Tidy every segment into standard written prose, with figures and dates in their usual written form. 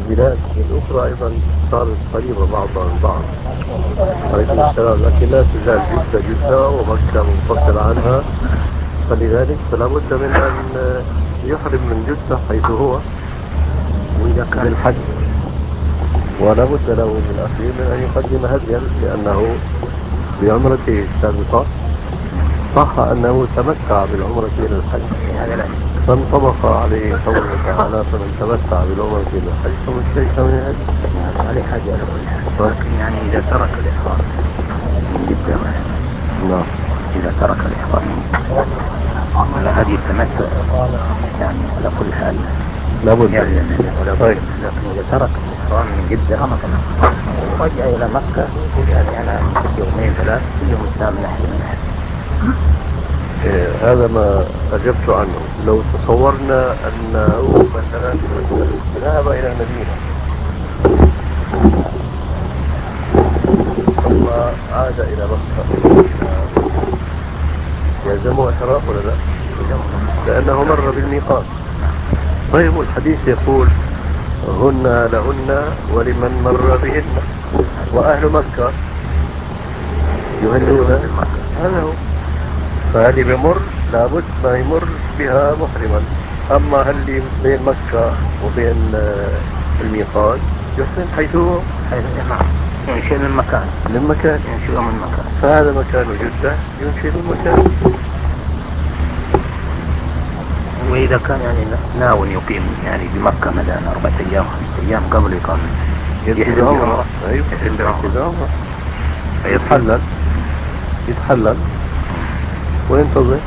البلاد الأخرى أيضا صارت قريبة بعضها من بعض. عليكم السلام. لكن لا تزال جدة جدة ومكة منفصلة عنها، فلذلك فلا بد من أن يحرم من جدة حيث هو وإذا كان الحج، ولا بد له من الأخير من أن يقدم هديا، لأنه بعمرته السابقة صح أنه تمتع بالعمرة إلى الحج فانطبق عليه قوله تعالى فمن تمتع بالعمرة إلى الحج فمن ليس من الحج عليه حاجة على كل حال. لكن يعني إذا ترك الإحرام جدا، نعم، إذا ترك الإحرام على هذه التمتع يعني على كل حال لابد. طيب. لكن إذا ترك الإحرام من جدة ورجع إلى مكة يعني أنا يومين ثلاث يوم الثامن نحن هذا ما أجبت عنه. لو تصورنا أنه مثلا ذهب إلى المدينة ثم عاد إلى مكة، يلزمه إحرام ولا لا؟ لأنه مر بالميقات. طيب الحديث يقول هن لهن ولمن مر بهن، وأهل مكة يهلون هذا هو. فهذه بمر لابد ما يمر بها محرما. أما هل بين مكة وبين الميقات يحرم حيث هو ينشئ من مكان ينشئ من مكان، فهذا مكان جدة ينشئ من مكان. وإذا كان يعني ناوي يقيم يعني بمكة مثلا 4 أيام 5 أيام قبل إقامة يحرم بعمرة. أيوة يتحلل وينتظر.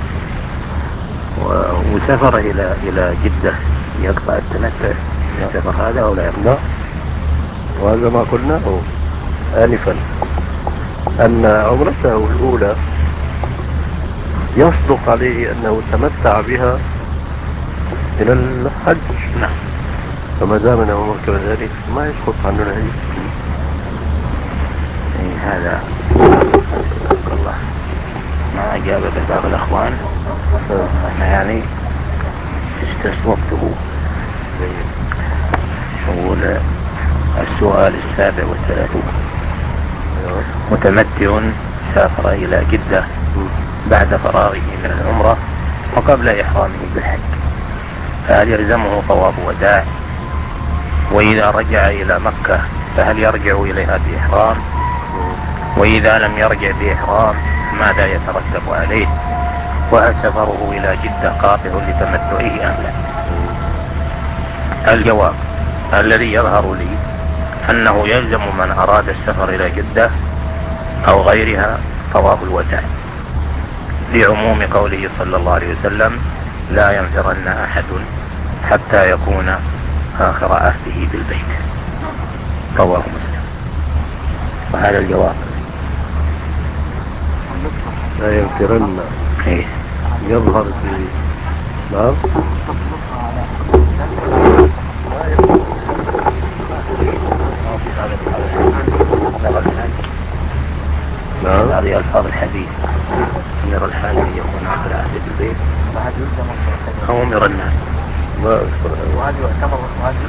وسافر إلى جدة يقطع التمتع السفر هذا أو لا يقطع؟ لا، وهذا ما قلناه آنفا أن عمرته الأولى يصدق عليه أنه تمتع بها إلى الحج. نعم. فما دام أنه عمر كذلك ما يسقط عنه الهدي. هذا الله ما أجاب بعض الأخوان أنا يعني استسوقته. يقول السؤال 37 متمتع سافر إلى جدة بعد فراغه من العمرة وقبل إحرامه بالحج، فهل يلزمه طواف وداع؟ وإذا رجع إلى مكة فهل يرجع إليها بإحرام؟ وإذا لم يرجع بإحرام ماذا يترتب عليه؟ وهل سفره إلى جدة قاطع لتمتعه أم لا؟ الجواب الذي يظهر لي أنه يلزم من أراد السفر إلى جدة أو غيرها طواف الوداع، لعموم قوله صلى الله عليه وسلم لا ينفرن أحد حتى يكون آخر عهده بالبيت، رواه مسلم. وهذا الجواب لا ينفرن يظهر في نعم نعم هذه ألفاظ الحديث أمر الحاج يكون آخر عهده بالبيت أو أمر الناس وهذا يعتبر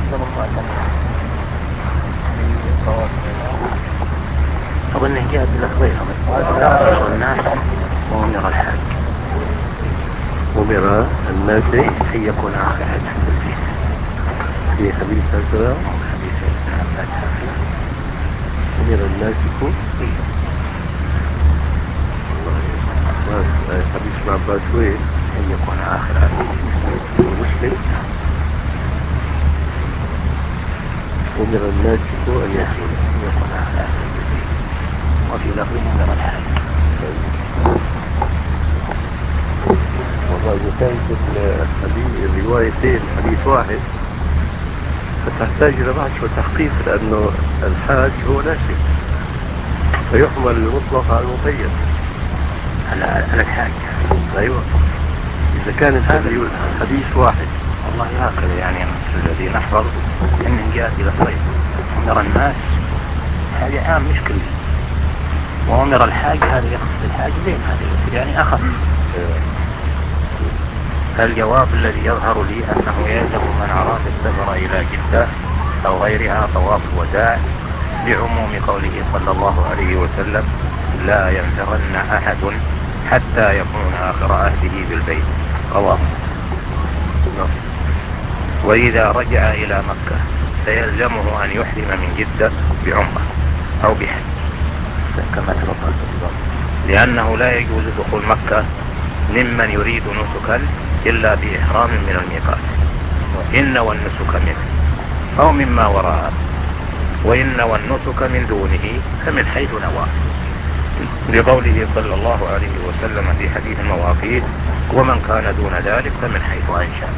أظن جاءت بالأخبار أمر الناس وأمر الحاج أمر الناس أن يكون آخر عهده بالبيت في حديث هذا أمر الناس يكون حديث مع عباس وين أن يكون آخر عهده مسلم أمر الناس أن يكون آخر عهده وفي لفظ أمر الحاج. والله إذا كانت الروايتين حديث واحد فتحتاج إلى بحث وتحقيق، لأنه الحاج هو ناسك فيحمل المطلق على المقيد على الحاج. أيوة إذا كان الحديث واحد. والله هكذا يعني الذي نحفظ إنه جاء إلى الصيد أمر الناس هذه عام مش كله، وأمر الحاج هذا يخص الحاج بين هذه يعني أخف. فالجواب الذي يظهر لي أنه يلزم من أراد السفر إلى جدة أو غيرها طواف الوداع، لعموم قوله صلى الله عليه وسلم: لا ينفرن أحد حتى يكون آخر عهده بالبيت. رواه. وإذا رجع إلى مكة فيلزمه أن يحرم من جدة بعمرة أو بحج كما تفضل، لأنه لا يجوز دخول مكة ممن يريد نسكا إلا بإحرام من الميقات، إن والنسك منه أو مما وراءه، وإن والنسك من دونه فمن حيث نوى، لقوله صلى الله عليه وسلم في حديث المواقيت: ومن كان دون ذلك فمن حيث أنشأ.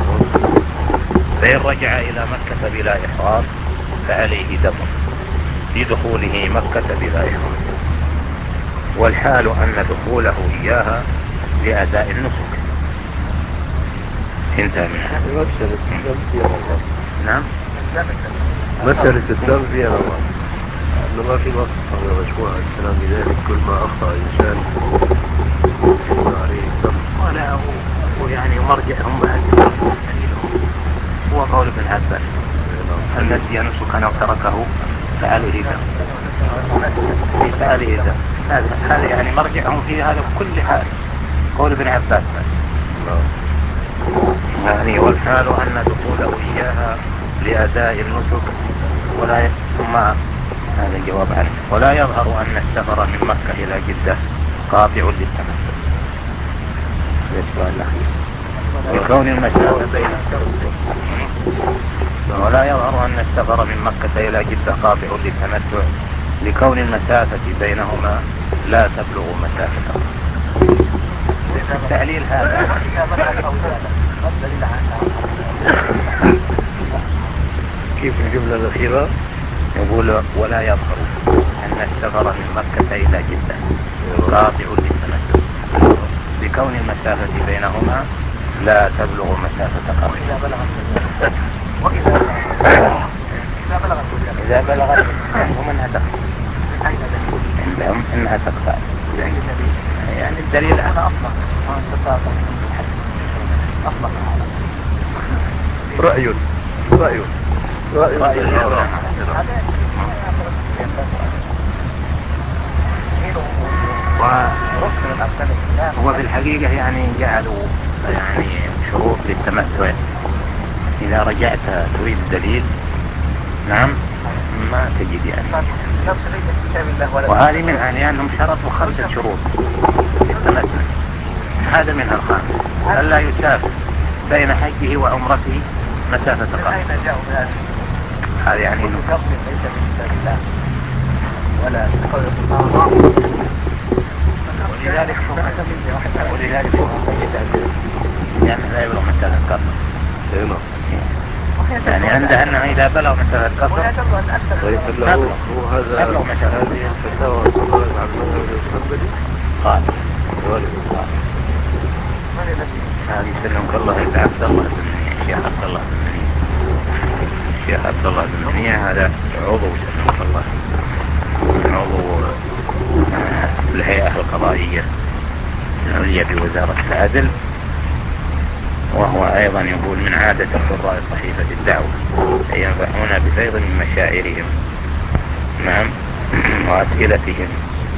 فإن رجع إلى مكة بلا إحرام فعليه دم لدخوله مكة بلا إحرام، والحال أن دخوله إياها لأداء النسك. انتهى من هذا. نعم، مسألة الدم فيها نظر، أنه ما في نص على مشروع الكلام بذلك. كل ما أخطأ إنسان يكون عليه الدم، ولا هو يعني مرجعهم بعد هو قول ابن عباس: الذي نسكا أو تركه فعليه دم، فعليه دم. هذا يعني مرجعهم في هذا كل حال قول ابن عباس. يعني والحال أن دخوله إياها لأداء النسك ولا ثم هذا الجواب عنه. ولا يظهر أن السفر من مكة إلى جدة قاطع للتمتع. لكون المسافة بين ولا يظهر أن السفر من مكة إلى جدة قاطع للتمتع لكون المسافة بينهما لا تبلغ مسافة. التعليل هذا كيف الجملة الأخيرة؟ يقول: ولا يظهر أن السفر من مكة إلى جدة قاطع للتمتع لكون المسافة بينهما لا تبلغ مسافة قرن. إذا بلغت عندهم أنها تقطع، عندهم أنها تقطع. يعني الدليل أنا أصلا رأي وفي الحقيقة يعني جعلوا يعني شروط للتمتع. إذا رجعت تريد دليل، نعم، ما تجد يعني. وهذه منها لأنهم شرطوا 5 شروط للتمتع، هذا منها الخامس: ألا يسافر بين حجه وعمرته مسافة قرن. هذا يعني ولذلك يعني لا يبلغ مسافة قرن. يعني عندها أنه إذا بلغ مسافة قرن هذا مسافة. هذه الفتاوى صدرت عن المذهب الحنبلي قال هذه سلمك الله إلى عبد الله بن منيع، الشيخ عبد الله بن منيع. الشيخ عبد الله بن منيع هذا عضو سلمك الله، عضو الهيئة القضائية العليا بوزارة العدل، وهو أيضا يقول: من عادة قراء صحيفة الدعوة أن ينفعون بفيض من مشاعرهم، نعم، وأسئلتهم.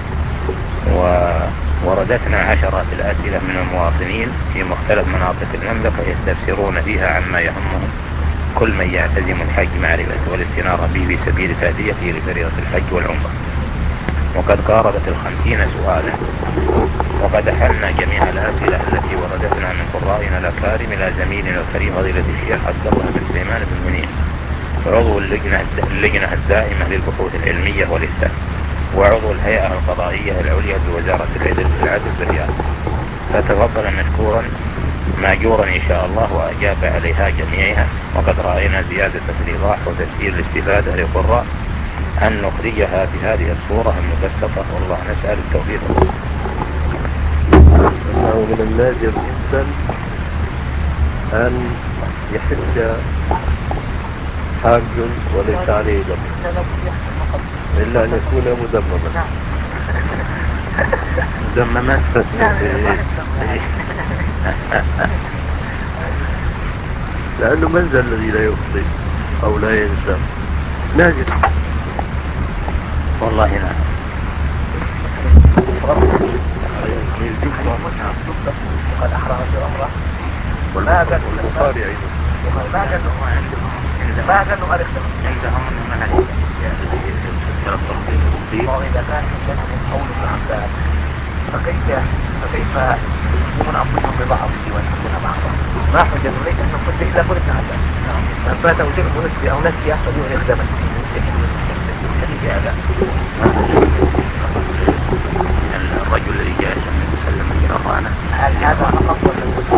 ووردتنا عشرات الأسئلة من المواطنين في مختلف مناطق المملكة يستفسرون فيها عما يهمهم كل من يعتزم الحج معرفة والاستنارة به بسبيل تأديته لفريضة الحج والعمرة، وقد قاربت 50 سؤالا. وقد أحلنا جميع الأسئلة التي وردتنا من قرائنا الأكارم إلى زميلنا الكريم فضيلة الشيخ عبد الله بن سليمان بن منيع، عضو اللجنة الدائمة للبحوث العلمية والإفتاء، وعضو الهيئة القضائية العليا بوزارة العدل بالرياض. فتفضل مشكورا ماجورا إن شاء الله، وأجاب عليها جميعها. وقد رأينا زيادة في الإيضاح وتسهيل الاستفادة للقراء أن نخرجها بهذه الصورة المبسطة، والله نسأل التوفيق. أنه من النادر جدا أن يحج حاج وليس عليه دم إلا أن يكون مدمما. مدمما لأنه من ذا الذي لا يخطئ؟ أو لا ينسى؟ نادر. والله لا. وقد أحرم في عمره ما قال البخاري أيضا ما قال له عندهم أنه عليه إذا كان قول ابن عباس فكيف يكون أنفسهم ببعض ويحكمون بعضا؟ ما حجة ليس أنه كنت إلا قلت ابن عباس من فاته شيء نسبي أو نسي فليه يخدمه هذا الرجل الذي جاء يسلم من الرانة هذا أفضل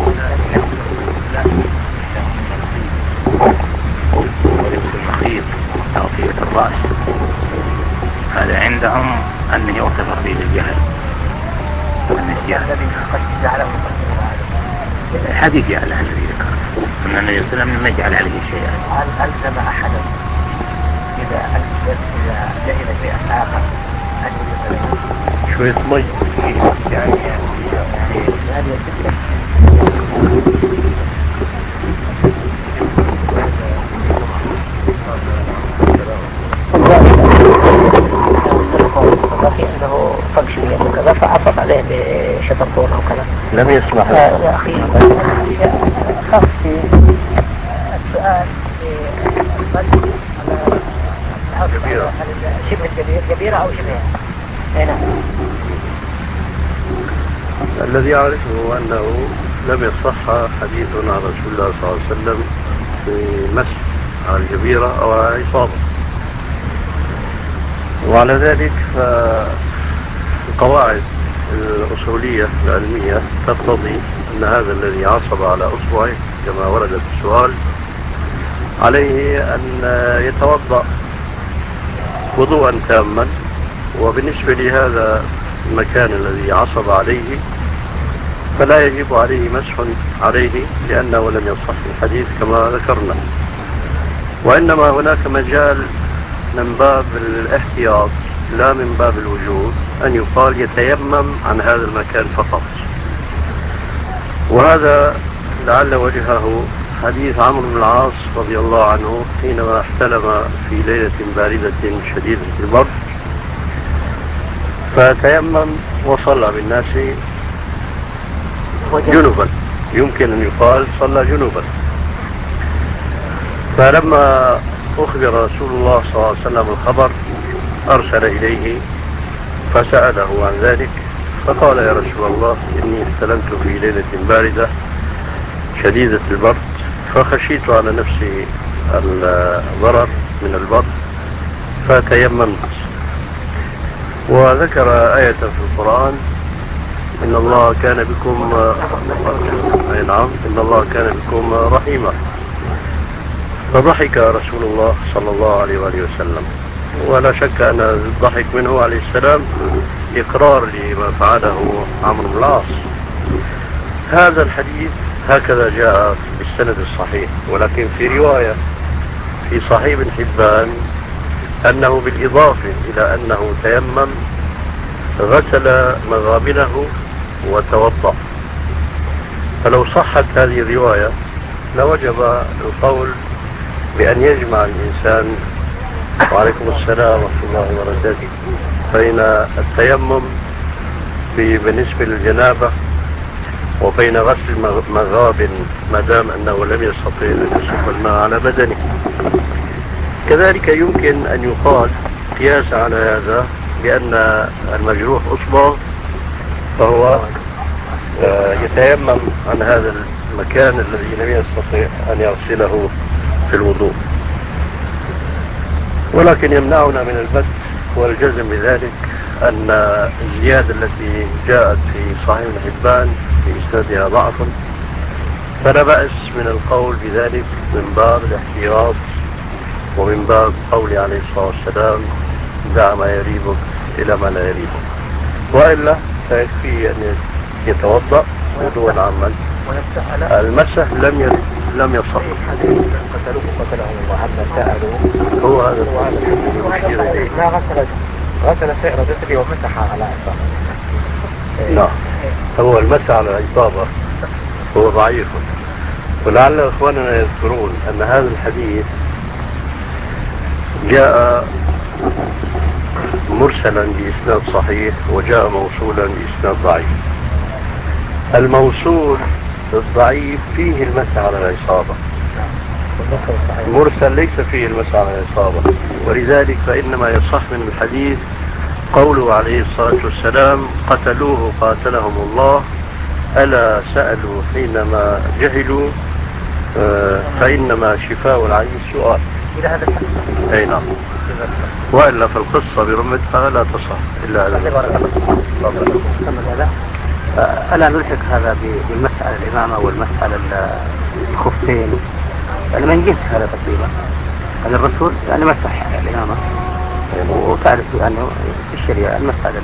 ولبس المخيط تغطية الرأس، هذا عندهم أنه يغتفر به الجهل والنسيان. الحديث جعل الذي ذكر أن النبي صلى الله عليه وسلم لم يجعل عليه شيئا. هل ألزم أحدا إذا جهل شيئا آخر أن يلزم شوية مي يعني هذه الفتنة عنده فقشية وكذا فعصب عليه بشطرطون أو كذا لم يسمح يا أخي خاص في السؤال شبه الكبيرة أو شبهها. هنا الذي أعرفه أنه لم يصح حديث عن رسول الله صلى الله عليه وسلم في مسح على الجبيرة أو على العصابة، وعلى ذلك فالقواعد الأصولية العلمية تقتضي أن هذا الذي عصب على أصبعه كما ورد في السؤال عليه أن يتوضأ وضوءا تاما، وبالنسبة لهذا المكان الذي عصب عليه فلا يجب عليه مسح عليه لأنه لم يصح الحديث كما ذكرنا، وإنما هناك مجال من باب الاحتياط لا من باب الوجوب أن يقال يتيمم عن هذا المكان فقط. وهذا لعل وجهه حديث عمرو بن العاص رضي الله عنه حينما احتلم في ليلة باردة شديدة البرد فتيمم وصلى بالناس جنبا، يمكن أن يقال صلى جنبا. فلما أخبر رسول الله صلى الله عليه وسلم الخبر أرسل إليه فسأله عن ذلك فقال: يا رسول الله إني احتلمت في ليلة باردة شديدة البرد فخشيت على نفسي الضرر من البرد فتيممت. وذكر آية في القرآن: إن الله كان بكم إن الله كان بكم رحيما. فضحك رسول الله صلى الله عليه وآله وسلم، ولا شك أن الضحك منه عليه السلام إقرار لما فعله عمرو بن العاص. هذا الحديث هكذا جاء بالسند الصحيح، ولكن في رواية في صحيح ابن حبان أنه بالإضافة إلى أنه تيمم غسل مغابنه وتوضأ. فلو صحت هذه الرواية لوجب القول بأن يجمع الإنسان وعليكم السلام ورحمة الله وبركاته بين التيمم بالنسبة للجنابة وبين غسل مغاب ما دام أنه لم يستطيع أن يصب الماء على بدنه. كذلك يمكن أن يقال قياس على هذا بأن المجروح أصبع فهو يتيمم عن هذا المكان الذي لم يستطيع أن يغسله في الوضوء. ولكن يمنعنا من البت والجزم بذلك أن الزيادة التي جاءت في صحيح ابن حبان في إسنادها ضعف، فلا بأس من القول بذلك من باب الاحتياط ومن باب قول عليه الصلاة والسلام: دع ما يريبك إلى ما لا يريبك. وإلا فيكفي أن يتوضأ وضوءا عاما. المسح لم يصح. هو هذا ما غسل سائر جسده ومسح على عصابه. نعم، هو المسح على العصابة هو ضعيف، ولعل إخواننا يذكرون أن هذا الحديث جاء مرسلا بإسناد صحيح وجاء موصولا بإسناد ضعيف. الموصول الضعيف فيه المسح على العصابة، المرسل ليس فيه المسح على العصابة، ولذلك فإنما يصح من الحديث قوله عليه الصلاة والسلام: قتلوه قاتلهم الله، ألا سألوا حينما جهلوا، فإنما شفاء العين السؤال. إلى هذا الحد. أي نعم. وإلا فالقصة برمتها لا تصح إلا على ألا نلحق هذا بالمسألة الإمامة والمسألة الخفين، يعني من جنس هذا تقريبا. يعني الرسول يعني مسح الإمامة، وتعرف يعني في الشريعة المسألة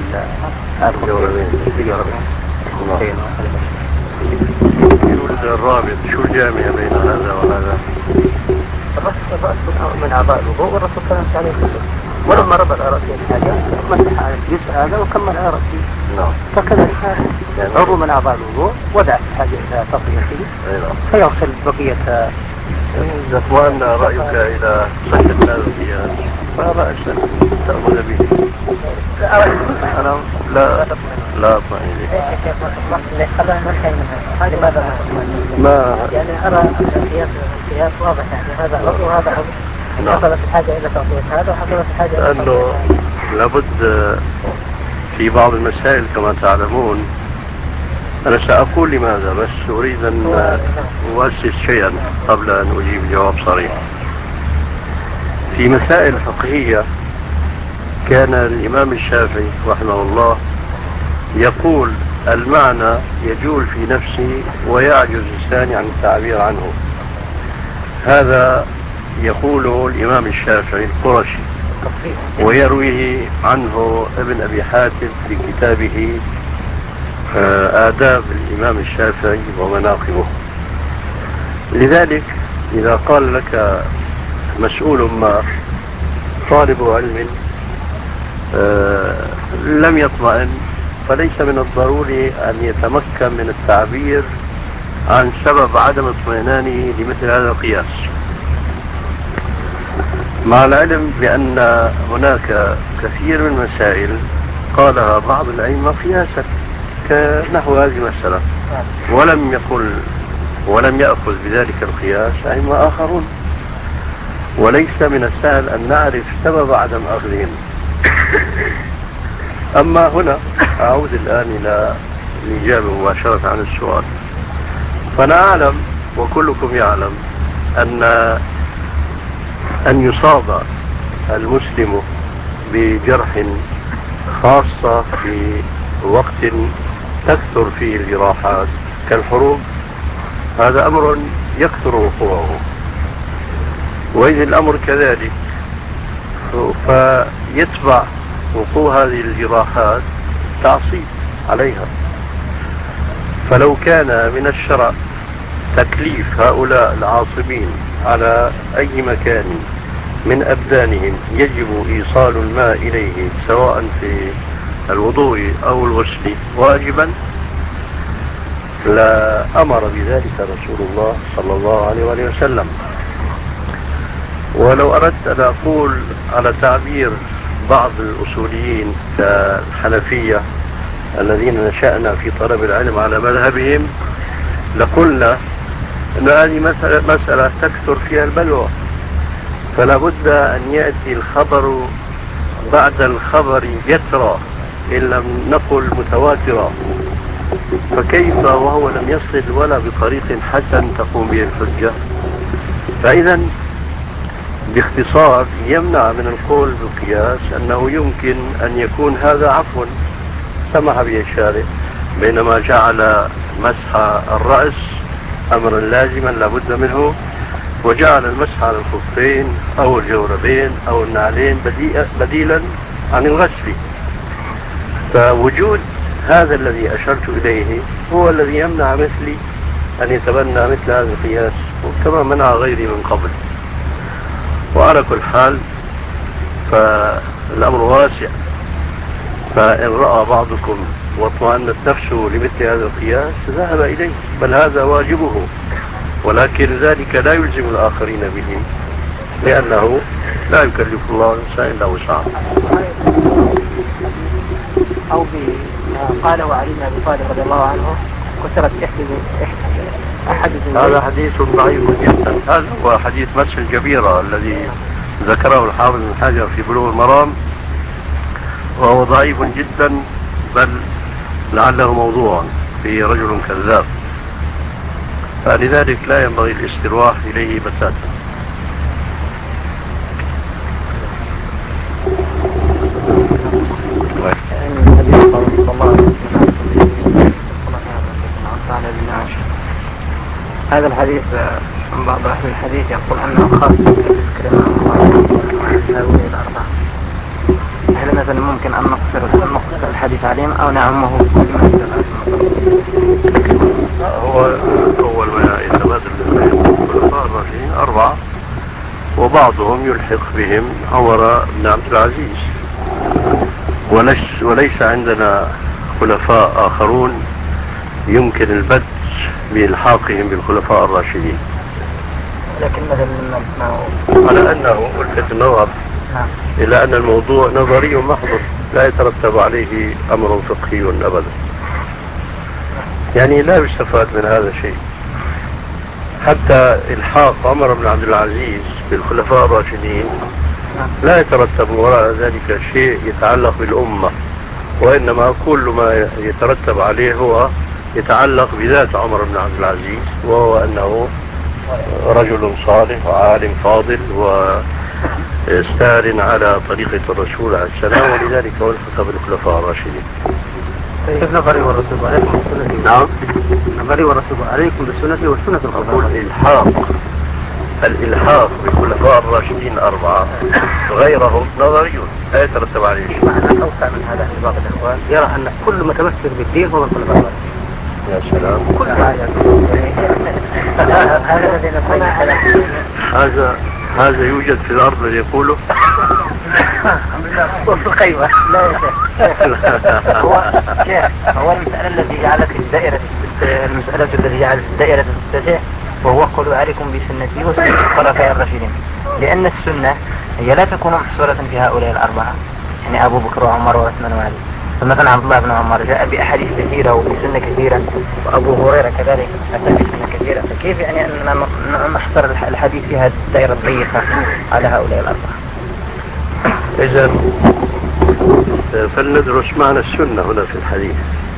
يولد الرابط. شو الجامع بين هذا وهذا؟ الرأس من أعضاء الوضوء، والرسول كان عليه الصلاة، ولما ربط رأسه الحاجة مسح على الجزء هذا وكمل على رأسه. نعم. فكذا عضو من أعضاء الوضوء ودع الحاجة إلى تطهيره فيغسل بقية. إذا اطمأن رأيك إلى صحة هذا القياس فلا بأس تأخذ به. أنا لا أطمئن إليه. ما يعني أرى القياس واضح، يعني هذا عضو وهذا عضو. حصلت الحاجة إلى تطهير هذا وحصلت الحاجة إلى لأنه لابد في بعض المسائل كما تعلمون. أنا سأقول لماذا، بس أريد أن أؤسس شيئا قبل أن أجيب جواب صريح. في مسائل فقهية كان الإمام الشافعي رحمه الله يقول المعنى يجول في نفسي ويعجز لساني عن التعبير عنه. هذا يقوله الإمام الشافعي القرشي، ويرويه عنه ابن أبي حاتم في كتابه آداب الإمام الشافعي ومناقبه. لذلك إذا قال لك مسؤول ما طالب علم لم يطمئن، فليس من الضروري أن يتمكن من التعبير عن سبب عدم اطمئنانه لمثل هذا القياس، مع العلم بأن هناك كثير من المسائل قالها بعض الأئمة قياسا كنحو هذه المسألة، ولم يأخذ بذلك القياس أئمة آخرون، وليس من السهل أن نعرف سبب عدم أخذهم. أما هنا أعود الآن إلى الإجابة مباشرة عن السؤال. فأنا أعلم وكلكم يعلم أن يصاب المسلم بجرح خاصة في وقت تكثر فيه الجراحات كالحروب، هذا أمر يكثر وقوعه، وإذا الأمر كذلك فيتبع وقوع هذه الجراحات تعصيب عليها. فلو كان من الشرع تكليف هؤلاء العاصبين على أي مكان من أبدانهم يجب إيصال الماء إليه سواء في الوضوء أو الغسل واجبا، لا أمر بذلك رسول الله صلى الله عليه وآله وسلم. ولو أردت أن أقول على تعبير بعض الأصوليين كالحنفية الذين نشأنا في طلب العلم على مذهبهم، لقلنا أن هذه مسألة تكثر فيها البلوى، فلا بد أن يأتي الخبر بعد الخبر يترى إن لم نقل متواترا، فكيف وهو لم يصل ولا بطريق حسن تقوم به الحجة؟ فإذا باختصار يمنع من القول بالقياس أنه يمكن أن يكون هذا عفوا سمح به الشارع، بينما جعل مسح الرأس أمرا لازما لابد منه، وجعل المسح على الخفين أو الجوربين أو النعلين بديلا عن الغسل. فوجود هذا الذي أشرت إليه هو الذي يمنع مثلي أن يتبنى مثل هذا القياس، كما منع غيري من قبل. وعلى كل حال فالأمر واسع، فإن رأى بعضكم واطمأنت نفسه لمثل هذا القياس ذهب إليه، بل هذا واجبه، ولكن ذلك لا يلزم الآخرين به، لأنه لا يكلف الله نفسا إلا وسعها. أو قاله علي بن أبي طالب رضي الله عنه كسرت أحد هذا حديث ضعيف جدا. هذا هو حديث مس الجبيرة الذي ذكره الحافظ بن حجر في بلوغ المرام، وهو ضعيف جدا، بل لعله موضوعا في رجل كذاب، فلذلك لا ينبغي الاستروح إليه بتاتا. هذا الحديث عن بعض أهل الحديث يقول أنه خاص بذكر هؤلاء الأربعة. هل مثلا ممكن أن نقصر الحديث عليهم أو نعمه بكل مسألة؟ هو أول ما يتبادل الخلفاء الراشدين 4، وبعضهم يلحق بهم عمر بن عبد العزيز، وليس عندنا خلفاء آخرون يمكن البت بإلحاقهم بالخلفاء الراشدين. لكن مثلا على أنه ألفت النظر إلى أن الموضوع نظري محض لا يترتب عليه أمر فقهي أبدا، يعني لا يستفاد من هذا شيء. حتى إلحاق عمر بن عبد العزيز بالخلفاء الراشدين لا يترتب وراء ذلك شيء يتعلق بالأمة، وإنما كل ما يترتب عليه هو يتعلق بذات عمر بن عبد العزيز، وهو أنه رجل صالح وعالم فاضل وستار على طريقة الرسول عليه السلام، ولذلك هو الحق بالخلفاء الراشدين. كيف نظري والرسول عليكم بالسنة؟ نعم، نظري والرسول عليكم بالسنة والسنة الخلفاء. الإلحاق بالخلفاء الراشدين 4 غيرهم نظري لا يترتب عليه شيء. معنى أوسع من هذا عند بعض الإخوان يرى أن كل متمسك بالدين هو الخلفاء الراشدين. يا سلام، كل هذا يوجد في الأرض اللي يقوله. وفي القيمة لا يا شيخ. هو المسألة التي جعلت الدائرة تتسع، وهو قولوا عليكم بسنتي وسنة الخلفاء الراشدين، لأن السنة هي لا تكون محصورة في هؤلاء الأربعة، يعني أبو بكر وعمر وعثمان وعلي. فمثلا عبد الله بن عمر جاء بأحاديث كثيرة وبسنة كثيرة، وأبو هريرة كذلك أتى بسنة كثيرة، فكيف يعني أننا نحصر الحديث في هذه الدائرة الضيقة على هؤلاء الأربعة؟ إذا فلندرس معنى السنة هنا في الحديث،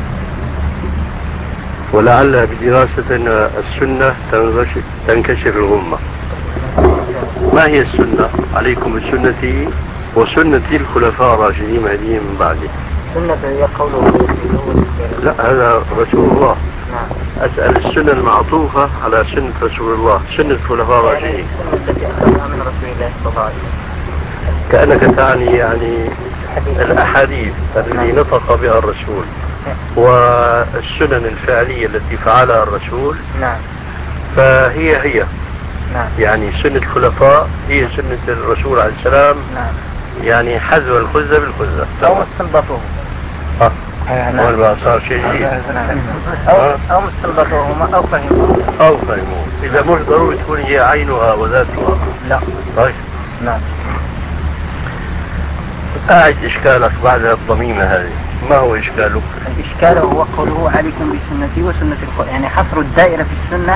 ولعل بدراستنا السنة تنكشف الغمة. ما هي السنة؟ عليكم بسنتي وسنة الخلفاء الراشدين المهديين من بعدي. سنة هي قوله لا، هذا رسول الله. أسأل السنة المعطوفة على سنة رسول الله، سنة الخلفاء الراشدين. السنة التي أخذها من رسول الله صلى الله عليه وسلم. كأنك تعني يعني الأحاديث التي نطق بها الرسول والسنن الفعلية التي فعلها الرسول. نعم. فهي نعم. يعني سنة الخلفاء هي سنة الرسول عليه السلام. نعم. يعني حذو الخزة بالخزة أو استنبطوه. أول ما صار شيء جديد. أو استنبطوه أو فهموه. إذا مش ضروري تكون هي عينها وذاتها. لا. طيب. نعم. أعد إشكالك بعد الضميمة هذه، ما هو إشكالك؟ الإشكال هو قوله عليكم بسنتي وسنة الخلفاء، يعني حصر الدائرة في السنة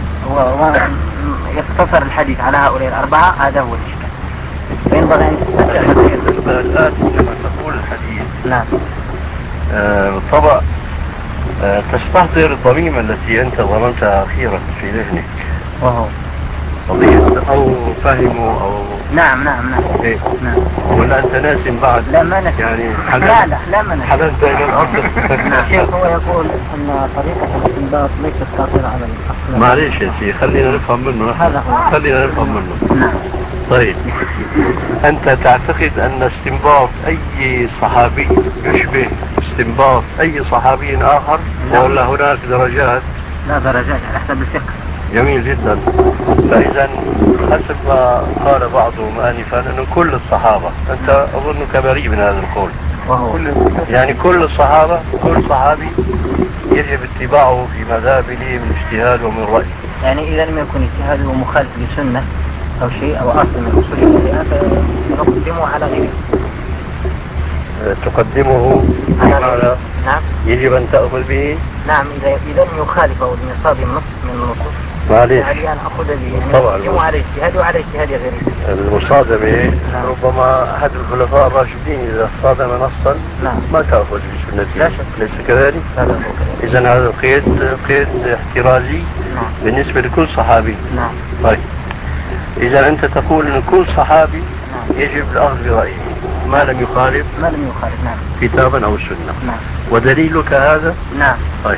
ويقتصر الحديث على هؤلاء الأربعة، هذا هو الإشكال. فينبغي أن تستطيع الآن كما تقول الحديث. نعم. طبعا تستحضر الضميمة التي أنت ظننتها أخيرا في ذهنك، وهو قضية أو فهموا أو نعم. إيه؟ نعم. ولا أنت ناسم بعد؟ لا ما نسي. يعني لا ما نسي. حدثت إلى الأصل. الشيخ هو يقول أن طريقة الاستنباط ليست قاصرة على الأصل. معليش يا سيدي، خلينا نفهم منه. خلينا نفهم منه. نعم. طيب، أنت تعتقد أن استنباط أي صحابي يشبه استنباط أي صحابي آخر؟ ولا هناك درجات؟ لا درجات على حسب الفقه. جميل جدا. فإذا حسب ما قال بعضهم آنفا أنه كل الصحابة، أنت أظنك بريء من هذا القول. وهو يعني كل الصحابة، كل صحابي يجب اتباعه في مذاهبه من اجتهاد ومن رأي. يعني إذا لم يكن اجتهاده مخالف للسنة أو شيء أو أصل من أصول الشريعة فنقدمه على غيره. تقدمه على نعم. يجب أن تأخذ به. نعم إذا يخالف أو يصادم نص من النصوص. معليش. علي أن أخذ به يعني طبعا. أقدمه على اجتهاد وعلى اجتهاد غيره. المصادمة نعم. ربما أحد الخلفاء الراشدين إذا صادم نصا نعم. ما تأخذ بسنته. لا شك. ليس كذلك؟ لا. إذا هذا قيد احترازي. نعم. بالنسبة لكل صحابي. نعم. طيب إذا أنت تقول أن كل صحابي نعم. يجب الأخذ برأيه ما لم يخالف نعم. كتابا أو سنة. نعم. ودليلك هذا؟ نعم. طيب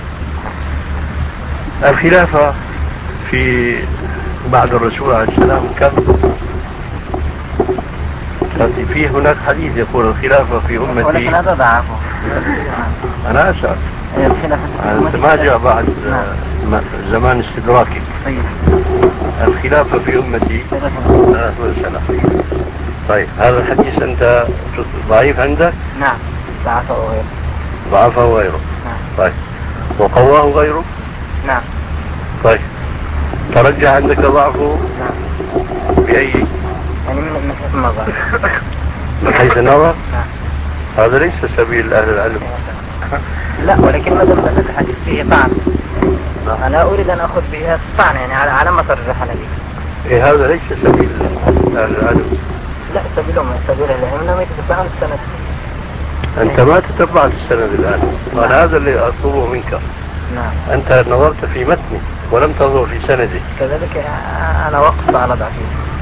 الخلافة في بعد الرسول عليه السلام كم؟ في هناك حديث يقول الخلافة في أمتي. ولكن هذا ضعفه. أنا أسأل. أنت ما جاء بعد زمان استدراكي. طيب. الخلافة في أمتي 30 سنة. طيب هذا الحديث أنت ضعيف عندك؟ نعم. ضعفه غيره. ضعفه غيره. نعم. طيب وقواه غيره؟ نعم. طيب ترجح عندك ضعفه؟ نعم. بأي؟ يعني من حيث النظر. من حيث النظر؟ نعم. هذا ليس سبيل أهل العلم. لا ولكن ما دام الحديث فيه طعن أنا أريد أن أخذ بها الطعن يعني على ما ترجح لي. إيه هذا ليس سبيل أهل العلم. لا سبيلهم سبيل العلم إنما يتبعون السند. أنت ما تتبعت السند الآن. وأنا هذا اللي أطلبه منك. نعم. أنت نظرت في متنه ولم تنظر في سنده. كذلك أنا وقفت على ضعفه.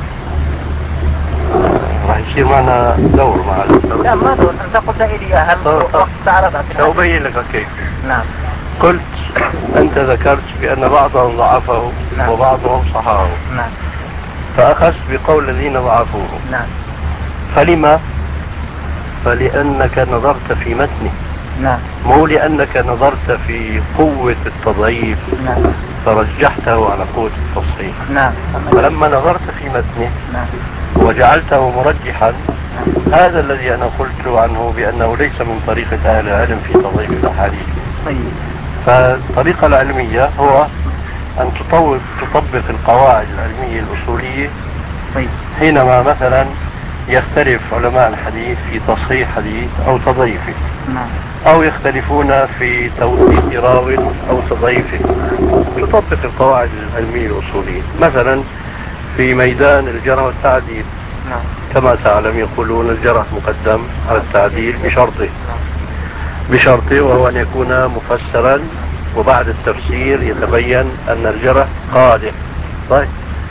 راح يصير معنا دور مع الأستاذ. لا ما دور أنت قلت لي هل وقفت على ضعفه. سأبين لك كيف. نعم. قلت أنت ذكرت بأن بعضهم ضعفه. نعم. وبعضهم صححه. نعم. فأخذت بقول الذين ضعفوه. نعم. فلما؟ فلأنك نظرت في متنه. نعم. مو لأنك نظرت في قوة التضعيف. نعم. فرجحته على قوة التصحيح. نعم. فلما نظرت في متنه. نعم. وجعلته مرجحا. هذا الذي أنا قلت عنه بأنه ليس من طريقة أهل العلم في تضعيف الأحاديث. طيب. فالطريقة العلمية هو أن تطبق القواعد العلمية الأصولية. طيب. حينما مثلا يختلف علماء الحديث في تصحيح حديث أو تضعيفه. نعم. أو يختلفون في توثيق راو أو تضعيفه. تطبق القواعد العلمية الأصولية. مثلا في ميدان الجرح والتعديل. نعم. كما تعلم يقولون الجرح مقدم على التعديل بشرطه وهو أن يكون مفسرا وبعد التفسير يتبين أن الجرح قادح. طيب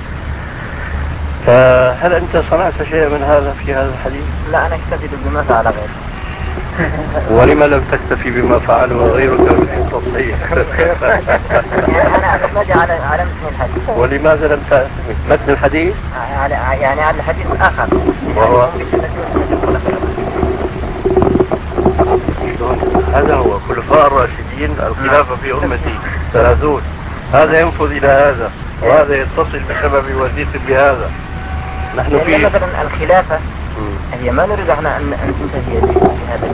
فهل أنت صنعت شيء من هذا في هذا الحديث؟ لا أنا اكتفيت بما فعل غيره. ولما لم تكتفي بما فعله غيرك في التصحيح؟ أنا أتمنى على متن الحديث. ولماذا لم تأتي متن الحديث؟ يعني على الحديث الآخر. وهو هذا هو خلفاء الراشدين الخلافة في أمتي 30. هذا ينفذ إلى هذا وهذا يتصل بسبب وثيق بهذا. نحن يعني في مثلا الخلافة هي ما نريد احنا أن تنتهي بهذا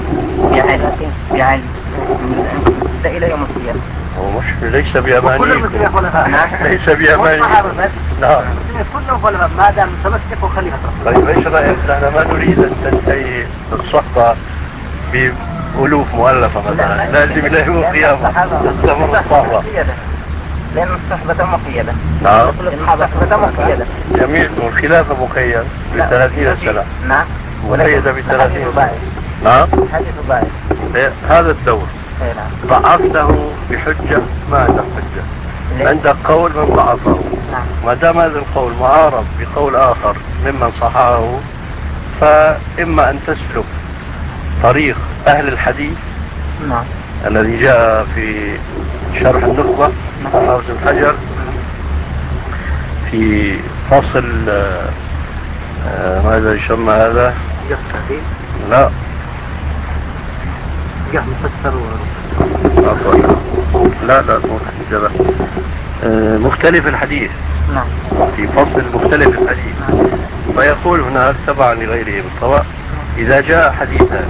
بعلم إلى يوم القيامة. هو مش ليس بأمانيكم. ليس بأمانيكم. نعم. كلهم خلفاء ما دام تمسكوا خليفة. طيب ايش رأيك؟ نحن ما نريد أن تنتهي الصحبة بألوف مؤلفة مثلا. لازم إلى يوم القيامة تستمر الصحبة. لأن الصحبة مقيدة. نعم. الصحبة مقيدة. جميل. والخلافة مقيد ب30 سنة. نعم. مقيدة ب30 سنة. نعم. حديث ضعيف. هذا الدور. ضعفته بحجة ما عندك حجة. عندك قول من ضعفه. نعم. ما دام هذا القول معارض بقول آخر ممن صححه فإما أن تسلك طريق أهل الحديث. نعم. الذي جاء في شرح النخبة حافظ بن حجر في فصل ماذا يسمى هذا؟ لا مفسر لا مختلف الحديث. نعم. في فصل مختلف الحديث. فيقول هناك تبعا لغيره بالطبع إذا جاء حديثان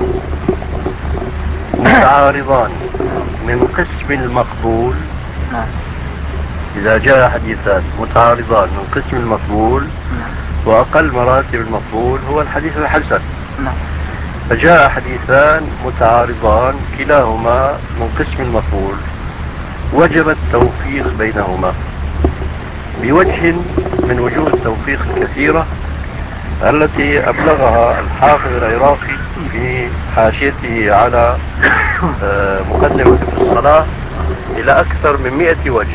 متعارضان من قسم المقبول إذا جاء حديثان متعارضان من قسم المقبول وأقل مراتب المقبول هو الحديث الحسن. فجاء حديثان متعارضان كلاهما من قسم المقبول، وجب التوفيق بينهما بوجه من وجوه التوفيق الكثيرة التي أبلغها الحافظ العراقي في حاشيته على مقدمة في الصلاة إلى أكثر من 100 وجه.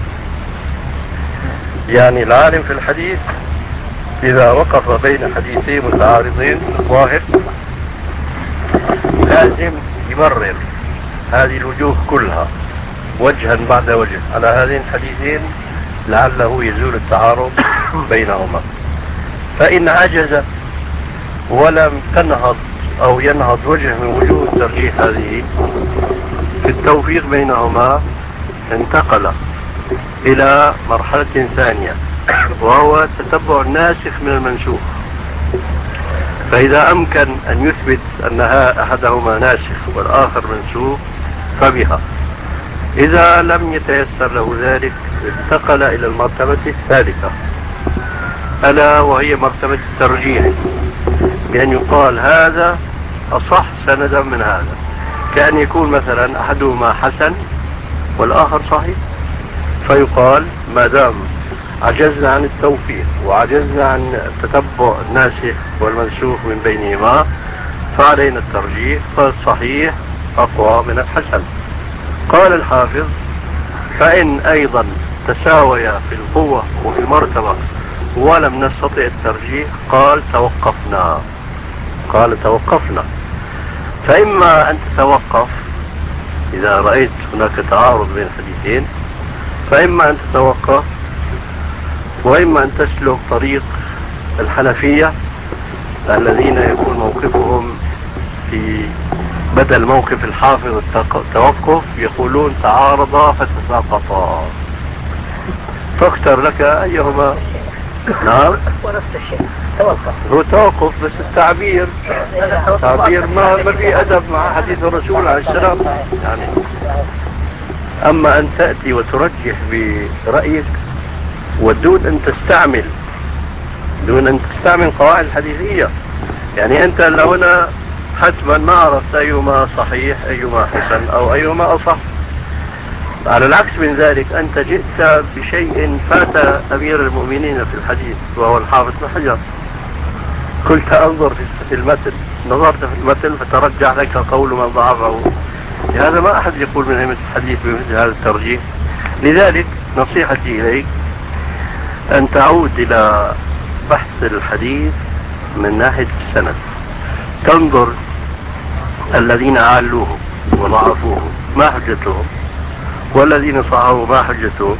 يعني العالم في الحديث إذا وقف بين حديثين متعارضين الظاهر لازم يبرر هذه الوجوه كلها وجها بعد وجه على هذين الحديثين لعله يزول التعارض بينهما. فإن عجز ولم تنهض أو ينهض وجه من وجوه الترجيح هذه في التوفيق بينهما، انتقل إلى مرحلة ثانية وهو تتبع الناسخ من المنسوخ. فإذا أمكن أن يثبت أن أحدهما ناسخ والآخر منسوخ فبها. إذا لم يتيسر له ذلك انتقل إلى المرتبة الثالثة ألا وهي مرتبة الترجيح، بأن يقال هذا أصح سندا من هذا، كأن يكون مثلا أحدهما حسن والآخر صحيح، فيقال ما دام عجزنا عن التوفيق وعجزنا عن تتبع الناسخ والمنسوخ من بينهما فعلينا الترجيح، فالصحيح أقوى من الحسن. قال الحافظ فإن أيضا تساويا في القوة وفي المرتبة ولم نستطع الترجيح قال توقفنا. فإما أن تتوقف إذا رأيت هناك تعارض بين الحديثين، فإما أن تتوقف وإما أن تسلك طريق الحنفية الذين يكون موقفهم في بدل موقف الحافظ التوقف يقولون تعارضا فتساقطا، فاختر لك أيهما. نعم ونفس الشيء توقف، هو توقف بس التعبير ما في أدب مع حديث الرسول عليه السلام يعني. أما أن تأتي وترجح برأيك ودون أن تستعمل قواعد الحديثية، يعني أنت هنا حتما ما عرفت أيهما صحيح أيهما حسن أو أيهما أصح. على العكس من ذلك أنت جئت بشيء فات أمير المؤمنين في الحديث وهو الحافظ بن حجر. قلت أنظر في المتن، نظرت في المتن فترجع لك قول من ضعفه. هذا ما أحد يقول من أئمة الحديث بمثل هذا الترجيح. لذلك نصيحتي إليك أن تعود إلى بحث الحديث من ناحية السند، تنظر الذين أعلوه وضعفوه ما حجتهم والذين صححوه ما حجتهم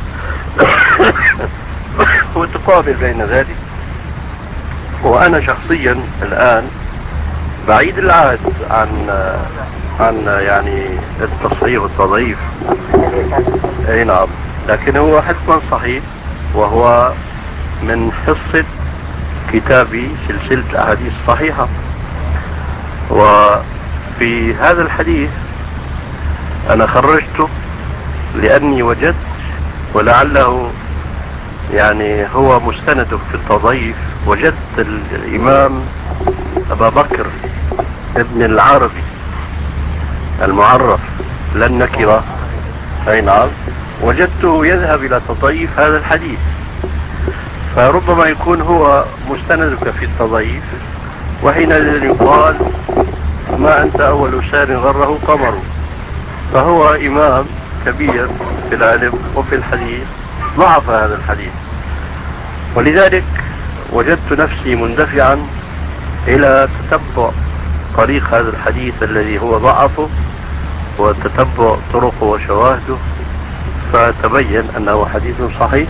وتقابل بين ذلك. وأنا شخصيا الآن بعيد العهد عن يعني التصحيح والتضعيف، اي نعم، لكن هو حتما صحيح، وهو من حصة كتابي سلسلة أحاديث صحيحة. وفي هذا الحديث أنا خرجته لأني وجدت، ولعله يعني هو مستنده في التضعيف، وجدت الإمام أبا بكر ابن العربي المعرف لن نكرة، أي نعم، وجدته يذهب إلى تضعيف هذا الحديث. فربما يكون هو مستندك في التضعيف، وحينئذ يقال ما أنت أول سار غره قمر. فهو إمام كبير في العلم وفي الحديث ضعف هذا الحديث، ولذلك وجدت نفسي مندفعا إلى تتبع طريق هذا الحديث الذي هو ضعفه وتتبع طرقه وشواهده، فتبين أنه حديث صحيح.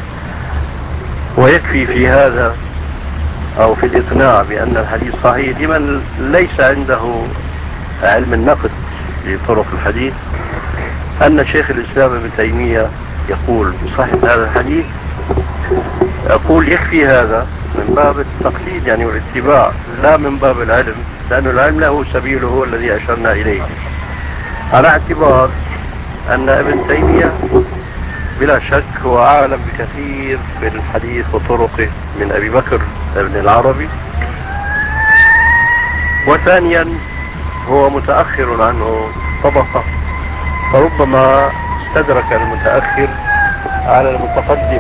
ويكفي في هذا أو في الإقناع بأن الحديث صحيح لمن ليس عنده علم النقد لطرق الحديث أن شيخ الإسلام ابن تيمية يقول بصحة هذا الحديث. أقول يكفي هذا من باب التقليد يعني والاتباع، لا من باب العلم، لأن العلم له سبيله هو الذي أشرنا إليه، على اعتبار أن ابن تيمية بلا شك هو أعلم بكثير بالحديث وطرقه من أبي بكر بن العربي، وثانيا هو متأخر عنه طبقة، فربما استدرك المتأخر على المتقدم.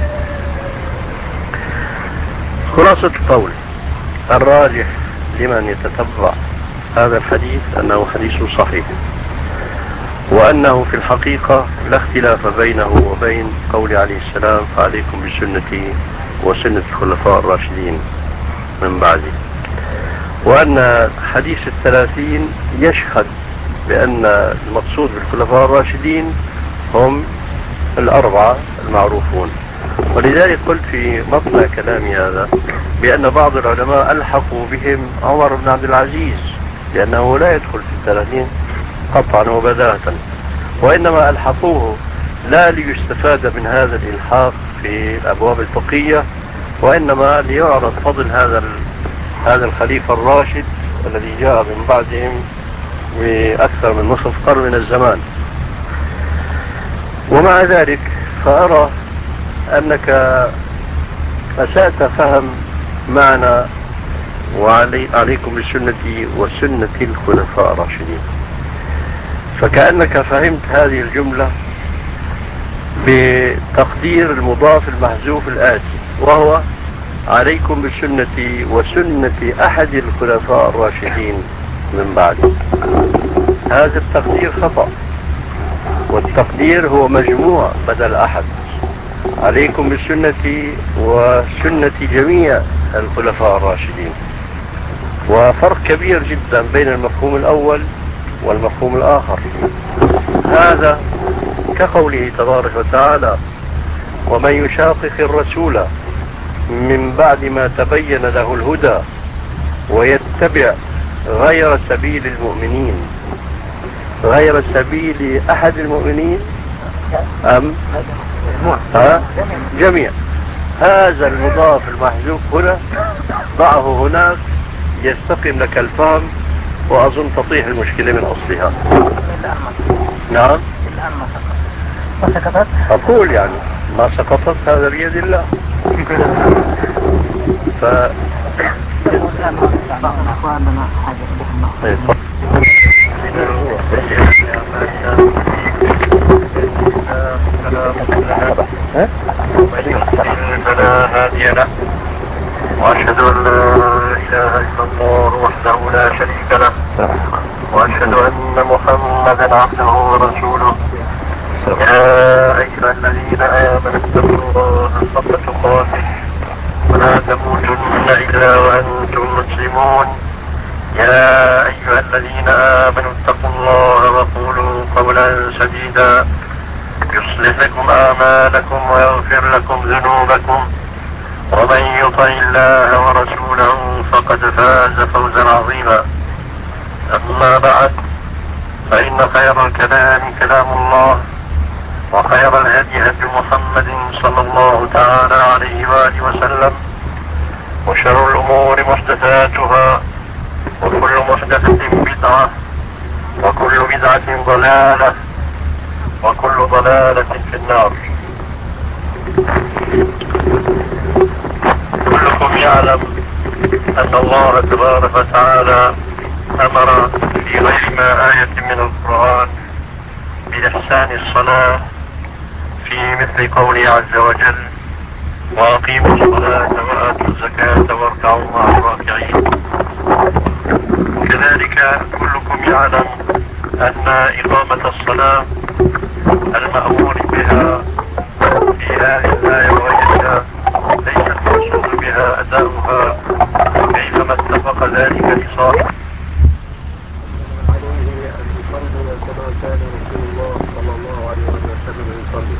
خلاصة القول الراجح لمن يتتبع هذا الحديث أنه حديث صحيح، وأنه في الحقيقة لا اختلاف بينه وبين قول عليه السلام فعليكم بسنتي وسنة الخلفاء الراشدين من بعدي، وأن حديث 30 يشهد بأن المقصود بالخلفاء الراشدين هم الأربعة المعروفون. ولذلك قلت في مطلع كلامي هذا بأن بعض العلماء ألحقوا بهم عمر بن عبد العزيز، لأنه لا يدخل في 30 قطعا وبداهة، وإنما ألحقوه لا ليستفاد من هذا الإلحاق في الأبواب الفقهية، وإنما ليعرض فضل هذا الخليفة الراشد الذي جاء من بعدهم بأكثر من نصف قرن من الزمان. ومع ذلك فأرى أنك أسأت فهم معنى وعليكم بسنتي وسنة الخلفاء الراشدين، فكأنك فهمت هذه الجملة بتقدير المضاف المحذوف الآتي، وهو عليكم بسنتي وسنة أحد الخلفاء الراشدين من بعد. هذا التقدير خطأ، والتقدير هو مجموع بدل أحد. عليكم بسنتي وسنة جميع الخلفاء الراشدين، وفرق كبير جدا بين المفهوم الأول والمفهوم الآخر. هذا كقوله تبارك وتعالى ومن يشاقق الرسول من بعد ما تبين له الهدى ويتبع غير سبيل المؤمنين، غير سبيل أحد المؤمنين أم جميع. هذا المضاف المحذوف هنا ضعه هناك يستقيم لك الفهم، وأظن تطيح المشكلة من أصلها. نعم ما سقطت؟ أقول يعني ما سقطت، هذا بيد الله. فلا هادي له، وأشهد أن لا إله إلا الله وحده لا شريك له، وأشهد أن محمدا عبده ورسوله. يا أيها الذين آمنوا اتقوا الله حق تقاته ولا تموتن إلا وأنتم مسلمون. يا أيها الذين آمنوا اتقوا الله وقولوا قولا سديدا يصلح لكم أعمالكم ويغفر لكم ذنوبكم، ومن يطع الله ورسوله فقد فاز فوزا عظيما. أما بعد، فإن خير الكلام كلام الله، وخير الهدي هدي محمد صلى الله تعالى عليه وآله وسلم، وشر الأمور محدثاتها، وكل محدثة بدعة، وكل بدعة ضلالة، وكل ضلالة في النار. كلكم يعلم أن الله تبارك وتعالى أمر في غير ما آية من القرآن بإحسان الصلاة، في مثل قوله عز وجل وأقيموا الصلاة وآتوا الزكاة واركعوا مع الراكعين. كذلك كلكم يعلم أن إقامة الصلاة المأمور بها في هذه الآية وغيرها ليس المقصود بها أداؤها كيفما اتفق ذلك لصاحب عليه أن يصلي كما كان رسول الله صلى الله عليه وسلم يصلي.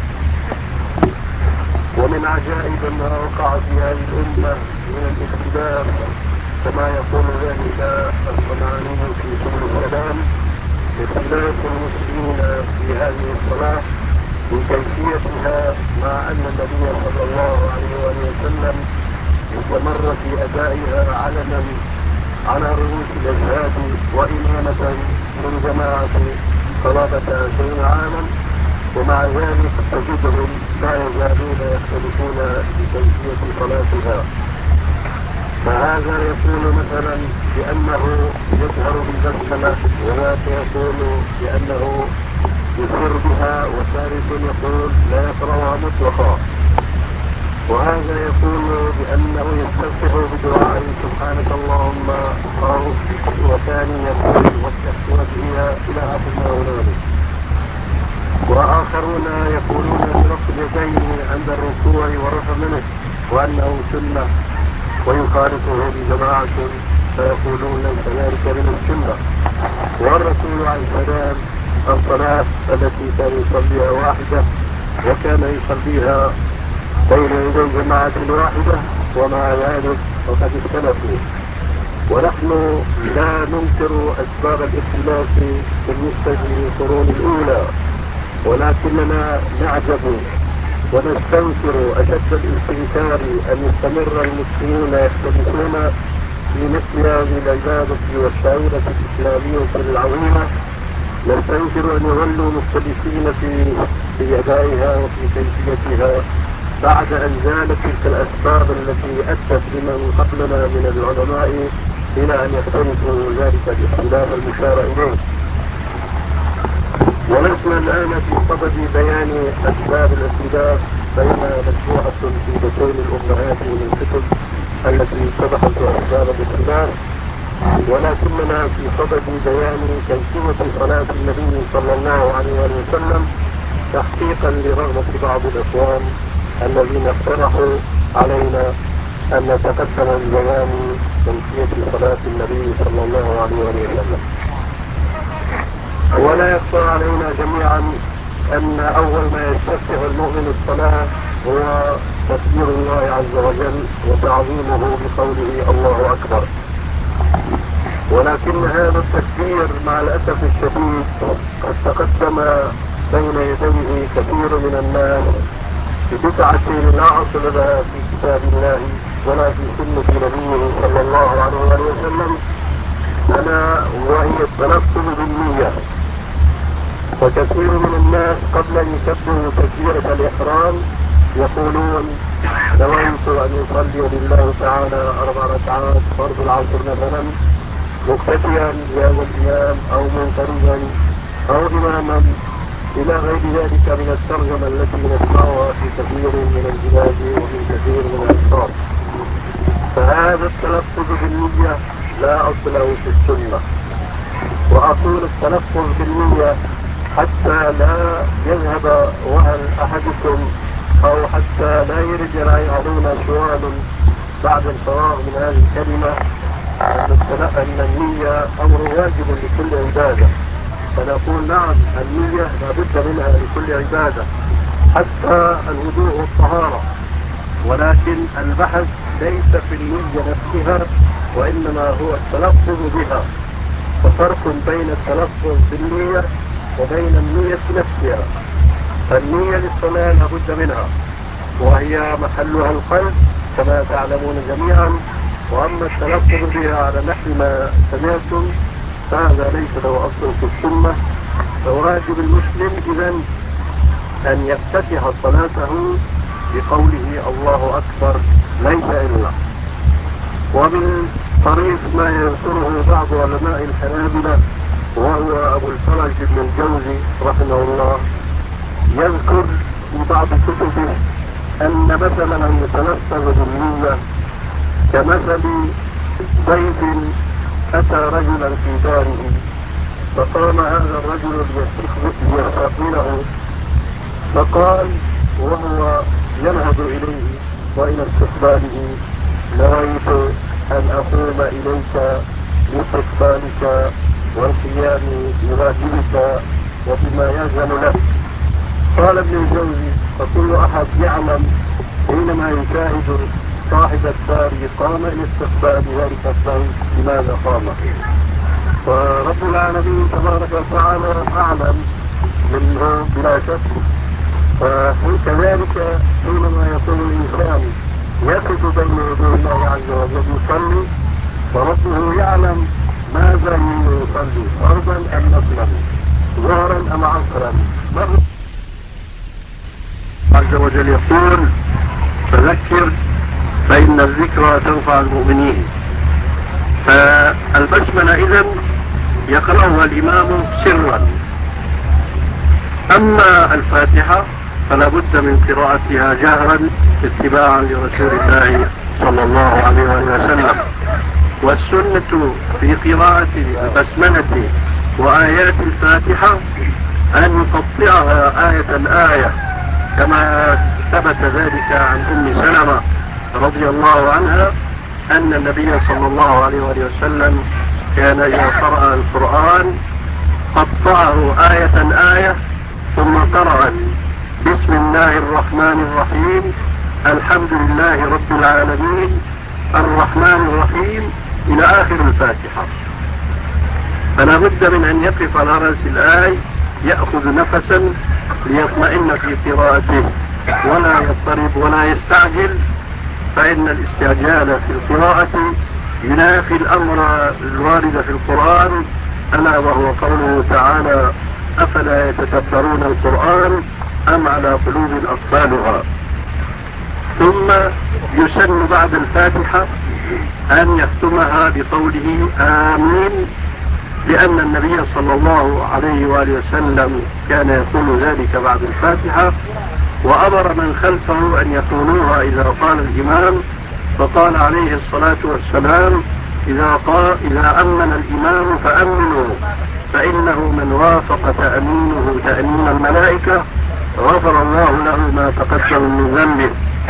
ومن عجائب ما وقع في هذه الأمة من الاختلاف كما يقول ذلك الصنعاني في سبل السلام اختلاف المسلمين في هذه الصلاة من كيفيتها، مع أن النبي صلى الله عليه وسلم استمر في أدائها علنا على رؤوس الأجهاد وإمامة من جماعة قرابة 20 عاما، ومع ذلك تجدهم لا يزالون يختلفون بكيفية صلاتها. فهذا يقول مثلا بأنه يجهر بالبسملة، وذاك يقول بأنه يسر بها، وثالث يقول لا يقرأها مطلقا، وهذا يقول بأنه يستفتح بدعاء سبحانك اللهم، وثاني يقول وجهت وجهي إلى آخر ما هنالك. وآخرون يقولون برفع اليدين عند الركوع ورفع منه وأنه سنة، ويخالفه بجماعة فيقولون ليس ذلك من السنة. والرسول عليه السلام الصلاة التي كان يصليها واحدة وكان يصليها بين يدي جماعة واحدة، ومع ذلك وقد اختلفوا. ونحن لا ننكر أسباب الاختلاف بالنسبة للقرون الأولى، ولكننا نعجب ونستنكر أشد الاستنكار أن يستمر المسلمون يختلفون في مثل هذه العبادة والشعيرة الإسلامية العظيمة. نستنكر أن يظلوا مختلفين في أدائها وفي كيفيتها بعد أن زالت تلك الأسباب التي أدت بمن قبلنا من العلماء إلى أن يختلفوا ذلك الاختلاف المشار إليه. ولسنا الآن في صدد بيان أسباب الاختلاف بين مجموعة في بطون الأمهات من الكتب التي سبقت أسباب الاختلاف، ولكننا في صدد بيان كيفية صلاة النبي صلى الله عليه وسلم تحقيقا لرغبة بعض الإخوان الذين اقترحوا علينا أن نتقدم ببيان كيفية صلاة النبي صلى الله عليه وسلم. ولا يخفى علينا جميعا أن أول ما يستفتح المؤمن الصلاة هو تكبير الله عز وجل وتعظيمه بقوله الله أكبر. ولكن هذا التكبير مع الأسف الشديد قد تقدم بين يديه كثير من الناس ببدعة لا أصل لها في كتاب الله ولا في سنة نبيه صلى الله عليه وسلم، ألا وهي التلفظ بالنية. وكثير من الناس قبل أن يكبروا تكبيرة الإحرام يقولون نويت أن يصلي لله تعالى 4 ركعات فرض العصر مثلا مقتديا بهذا الإمام أو منفردا أو إماما إلى غير ذلك من الترجمة التي نسمعها في كثير من البلاد وفي كثير من الأمصار. فهذا التلفظ بالنية لا أصل له في السنة. وأقول التلفظ بالنية حتى لا يذهب وهن أحدكم أو حتى لا يرجع علينا سؤال بعد الفراغ من هذه الكلمة أن النية أمر واجب لكل عبادة. فنقول نعم النية لابد منها لكل عبادة حتى الوضوء والطهارة، ولكن البحث ليس في النية نفسها وإنما هو التلفظ بها. ففرق بين التلفظ بالنية وبين النية نفسها. فالنية للصلاة لابد منها وهي محلها القلب كما تعلمون جميعا، وأما التلفظ بها على نحو ما سمعتم فهذا ليس له أصل في السنة. فواجب المسلم إذن أن يفتتح صلاته بقوله الله أكبر ليس إلا. ومن طريق ما يذكره بعض علماء الحنابلة وهو أبو الفرج بن الجوزي رحمه الله يذكر في بعض كتبه أن مثلا يتلفظ بالنية كمثل ضيف أتى رجلا في داره فقام هذا الرجل ليستقبله فقال وهو ينهض إليه وإلى استقباله نويت أن أقوم إليك لاستقبالك والقيام بواجبك وبما يلزم لك. قال ابن الجوزي فكل أحد يعلم حينما يشاهد صاحب الدار قام لاستقبال ذلك الضيف لماذا قام. فرب العالمين تبارك وتعالى أعلم منه بلا شك. فكذلك حينما يكون الإنسان يقف بين يدي الله عز وجل يصلي وربه يعلم ماذا يصلي فرضا أم نفلا ظهرا أم عصرا. عز وجل يقول فذكر فإن الذكرى تنفع المؤمنين. فالبسملة إذن يقرأها الإمام سرا. أما الفاتحة فلا بد من قراءتها جهرا اتباعا لرسول الله صلى الله عليه وسلم. والسنة في قراءة البسملة وآيات الفاتحة أن يقطعها آية كما ثبت ذلك عن أم سلمة رضي الله عنها أن النبي صلى الله عليه وسلم كان إذا قرأ القرآن قطعه آية ثم قرأ بسم الله الرحمن الرحيم الحمد لله رب العالمين الرحمن الرحيم إلى آخر الفاتحة. فلا بد من أن يقف على رأس الآية يأخذ نفسا ليطمئن في قراءته ولا يضطرب ولا يستعجل، فإن الاستعجال في القراءة ينافي الأمر الوارد في القرآن، ألا وهو قوله تعالى أفلا يتدبرون القرآن أم على قلوب أقفالها. ثم يسن بعد الفاتحة أن يختمها بقوله آمين، لأن النبي صلى الله عليه وآله وسلم كان يقول ذلك بعد الفاتحة، وأمر من خلفه أن يقولوها إذا قال الإمام، فقال عليه الصلاة والسلام إذا أمن الإمام فأمنوا فإنه من وافق تأمينه تأمين الملائكة غفر الله له ما تقدم من ذنبه.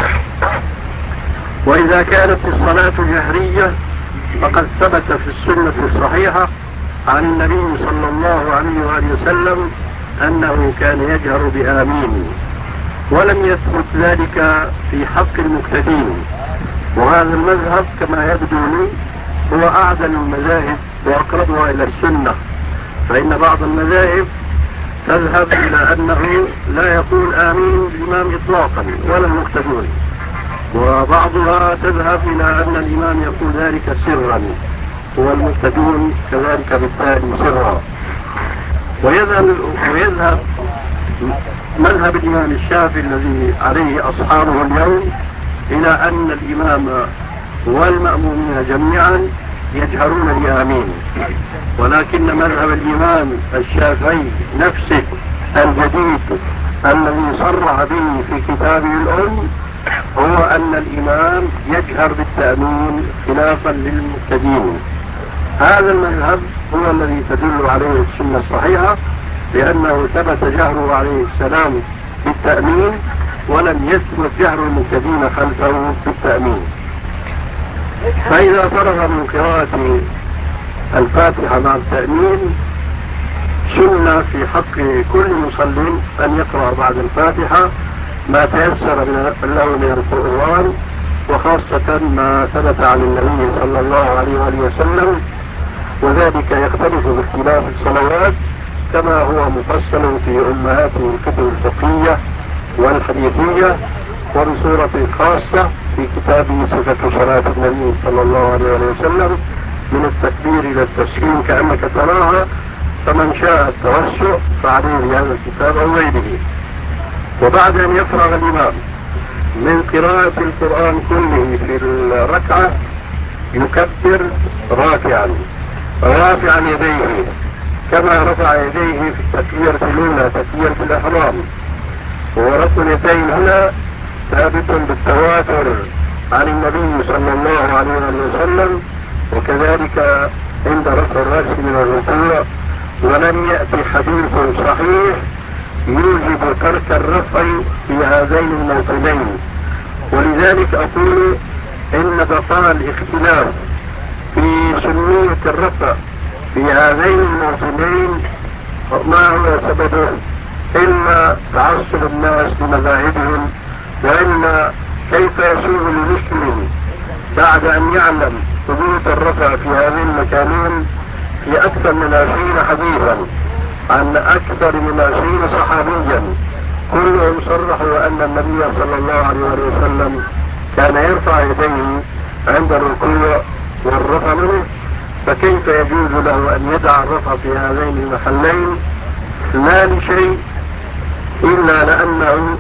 وإذا كانت الصلاة جهرية فقد ثبت في السنة الصحيحة عن النبي صلى الله عليه وآله وسلم أنه كان يجهر بآمين، ولم يثبت ذلك في حق المقتدين. وهذا المذهب كما يبدو لي هو أعدل المذاهب وأقربها إلى السنة، فإن بعض المذاهب تذهب إلى أنه لا يقول آمين الإمام إطلاقا ولا المقتدون، وبعضها تذهب إلى أن الإمام يقول ذلك سرا والمقتدون كذلك بالتالي سرا. ويذهب مذهب الإمام الشافعي الذي عليه أصحابه اليوم إلى أن الإمام والمأمومين جميعا يجهرون بآمين، ولكن مذهب الإمام الشافعي نفسه الجديد الذي صرح به في كتابه الأم هو أن الإمام يجهر بالتأمين خلافا للمقتدين. هذا المذهب هو الذي تدل عليه السنة الصحيحة، لأنه ثبت جهره عليه السلام بالتأمين ولم يثبت جهر المقتدين خلفه بالتأمين. فإذا فرغ من قراءة الفاتحة مع التأمين سنة في حق كل مصلٍ أن يقرأ بعد الفاتحة ما تيسر له من القرآن، وخاصة ما ثبت عن النبي صلى الله عليه وآله وسلم، وذلك يختلف باختلاف الصلوات كما هو مفصل في أمهات الكتب الفقهية والحديثية، وبصورة خاصة في كتاب صفة صلاة النبي صلى الله عليه وسلم من التكبير إلى التسليم كأنك تراها، فمن شاء التوسع فعليه بهذا الكتاب أو غيره. وبعد أن يفرغ الإمام من قراءة القرآن كله في الركعة يكبر رافعا يديه كما رفع يديه في التكبيرة الأولى تكبيرة الإحرام. ورفع اليدين هنا ثابت بالتواتر عن النبي صلى الله عليه وسلم، وكذلك عند رفع الرأس من الركوع، ولم يأتي حديث صحيح يوجب ترك الرفع في هذين الموطنين. ولذلك أقول إن بقاء الاختلاف في سنية الرفع في هذين الموطنين ما هو سببه إلا تعصب الناس لمذاهبهم، وإلا كيف يسوغ للمسلم بعد أن يعلم ثبوت الرفع في هذين المكانين في أكثر من 20 حديثا عن أكثر من 20 صحابيا كلهم صرحوا أن النبي صلى الله عليه وسلم كان يرفع يديه عند الركوع والرفع منه، فكيف يجوز له أن يدع الرفع في هذين المحلين لا لشيء إلا لأنه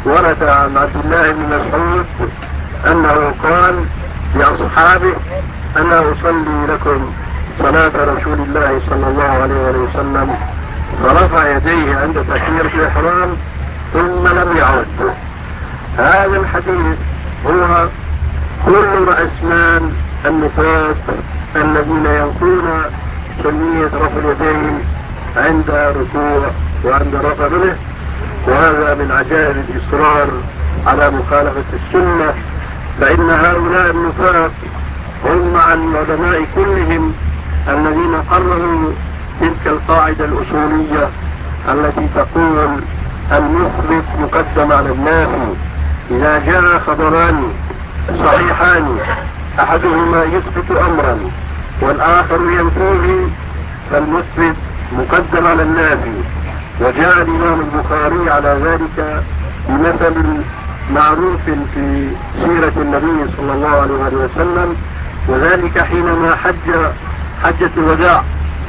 ورد عن عبد الله بن مسعود أنه قال لأصحابه: أنا أصلي لكم صلاة رسول الله صلى الله عليه وسلم، فرفع يديه عند تكبيرة الإحرام ثم لم يعد. هذا الحديث هو كل رأسمان النفاق الذين ينقون سنية رفع اليدين عند ركوع وعند رفع منه، وهذا من عجائب الإصرار على مخالفة السنة، فإن هؤلاء النفاق هم مع العلماء كلهم الذين قرروا تلك القاعدة الأصولية التي تقول المثبت مقدم على النافي. إذا جاء خبران صحيحان أحدهما يثبت أمرا والآخر ينفيه فالمثبت مقدم على النافي. وجاء الإمام البخاري على ذلك بمثل معروف في سيرة النبي صلى الله عليه وسلم، وذلك حينما حجة الوداع،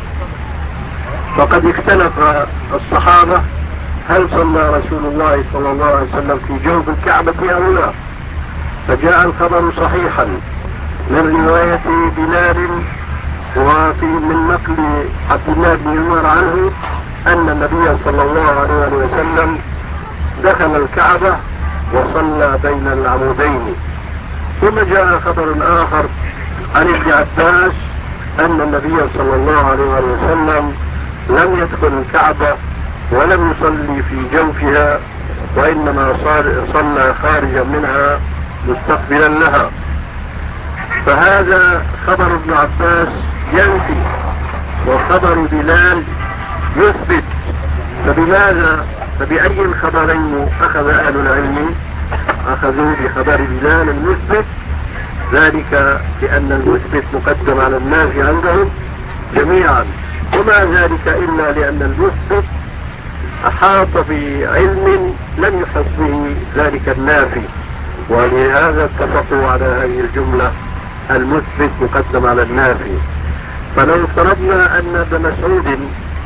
فقد اختلف الصحابة هل صلى رسول الله صلى الله عليه وسلم في جوف الكعبة أو لا، فجاء الخبر صحيحا من رواية بلال وفي من نقل عبد الله بن عمر عنه أن النبي صلى الله عليه وسلم دخل الكعبة وصلى بين العمودين. ثم جاء خبر آخر عن ابن عباس أن النبي صلى الله عليه وسلم لم يدخل الكعبة ولم يصلي في جوفها، وإنما صلى خارجا منها مستقبلا لها. فهذا خبر ابن عباس ينفي وخبر بلال يثبت. فبأي الخبرين أخذ أهل العلم؟ أخذوا بخبر بلال المثبت، ذلك لأن المثبت مقدم على النافي عندهم جميعا، وما ذلك إلا لأن المثبت أحاط بعلم لم يحط به ذلك النافي، ولهذا اتفقوا على هذه الجملة: المثبت مقدم على النافي. فلو افترضنا أن ابن مسعود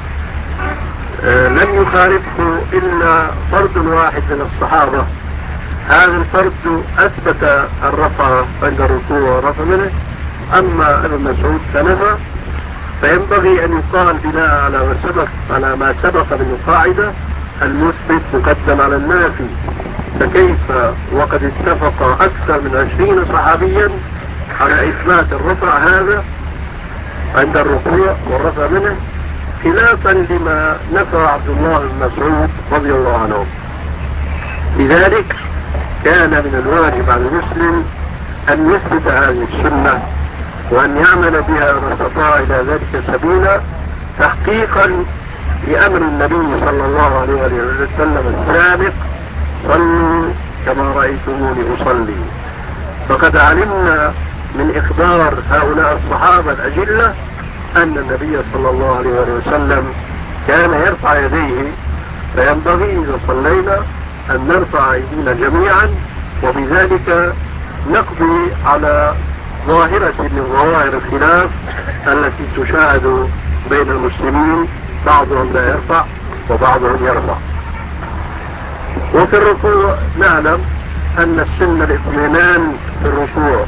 لم يخالفه إلا فرد واحد من الصحابة، هذا الفرد أثبت الرفع عند الركوع والرفع منه، أما ابن مسعود فنفى، فينبغي أن يقال بناء على ما سبق من القاعدة: المثبت مقدم على النافي. فكيف وقد اتفق أكثر من 20 صحابيا على إثبات الرفع هذا عند الركوع والرفع منه، خلافا لما نفى عبد الله بن مسعود رضي الله عنه. لذلك كان من الواجب على المسلم أن يثبت هذه السنة وأن يعمل بها ما استطاع إلى ذلك سبيلا، تحقيقا لأمر النبي صلى الله عليه وسلم السابق: صلوا كما رأيتموني أصلي. فقد علمنا من إخبار هؤلاء الصحابة الأجلة أن النبي صلى الله عليه وسلم كان يرفع يديه، فينبغي إذا صلينا أن نرفع أيدينا جميعا، وبذلك نقضي على ظاهرة من ظواهر الخلاف التي تشاهد بين المسلمين، بعضهم لا يرفع وبعضهم يرفع. وفي الركوع نعلم أن السنة الاطمئنان في الركوع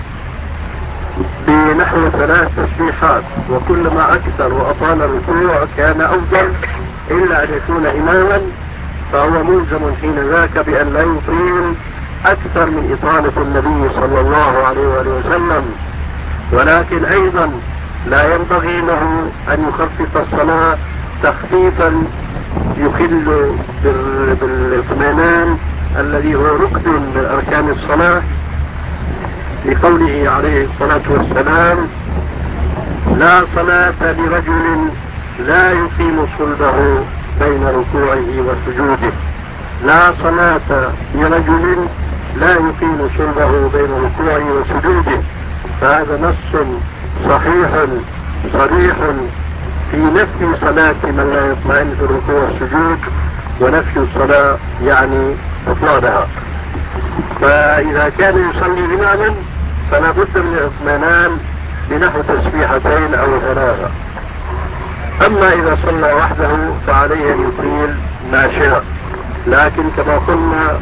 بنحو 3 تسبيحات، وكلما أكثر وأطال الركوع كان أفضل، إلا أن يكون إماما فهو ملزم حين ذاك بأن لا يطيل أكثر من إطالة النبي صلى الله عليه وسلم. ولكن أيضا لا ينبغي له أن يخفف الصلاة تخفيفا يخل بالاطمئنان الذي هو ركن من أركان الصلاة، لقوله عليه الصلاة والسلام: لا صلاة لرجل لا يقيم صلبه بين ركوعه وسجوده. لا صلاة لرجل لا يقيم صلبه بين ركوعه وسجوده. فهذا نص صحيح صريح في نفي صلاة من لا يطمئن في الركوع والسجود، ونفي الصلاة يعني بطلانها. فإذا كان يصلي إماما فلا بد من الاطمئنان بنحو تسبيحتين أو 3. أما إذا صلى وحده فعليه أن يطيل ما شاء، لكن كما قلنا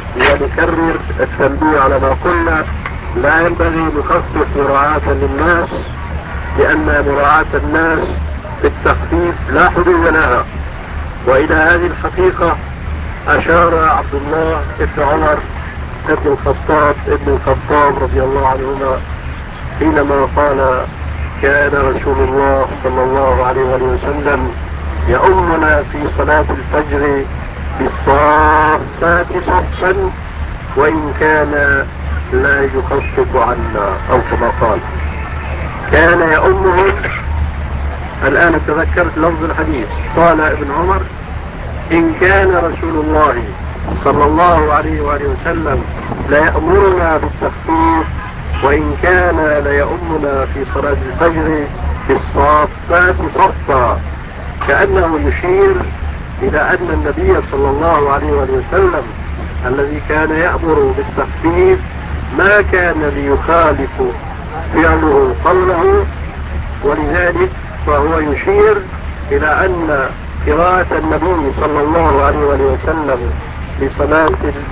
ونكرر التنبيه على ما قلنا. لا ينبغي نخفف مراعاة للناس، لأن مراعاة الناس في التخفيف لا حدود لها. وإلى هذه الحقيقة أشار عبد الله بن عمر ابن الخطاب رضي الله عنهما حينما قال: كان رسول الله صلى الله عليه وسلم يؤمنا في صلاة الفجر بالصافات صفا وإن كان لا يخفف عنا، أو كما قال كان يؤمهم. الآن تذكرت لفظ الحديث، قال ابن عمر: إن كان رسول الله صلى الله عليه وسلم لا يأمرنا بالتخفيف وإن كان ليؤمنا في صلاة الفجر بالصافات صفا، كأنه يشير إلى أن النبي صلى الله عليه وسلم الذي كان يأمر بالتخفيف ما كان ليخالف فعله قوله، ولذلك فهو يشير إلى أن قراءة النبي صلى الله عليه وسلم لسورة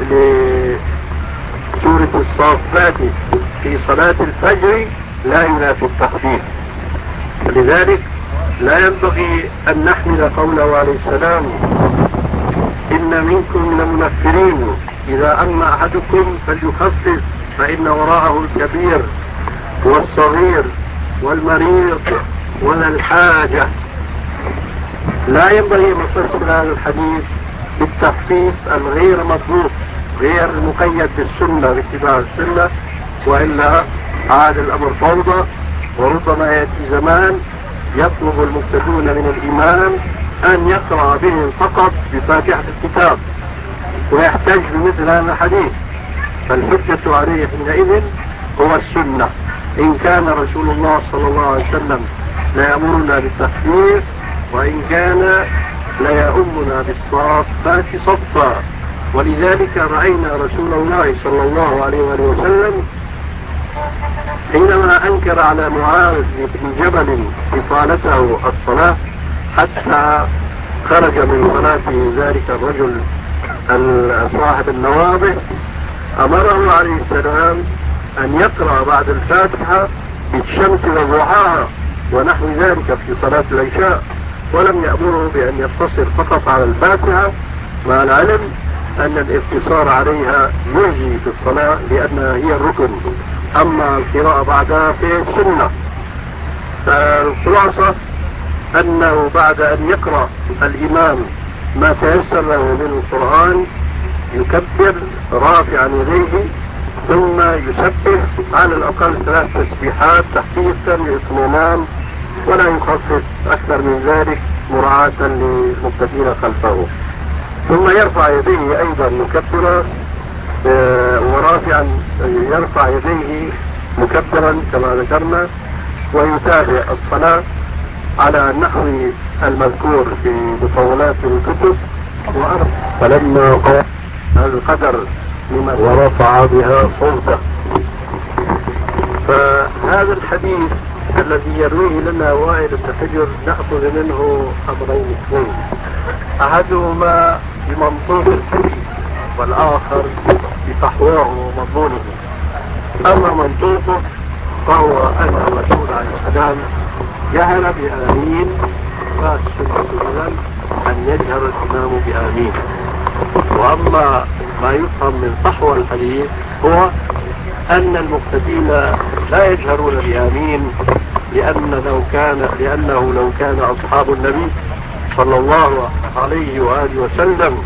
الصافات في صلاة الفجر لا ينافي التخفيف. لذلك لا ينبغي أن نحمل قوله عليه السلام: إن منكم لمنفرين إذا أما أحدكم فليخفف فإن وراءه الكبير والصغير والمريض ولا الحاجة. لا ينبغي أن نفسر هذا الحديث بالتخفيف الغير مطلوب، غير مقيد بالسنة باتباع السنة، وإلا عاد الأمر فوضى. وربما يأتي زمان يطلب المقتدون من الإمام أن يقرأ بهم فقط بفاتحة الكتاب ويحتاج بمثل هذا الحديث، فالحجة عليه حينئذ هو السنة. إن كان رسول الله صلى الله عليه وسلم لا يأمرنا بالتخفيف وإن كان لا يؤمنا بالصافات صفا. ولذلك رأينا رسول الله صلى الله عليه وسلم حينما أنكر على معاذ بن جبل إطالته الصلاة حتى خرج من صلاته ذلك الرجل صاحب النواضح، أمره عليه السلام أن يقرأ بعد الفاتحة بالشمس وضحاها ونحو ذلك في صلاة العشاء، ولم يأمره بأن يقتصر فقط على الفاتحة، مع العلم أن الاقتصار عليها يجزي في الصلاة لأنها هي الركن، أما القراءة بعدها في السنة. فالخلاصة أنه بعد أن يقرأ الإمام ما تيسر له من القرآن يكبر رافعا يديه ثم يسبح على الأقل 3 تسبيحات تحقيقا للاطمئنان، ولا يخفف أكثر من ذلك مراعاة للمقتدين خلفه، ثم يرفع يديه أيضا مكبرا ورافعا يرفع يديه مكبرا كما ذكرنا، ويتابع الصلاة على النحو المذكور في مطولات الكتب. فلما قال القدر ورفع بها صوته. فهذا الحديث الذي يرويه لنا وائل بن حجر نأخذ منه أمرين اثنين، أحدهما بمنطوق الحديث والآخر بفحواه ومضمونه. أما منطوقه فهو أن الرسول عليه السلام جهر بآمين، فالسنة إذن أن يجهر الإمام بآمين. وأما ما يفهم من فحوى الحديث هو أن المقتدين لا يجهرون بآمين، لأنه لو كان أصحاب النبي صلى الله عليه وآله وسلم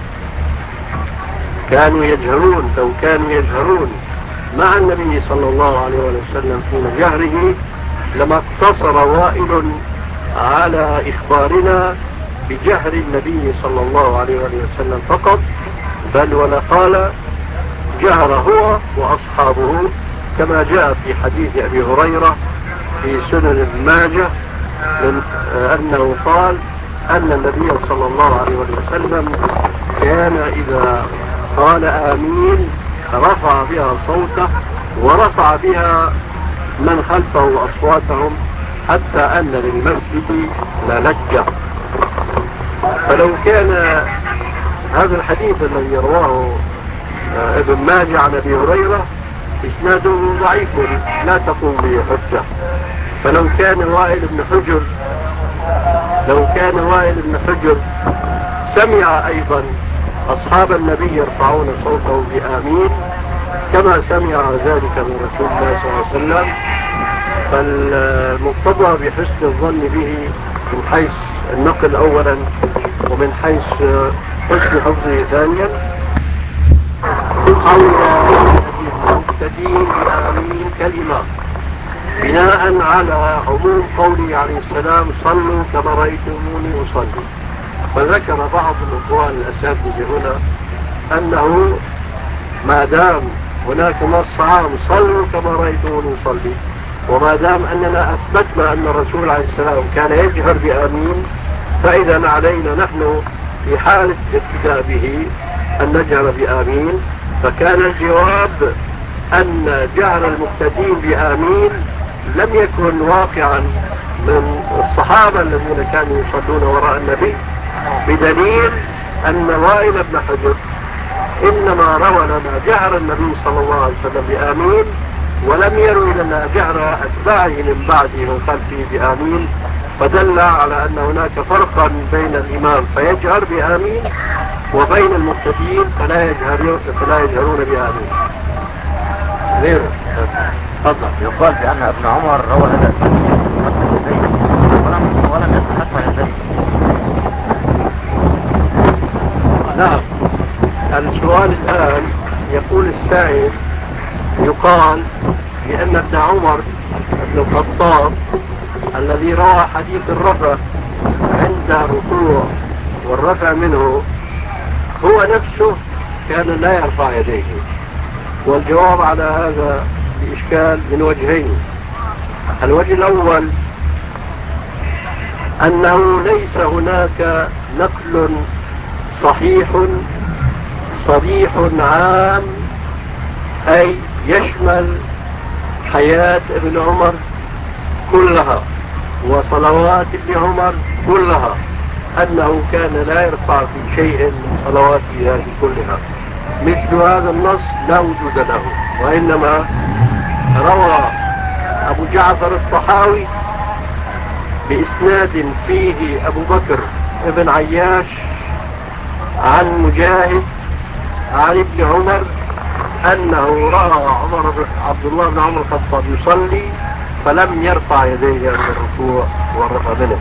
كانوا يجهرون مع النبي صلى الله عليه وسلم في جهره لما اقتصر وائل على إخبارنا بجهر النبي صلى الله عليه وسلم فقط، بل ولقال جهر هو وأصحابه كما جاء في حديث أبي هريرة في سنن ابن ماجه أنه قال أن النبي صلى الله عليه وسلم كان إذا قال آمين رفع بها صوته ورفع بها من خلفه أصواتهم حتى أن للمسجد للجة. فلو كان هذا الحديث الذي رواه ابن ماجه عن ابي هريرة اسناده ضعيف لا تقوم به حجة. فلو كان وائل بن حجر سمع ايضا اصحاب النبي يرفعون صوته بآمين كما سمع ذلك من رسول الله صلى الله عليه وسلم، فالمقتضى بحسن الظن به من حيث النقل اولا ومن حيث حسن حفظه ثانيا قول المقتدين بآمين كلمة بناء على عموم قوله عليه السلام صلوا كما رأيتموني أصلي. فذكر بعض الأخوان الأساتذة هنا أنه ما دام هناك نص عام صلوا كما رأيتموني أصلي، وما دام أننا أثبتنا أن الرسول عليه السلام كان يجهر بآمين، فإذا علينا نحن في حالة ابتداء به أن نجهر بآمين. فكان الجواب أن جهر المقتدين بآمين لم يكن واقعا من الصحابة الذين كانوا يصلون وراء النبي، بدليل أن وائل بن حجر إنما روى لنا جهر النبي صلى الله عليه وسلم بآمين، ولم يروي لنا جهر أتباعه من بعده من خلفه بآمين، فدل على أن هناك فرقا بين الإمام فيجهر بآمين وبين المقتدين فلا يجهرون بآمين. غيره تفضل. يقال بأن ابن عمر روى هذا ولم يتحقق عن ذلك. نعم. السؤال الآن يقول السائل يقال بأن ابن عمر بن الخطاب الذي روى حديث الرفع عند الركوع والرفع منه هو نفسه كان لا يرفع يديه. والجواب على هذا بإشكال من وجهين. الوجه الأول أنه ليس هناك نقل صحيح صريح عام أي يشمل حياة ابن عمر كلها وصلوات ابن عمر كلها أنه كان لا يرفع في شيء من صلواته هذه كلها. مثل هذا النص لا وجود له، وإنما روى أبو جعفر الطحاوي بإسناد فيه أبو بكر ابن عياش عن مجاهد عن ابن عمر أنه رأى عبد الله بن عمر الخطاب يصلي فلم يرفع يديه عند الركوع والرفع منه.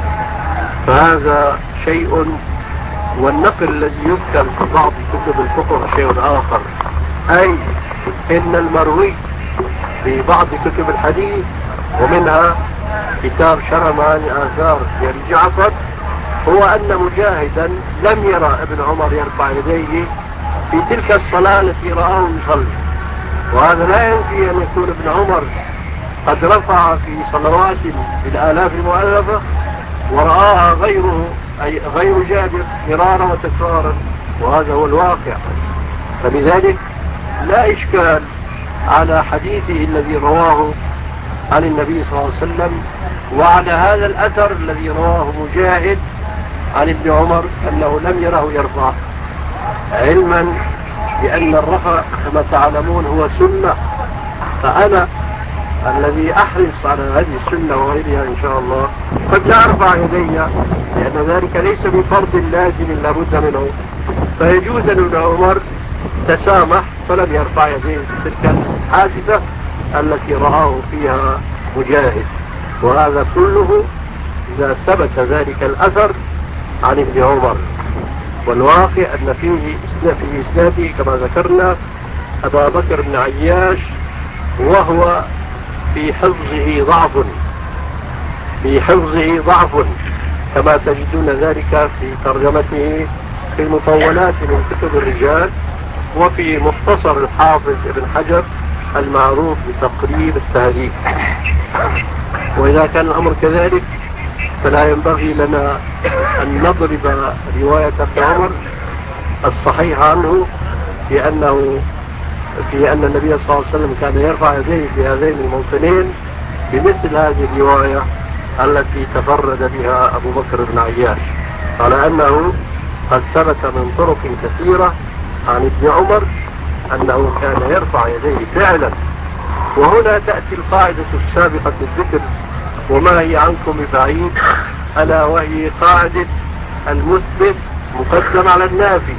فهذا شيء، والنقل الذي يذكر في بعض كتب الفقه شيء آخر، أي إن المروي في بعض كتب الحديث ومنها كتاب شرح معاني آثار لأبي جعفر هو أن مجاهدا لم يرى ابن عمر يرفع يديه في تلك الصلاة التي رآه يصلي. وهذا لا ينفي أن يكون ابن عمر قد رفع في صلوات بالآلاف المؤلفة ورآها غيره أي غير جابر مرارا وتكرارا، وهذا هو الواقع. فلذلك لا إشكال على حديثه الذي رواه عن النبي صلى الله عليه وسلم وعلى هذا الأثر الذي رواه مجاهد عن ابن عمر أنه لم يره يرفع، علما بأن الرفع كما تعلمون هو سنة. فأنا الذي أحرص على هذه السنة وغيرها إن شاء الله قد لا أرفع يدي لأن ذلك ليس بفرض لازم لابد منه، فيجوز أن ابن عمر تسامح فلم يرفع يديه في تلك الحادثة التي رآه فيها مجاهد. وهذا كله إذا ثبت ذلك الأثر عن ابن عمر. والواقع أن فيه في إسناده كما ذكرنا أبا بكر بن عياش وهو في حفظه ضعف كما تجدون ذلك في ترجمته في المطولات من كتب الرجال وفي مختصر الحافظ ابن حجر المعروف بتقريب التهذيب. وإذا كان الأمر كذلك فلا ينبغي لنا أن نضرب رواية ابن عمر الصحيح عنه في أن النبي صلى الله عليه وسلم كان يرفع يديه في هذين الموطنين بمثل هذه الرواية التي تفرد بها أبو بكر بن عياش، على أنه قد ثبت من طرق كثيرة عن ابن عمر أنه كان يرفع يديه فعلا. وهنا تأتي القاعدة السابقة الذكر وما هي عنكم ببعيد، ألا وهي قاعدة المثبت مقدم على النافي.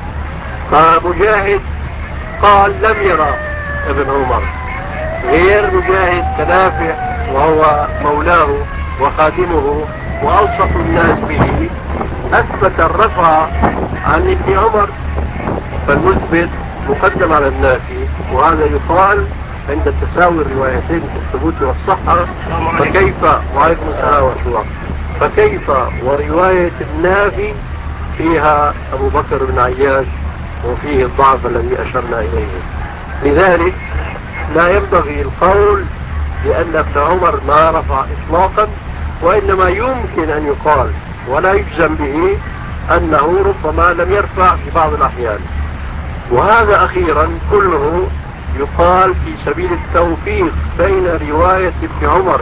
فمجاهد قال لم يرى ابن عمر، غير مجاهد كنافع وهو مولاه وخادمه وأوصف الناس به أثبت الرفع عن ابن عمر. فالمثبت مقدم على النافي، وهذا يقال عند تساوي الروايتين في الثبوت والصحة. فكيف وعليكم السلام ورحمة، فكيف ورواية النافي فيها أبو بكر بن عياش وفيه الضعف الذي أشرنا إليه. لذلك لا ينبغي القول لأن ابن عمر ما رفع إطلاقا، وإنما يمكن أن يقال ولا يجزم به أنه ربما لم يرفع في بعض الأحيان. وهذا أخيرا كله يقال في سبيل التوفيق بين رواية ابن عمر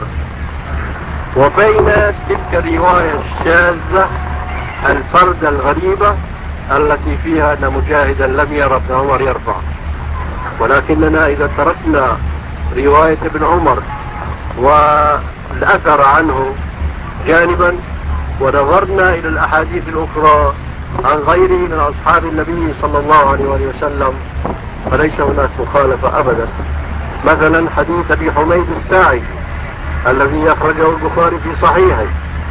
وبين تلك الرواية الشاذة الفرد الغريبة التي فيها أن مجاهدا لم يرى ابن عمر يرفع. ولكننا إذا تركنا رواية ابن عمر والأثر عنه جانبا ونظرنا إلى الأحاديث الأخرى عن غيره من أصحاب النبي صلى الله عليه وسلم، فليس هناك مخالفة أبدا. مثلا حديث أبي حميد الساعدي الذي أخرجه البخاري في صحيحه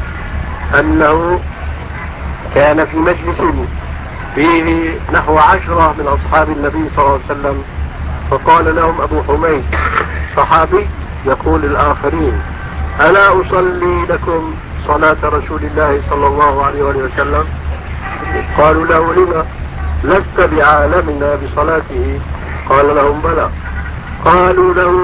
أنه كان في مجلس فيه نحو 10 من أصحاب النبي صلى الله عليه وسلم، فقال لهم أبو حميد صحابي يقول الآخرين ألا أصلي لكم صلاة رسول الله صلى الله عليه وسلم؟ قالوا له لما؟ لست بعالمنا بصلاته؟ قال لهم بلى. قالوا له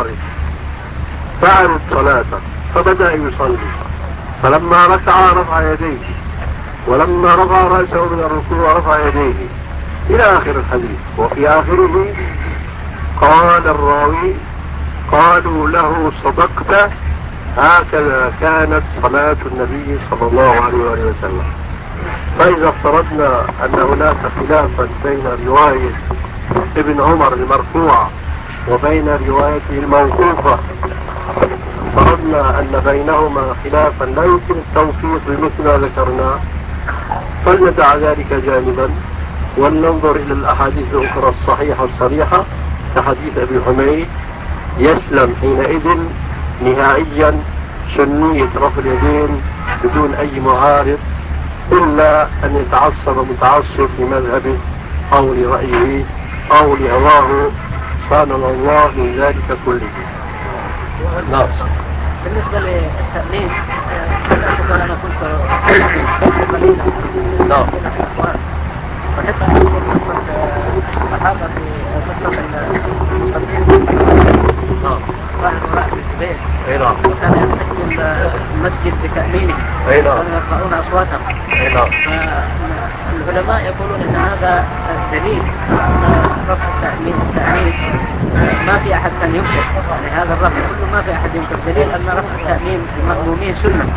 فعرض صلاته، فبدأ يصلي، فلما ركع رفع يديه، ولما رفع رأسه من الركوع رفع يديه إلى آخر الحديث. وفي آخره قال الراوي قالوا له صدقت، هكذا كانت صلاة النبي صلى الله عليه وسلم. فإذا افترضنا أن هناك خلافا بين رواية ابن عمر المرفوعة وبين روايته الموقوفة، افترضنا أن بينهما خلافا لا يمكن التوفيق بمثل ما ذكرنا، فلندع ذلك جانبا ولننظر إلى الأحاديث الأخرى الصحيحة الصريحة كحديث أبي حميد. يسلم حينئذ نهائيا سنية رفع اليدين بدون أي معارض، إلا أن يتعصب متعصب لمذهبه أو لرأيه أو لهواه، صان الله من ذلك كله. نعم. بالنسبة للتأمين أنا كنت قليلا نعم. وحتى أذكر قصة الصحابة في قصة المصلين ظاهر رأس الزبير، وكان يستكمل المسجد بتأمينه وكانوا يرفعون أصواتهم. فالعلماء يقولون أن هذا دليل رفع التأمين ما في أحد كان ينكر، يعني هذا الرفع ما في أحد ينكر، دليل أن رفع التأمين المأمومين سنة.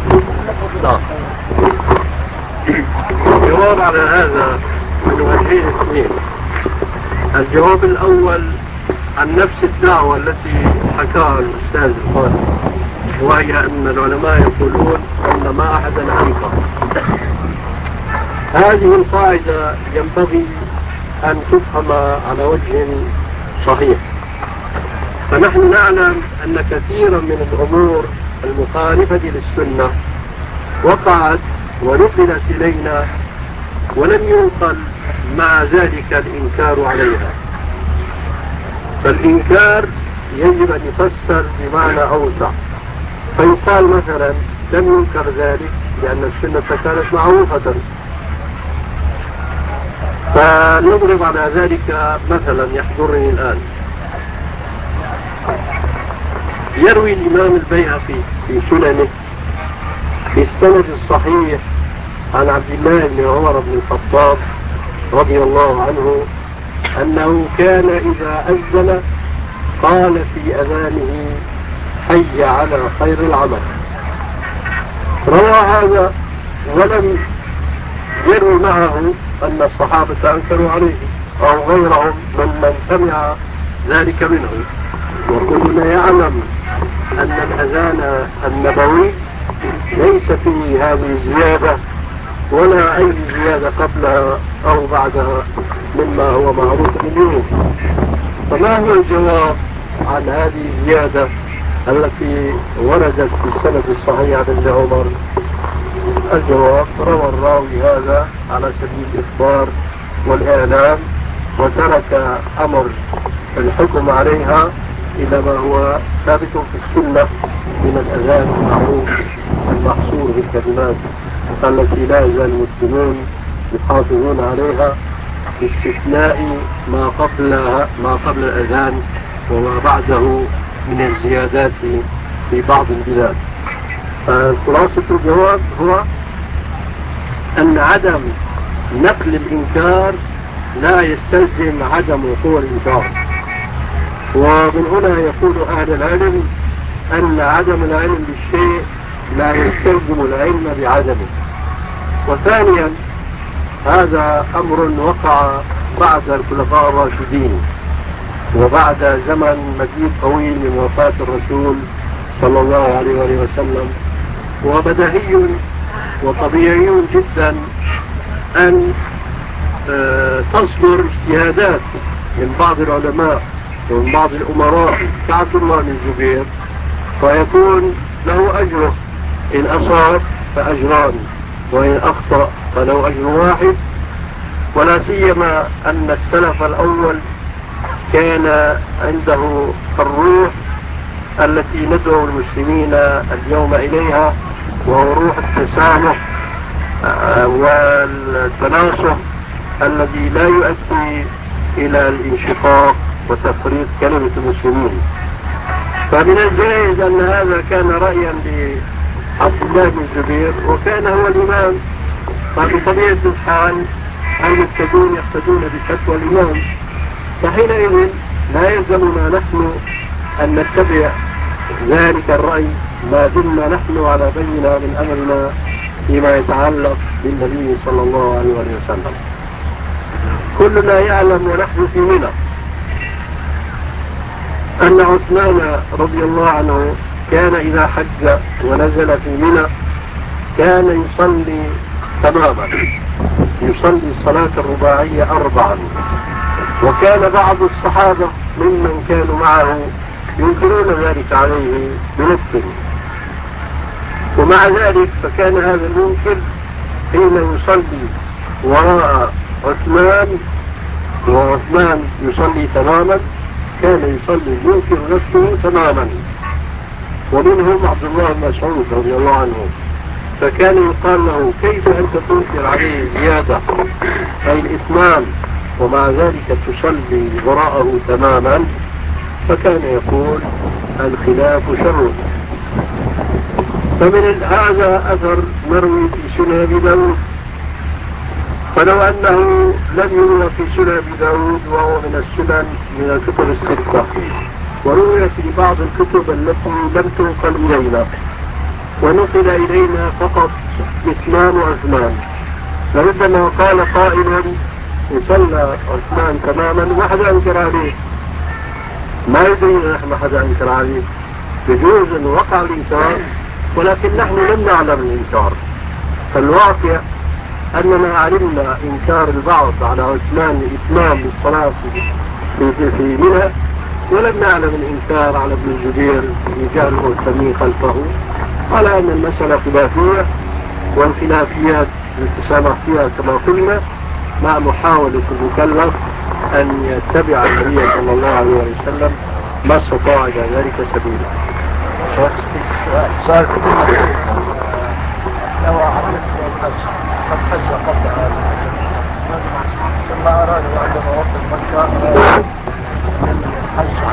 الجواب على هذا من وجهين اثنين. الجواب الأول عن نفس الدعوة التي حكاها الأستاذ القاضي، وهي أن العلماء يقولون أن ما أحدا أنكر. هذه القاعدة ينبغي أن تفهم على وجه صحيح. فنحن نعلم أن كثيرا من الأمور المخالفة للسنة وقعت ونقلت إلينا ولم ينقل مع ذلك الإنكار عليها. فالإنكار يجب أن يفسر بمعنى أوسع، فيقال مثلا لم ينكر ذلك لأن السنة كانت معروفة. فنضرب على ذلك مثلا يحضرني الآن. يروي الإمام البيهقي في سننه بالسند الصحيح عن عبد الله بن عمر بن الخطاب رضي الله عنه أنه كان إذا أذن قال في أذانه حي على خير العمل. روى هذا ولم يروي معه أن الصحابة أنكروا عليه، أو غيرهم ممن سمع ذلك منه. وكلنا يعلم أن الأذان النبوي ليس فيه هذه الزيادة ولا أي زيادة قبلها أو بعدها مما هو معروف اليوم. فما هو الجواب عن هذه الزيادة التي وردت في السند الصحيح عن ابن عمر؟ الجواب: روى الراوي هذا على سبيل الإخبار والإعلام وترك أمر الحكم عليها إلى ما هو ثابت في السنة من الأذان المعروف المحصور بالكلمات التي لا يزال المسلمون يحافظون عليها باستثناء ما قبل الأذان وما بعده من الزيادات في بعض البلاد. خلاصة الجواب هو أن عدم نقل الإنكار لا يستلزم عدم وقوع الإنكار. ومن هنا يقول أهل العلم أن عدم العلم بالشيء لا يستلزم العلم بعدمه. وثانيا هذا أمر وقع بعد الخلفاء الراشدين وبعد زمن مديد طويل من وفاة الرسول صلى الله عليه وسلم، وبديهي وطبيعي جدا أن تصدر اجتهادات من بعض العلماء ومن بعض الأمراء كعبد الله بن الزبير فيكون له أجره، إن أصاب فأجران وإن أخطأ فله أجر واحد. ولا سيما أن السلف الأول كان عنده الروح التي ندعو المسلمين اليوم إليها، وهو روح التسامح والتناصح الذي لا يؤدي إلى الانشقاق وتفريق كلمة المسلمين. فمن الجائز أن هذا كان رأيا لعبد الله بن الزبير وكان هو الإمام، فبطبيعة الحال المقتدون يقتدون بفتوى الإمام، فحينئذ لا يلزمنا نحن أن نتبع ذلك الرأي ما دمنا نحن على بينة من أمرنا فيما يتعلق بالنبي صلى الله عليه وسلم. كلنا يعلم ونحن في منى أن عثمان رضي الله عنه كان إذا حج ونزل في منى كان يصلي تماما، يصلي الصلاة الرباعية 4. وكان بعض الصحابة ممن كانوا معه ينكرون ذلك عليه بنفسه، ومع ذلك فكان هذا المنكر حين يصلي وراء عثمان وعثمان يصلي تماما كان يصلي المنكر نفسه تماما. ومنهم عبد الله بن مسعود رضي الله عنه، فكان يقال له: كيف أنت تنكر عليه زيادة أي الإتمام ومع ذلك تصلي وراءه تماما؟ فكان يقول: الخلاف شر. فمن هذا أثر مروي في سنن أبي داود، فلو أنه لم يروى في سنن أبي داود وهو من السنن من الكتب الستة، وروي في بعض الكتب التي لم تنقل إلينا ونقل إلينا فقط إتمام عثمان، فربما قال قائل: يصلى عثمان تماما وحد أنكر عليه. ما يدري نحن حد أنكر عليه، يجوز أن وقع الإنكار ولكن نحن لم نعلم الإنكار. فالواقع أننا علمنا إنكار البعض على عثمان الإتمام بالصلاة في منى، ولم نعلم الإنكار على ابن الزبير رجال المهتمين خلفه، على أن المسألة خلافية، والخلافيات التسامح فيها كما قلنا مع محاولة المكلف أن يتبع النبي صلى الله عليه وسلم ما استطاع إلى ذلك سبيلا. سؤال لو عملت الحج قد حج قبل هذا ثم أراد عندما وصل مكة الحج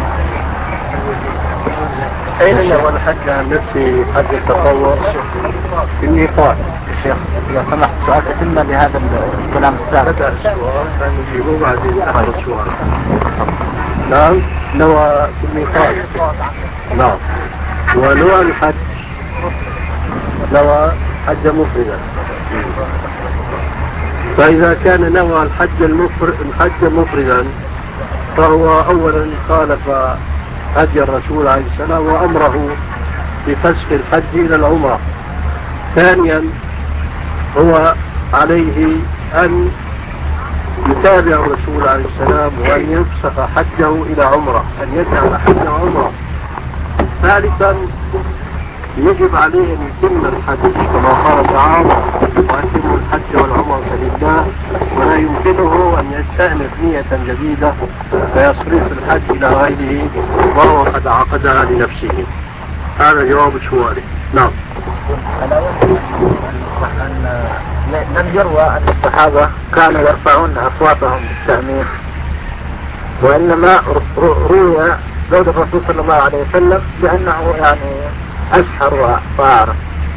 أين هو الحج عن نفسي حج التطوع في الميقات؟ شيخ لو سمحت سؤال تتم بهذا الكلام السابق. بدأ السؤال فنجيبه بعدين آخر السؤال. نعم، نوى في الميقات. نعم، ونوى الحج نوى حج مفردا. فإذا كان نوى الحج مفردا فهو أولا خالف هدي الرسول عليه السلام وأمره بفسخ الحج إلى العمرة. ثانيا هو عليه أن يتابع الرسول عليه السلام وأن يفسخ حجه إلى عمرة، أن يجعل حجه عمرة. ثالثا يجب عليه أن يتم الحج كما قال تعالى وأتم الحج والعمرة لله، ولا يمكنه أن يستأنف نية جديدة فيصرف الحج إلى غيره وهو قد عقدها لنفسه. هذا جواب سؤالي. نعم. لم يروى أن الصحابة كانوا يرفعون أصواتهم بالتأمين، وإنما روي قول الرسول صلى الله عليه وسلم بأنه يعني أشهر وأعرف.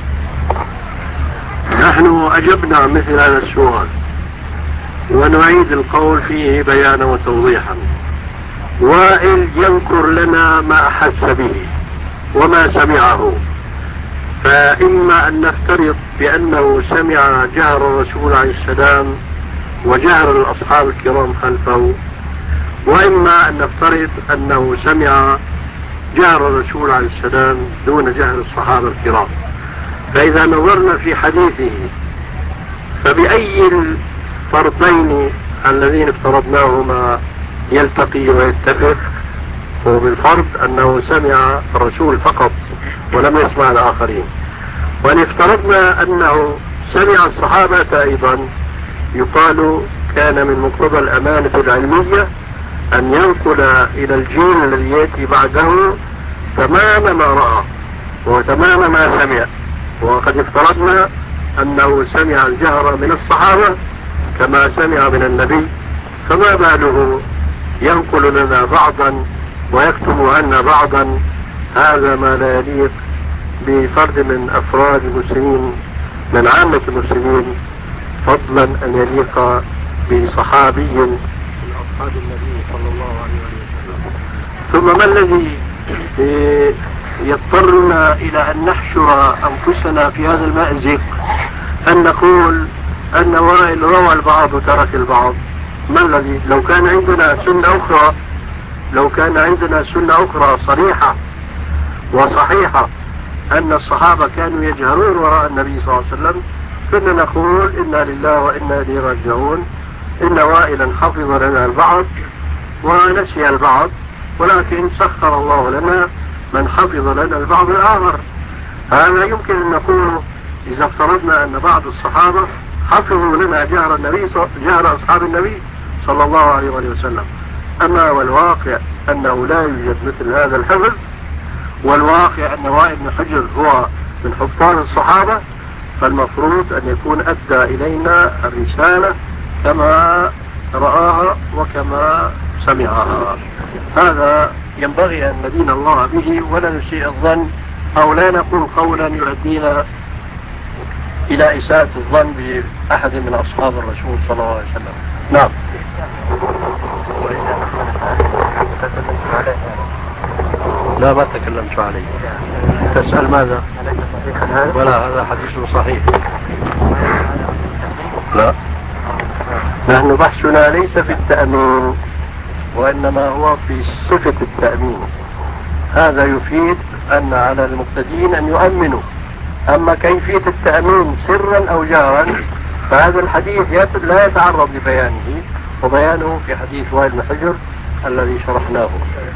نحن أجبنا مثل هذا السؤال ونعيد القول فيه بيانا وتوضيحا. وائل يذكر لنا ما أحس به وما سمعه، فإما أن نفترض بأنه سمع جهر الرسول عليه السلام وجهر الأصحاب الكرام خلفه، وإما أن نفترض أنه سمع جهر الرسول عليه السلام دون جهر الصحابة الكرام. فإذا نظرنا في حديثه فبأي الفرضين الذين افترضناهما يلتقي ويتفق؟ وبالفرض أنه سمع الرسول فقط ولم يسمع الآخرين. وإن افترضنا أنه سمع الصحابة أيضا يقال كان من مقتضى الأمانة العلمية أن ينقل إلى الجيل الذي يأتي بعده تمام ما رأى وتمام ما سمع. وقد افترضنا أنه سمع الجهر من الصحابة كما سمع من النبي، فما باله ينقل لنا بعضا ويكتب عنا بعضا؟ هذا ما لا يليق بفرد من أفراد المسلمين من عامة المسلمين، فضلا أن يليق بصحابي من أصحاب النبي صلى الله عليه وسلم. ثم ما الذي يضطرنا إلى أن نحشر أنفسنا في هذا المأزق أن نقول أن وائل روى البعض وترك البعض؟ ما الذي لو كان عندنا سنة أخرى صريحة وصحيحة أن الصحابة كانوا يجهرون وراء النبي صلى الله عليه وسلم كنا نقول إنا لله وإنا إليه راجعون، إن وائلا حفظ لنا البعض ونسي البعض، ولكن سخر الله لنا من حفظ لنا البعض الآخر. هذا يمكن أن نقول إذا افترضنا أن بعض الصحابة حفظوا لنا جهر أصحاب النبي صلى الله عليه وسلم. أما والواقع أنه لا يوجد مثل هذا الحفظ، والواقع أن وائل بن حجر هو من حفاظ الصحابة، فالمفروض أن يكون أدى إلينا الرسالة كما رآها وكما سمعها. هذا ينبغي أن ندين الله به ولا نسيء الظن أو لا نقول قولا يؤدينا إلى إساءة الظن بأحد من أصحاب الرسول صلى الله عليه وسلم. نعم. لا ما تكلمت عليه. تسأل ماذا؟ ولا هذا حديث صحيح. لا، نحن بحثنا ليس في التأمين وإنما هو في صفة التأمين. هذا يفيد أن على المقتدين أن يؤمنوا. أما كيفية التأمين سرا أو جهرا فهذا الحديث لا يتعرض لبيانه، وبيانه في حديث وائل بن حجر الذي شرحناه.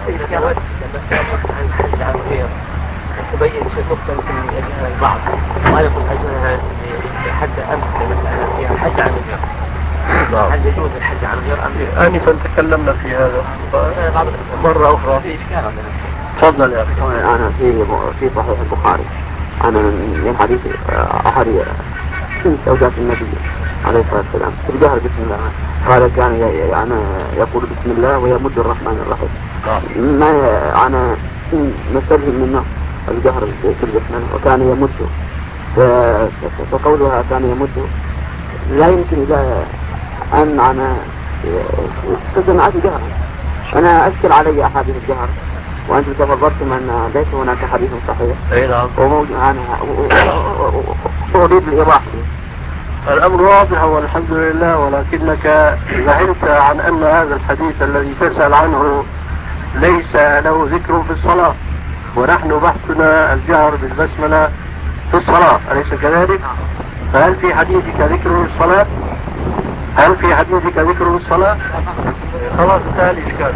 تبين شيء مختلف من أجهة البعض، ما يقول أجهة حتى أمس مثلا فيها الحج عن الغير. هل يجوز الحج عن الغير أم؟ آنفا تكلمنا في هذا مرة أخرى. تفضل يا أخي. أنا في صحيح البخاري أنا من حديث أحد زوجات النبي عليه الصلاة والسلام في الجهر بسم الله، قال كان يعني يقول بسم الله ويمد الرحمن الرحيم. ما أنا نستلهم منه الجهر في البسم وكان يمد، فقولها كان يمد لا يمكن إذا أن أنا تسمعت جهر. أنا أشكل علي أحاديث الجهر وأنتم تفضلتم أن ليس هناك حديث صحيح. أي نعم. وموجود أنا أريد الإيضاح. الأمر واضح والحمد لله، ولكنك زعلت عن أن هذا الحديث الذي تسأل عنه ليس له ذكر في الصلاة، ونحن بحثنا الجهر بالبسملة في الصلاة، أليس كذلك؟ فهل في حديثك ذكر الصلاة؟ هل في حديثك ذكر الصلاة؟ خلاص انتهى الإشكال.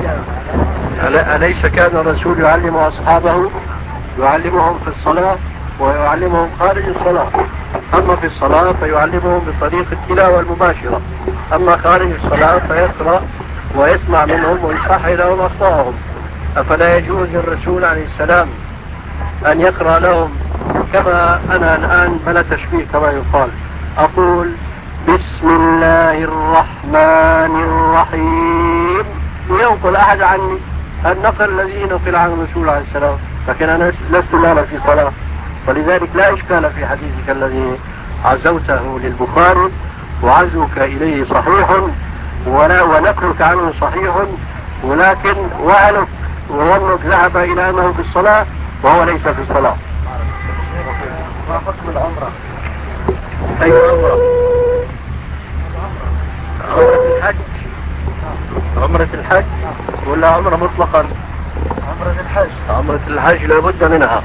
أليس كان الرسول يعلم أصحابه، يعلمهم في الصلاة ويعلمهم خارج الصلاة؟ أما في الصلاة فيعلمهم بطريق التلاوة المباشرة، أما خارج الصلاة فيقرأ ويسمع منهم ويصحح لهم أخطاءهم. أفلا يجوز للرسول عليه السلام أن يقرأ لهم كما أنا الآن بلا تشبيه كما يقال أقول بسم الله الرحمن الرحيم وينقل أحد عني النقل الذي نقل عن الرسول عليه السلام، لكن أنا لست لانا في صلاة، ولذلك لا إشكال في حديثك الذي عزوته للبخاري، وعزوك إليه صحيح ونقلك عنه صحيح، ولكن وهلك وظنك ذهب إلى أنه في الصلاة وهو ليس في الصلاة. ما حكم العمرة؟ أي عمرة؟ عمرة الحج؟ عمرة الحج ولا عمرة مطلقا؟ عمرة الحج. عمرة الحج لابد منها.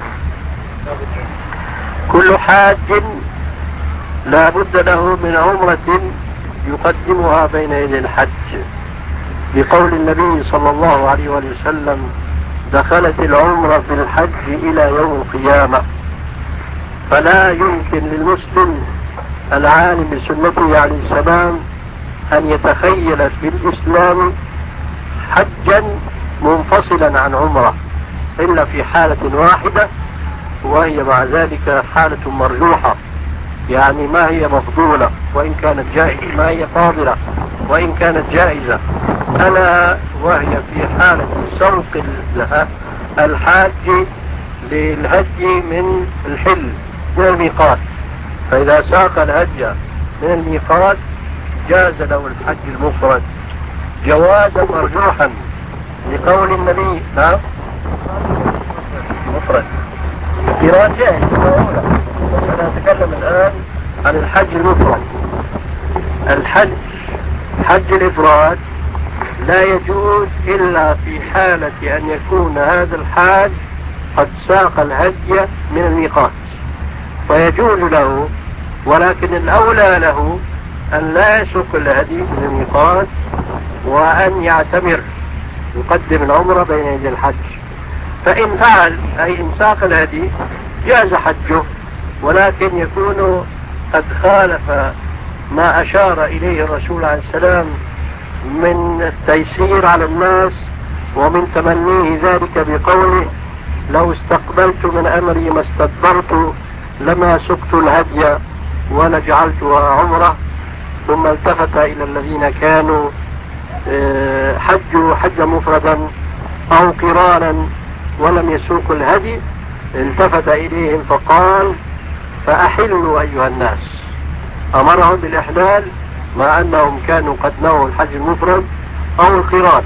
كل حاج لابد له من عمرة يقدمها بين يدي الحج، بقول النبي صلى الله عليه وسلم دخلت العمرة في الحج إلى يوم القيامة. فلا يمكن للمسلم العالم بسنته عليه السلام أن يتخيل في الإسلام حجا منفصلا عن عمرة إلا في حالة واحدة، وهي مع ذلك حالة مرجوحة، يعني ما هي مفضولة وإن كانت جائزة، ما هي فاضلة وإن كانت جائزة، ألا وهي في حالة سوق الحاج للهدي من الحل من الميقات. فإذا ساق الهدي من الميقات جاز له الحج المفرد جوازا مرجوحا لقول النبي نعم مفرد قران جائز. أنا أتكلم الآن عن الحج المفرد. الحج حج الإفراد لا يجوز إلا في حالة أن يكون هذا الحاج قد ساق الهدي من الميقات، فيجوز له، ولكن الأولى له أن لا يسوق الهدي من الميقات وأن يعتمر يقدم العمرة بين يدي الحج. فإن فعل أي إن ساق الهدي جاز حجه، ولكن يكون قد خالف ما أشار إليه الرسول عليه السلام من التيسير على الناس ومن تمنيه ذلك بقوله لو استقبلت من أمري ما استدبرت لما سقت الهدي ولجعلتها عمرة. ثم التفت إلى الذين كانوا حجوا حجا مفردا أو قرانا ولم يسوقوا الهدي، التفت إليهم فقال فأحلوا أيها الناس، أمرهم بالإحلال مع أنهم كانوا قد نووا الحج المفرد أو القران،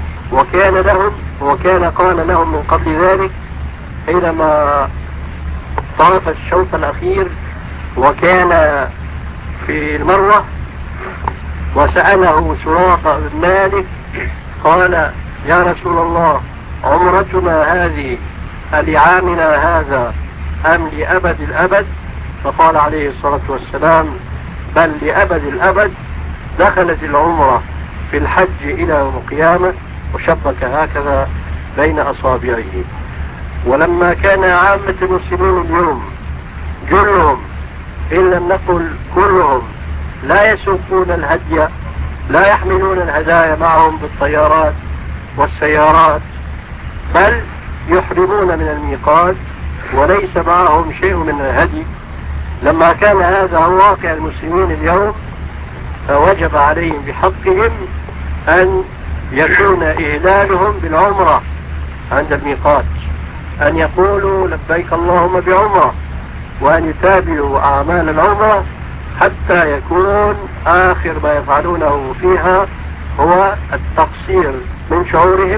وكان قال لهم من قبل ذلك حينما طاف الشوط الأخير وكان في المروة وسأله سراقة بن مالك قال يا رسول الله عمرتنا هذه لعامنا هذا أم لأبد الأبد؟ فقال عليه الصلاة والسلام بل لأبد الأبد. دخلت العمرة في الحج إلى يوم القيامة، وشبك هكذا بين أصابعه. ولما كان عامة المسلمين اليوم جلهم إن لم نقل كلهم لا يسوقون الهدي، لا يحملون الهدايا معهم بالطيارات والسيارات، بل يحرمون من الميقات وليس معهم شيء من الهدي. لما كان هذا هو واقع المسلمين اليوم فوجب عليهم بحقهم أن يكون إهلالهم بالعمرة عند الميقات، أن يقولوا لبيك اللهم بعمرة، وأن يتابعوا أعمال العمرة حتى يكون آخر ما يفعلونه فيها هو التقصير من شعورهم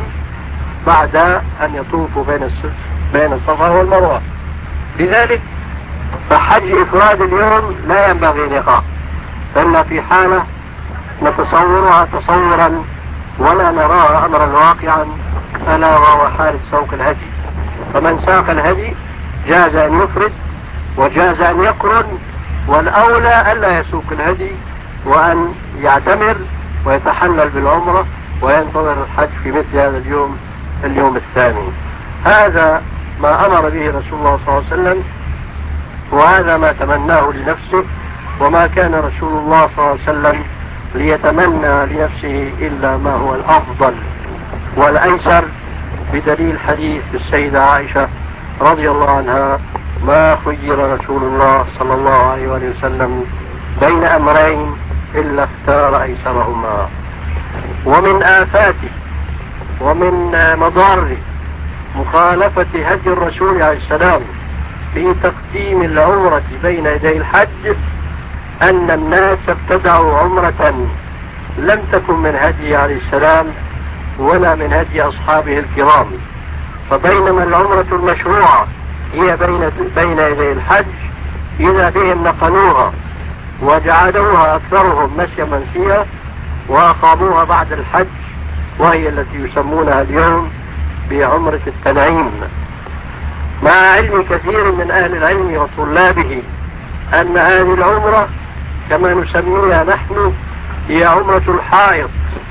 بعد أن يطوفوا بين الصفا والمروة. لذلك فحج إفراد اليوم لا ينبغي لقاء إلا في حالة نتصورها تصورا ولا نراها أمرا واقعا، ألا وهو حالة سوق الهدي. فمن ساق الهدي جاز أن يفرد وجاز أن يقرن، والأولى ألا يسوق الهدي وأن يعتمر ويتحلل بالعمرة وينتظر الحج في مثل هذا اليوم الثاني. هذا ما أمر به رسول الله صلى الله عليه وسلم، وهذا ما تمناه لنفسه، وما كان رسول الله صلى الله عليه وسلم ليتمنى لنفسه إلا ما هو الأفضل والأيسر، بدليل حديث السيدة عائشة رضي الله عنها: ما خير رسول الله صلى الله عليه وسلم بين أمرين إلا اختار أيسرهما. ومن آفاته ومن مضاره مخالفة هدي الرسول عليه السلام في تقديم العمرة بين يدي الحج أن الناس ابتدعوا عمرة لم تكن من هدي عليه السلام ولا من هدي أصحابه الكرام. فبينما العمرة المشروعة هي بين يدي الحج، إذا بهم نقلوها وجعلوها أكثرهم مشيا فيها وأقاموها بعد الحج، وهي التي يسمونها اليوم بعمرة التنعيم، مع علم كثير من أهل العلم وطلابه أن هذه العمرة كما نسميها نحن هي عمرة الحائط،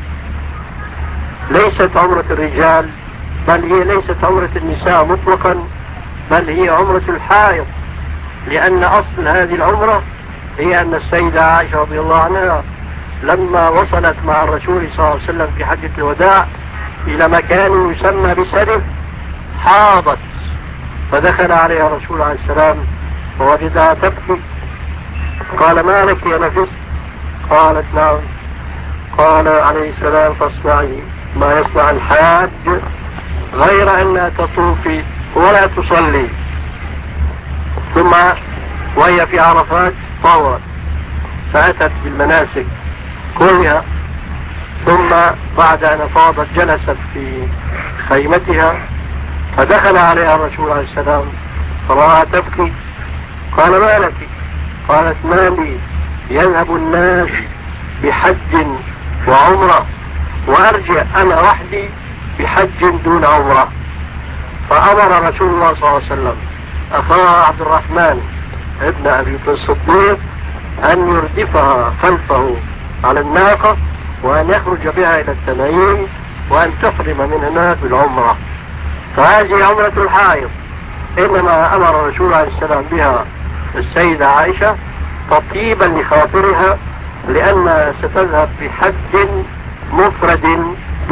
ليست عمرة الرجال، بل هي ليست عمرة النساء مطلقا، بل هي عمرة الحائط. لأن أصل هذه العمرة هي أن السيدة عائشة رضي الله عنها لما وصلت مع الرسول صلى الله عليه وسلم في حجة الوداع إلى مكان يسمى بسرف حاضت، فدخل عليها الرسول عليه السلام فوجدها تبكي، قال: ما لك يا نفس؟ قالت: نعم. قال عليه السلام: فاصنعي ما يصنع الحاج غير أن لا تطوفي ولا تصلي. ثم وهي في عرفات طورت فأتت بالمناسك كلها، ثم بعد أن أفاضت جلست في خيمتها، فدخل عليها الرسول عليه السلام فرأى تبكي، قال: ما لك؟ قالت: ما لي؟ يذهب الناس بحج وعمرة وأرجع أنا وحدي بحج دون عمرة. فأمر رسول الله صلى الله عليه وسلم أخاه عبد الرحمن ابن أبي الصديق أن يردفها خلفه على الناقة وأن يخرج بها إلى التنعيم وأن تحرم من هناك بالعمرة. فهذه عمرة الحائض إنما أمر الرسول عليه السلام بها السيدة عائشة تطيبا لخاطرها، لأنها ستذهب بحج مفرد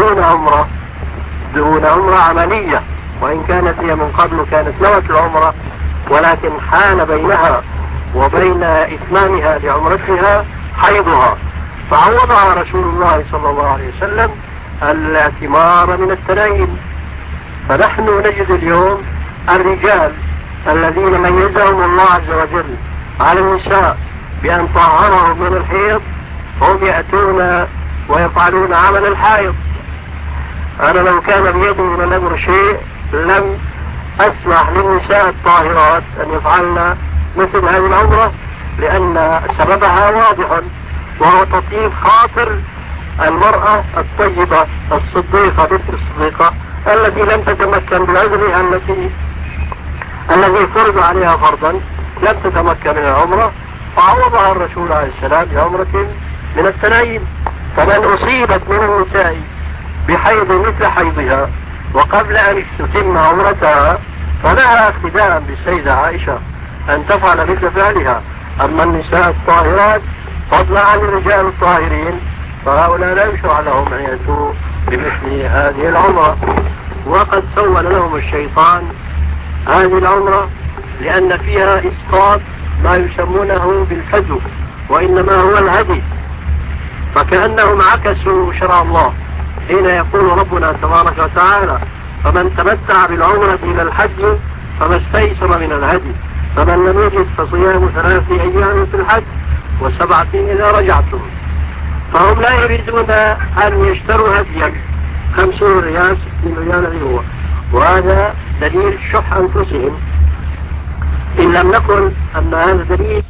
دون عمرة عملية، وإن كانت هي من قبل كانت نوت العمرة، ولكن حال بينها وبين إتمامها لعمرتها حيضها، فعوضها رسول الله صلى الله عليه وسلم الاعتمار من التنعيم. فنحن نجد اليوم الرجال الذين ميزهم الله عز وجل على النساء بأن طهرهم من الحيض، هم يأتون ويفعلون عمل الحائض. أنا لو كان بيدي من الأمر شيء لم أسمح للنساء الطاهرات أن يفعلن مثل هذه العمرة، لأن سببها واضح، وهو تطيب خاطر المرأة الطيبة الصديقة بنت الصديقة التي لم تتمكن بعذرها الذي فرض عليها فرضا، لم تتمكن من العمرة، فعوضها الرسول عليه السلام بعمرة من التنعيم. فمن أصيبت من النساء بحيض مثل حيضها وقبل أن تتم عمرتها فلها اقتداء بالسيدة عائشة أن تفعل مثل فعلها. أما النساء الطاهرات فضلا عن الرجال الطاهرين فهؤلاء لا يشرع لهم أن يأتوا بمثل هذه العمرة. وقد سول لهم الشيطان هذه العمرة لأن فيها إسقاط ما يسمونه بالفدو، وإنما هو الهدي، فكأنهم عكسوا شرع الله حين يقول ربنا تبارك وتعالى: فمن تمتع بالعمرة إلى الحج فما استيسر من الهدي، فمن لم يجد فصيام 3 أيام في الحج و7 إذا رجعتم. فهم لا يريدون أن يشتروا هديا 50 ريال 60 ريال هو، وهذا دليل شح أنفسهم. إن لم نقل أن هذا دليل.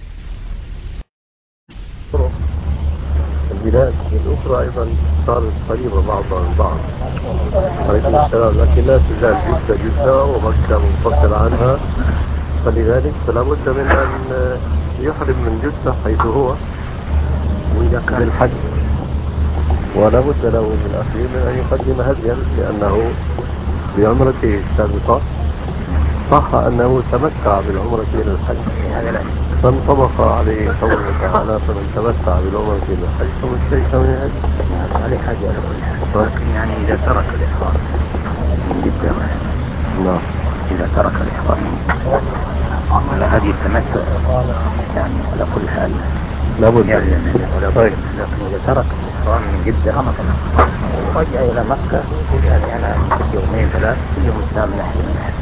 البلاد الأخرى أيضا صارت قريبة بعضها من بعض. عليكم السلام. لكن لا تزال جدة جدة ومكة منفصلة عنها، فلذلك فلا بد من أن يحرم من جدة حيث هو بالحج، ولا بد له من الأخير من أن يقدم هديا، لأنه بعمرته السابقة صح أنه تمتع بالعمرة إلى الحج، فانطبق عليه قوله تعالى فمن تمتع بالعمرة إلى الحج فمن استيسر من الهدي. عليه حاجة على كل حال، لكن يعني إذا ترك الإحرام من جدة، نعم، إذا ترك الإحرام على هذه التمتع يعني على كل حال لابد. طيب، لكن إذا ترك الإحرام من جدة ورجع إلى مكة يعني على يومين ثلاث كل يوم الثامن أحد من أحد.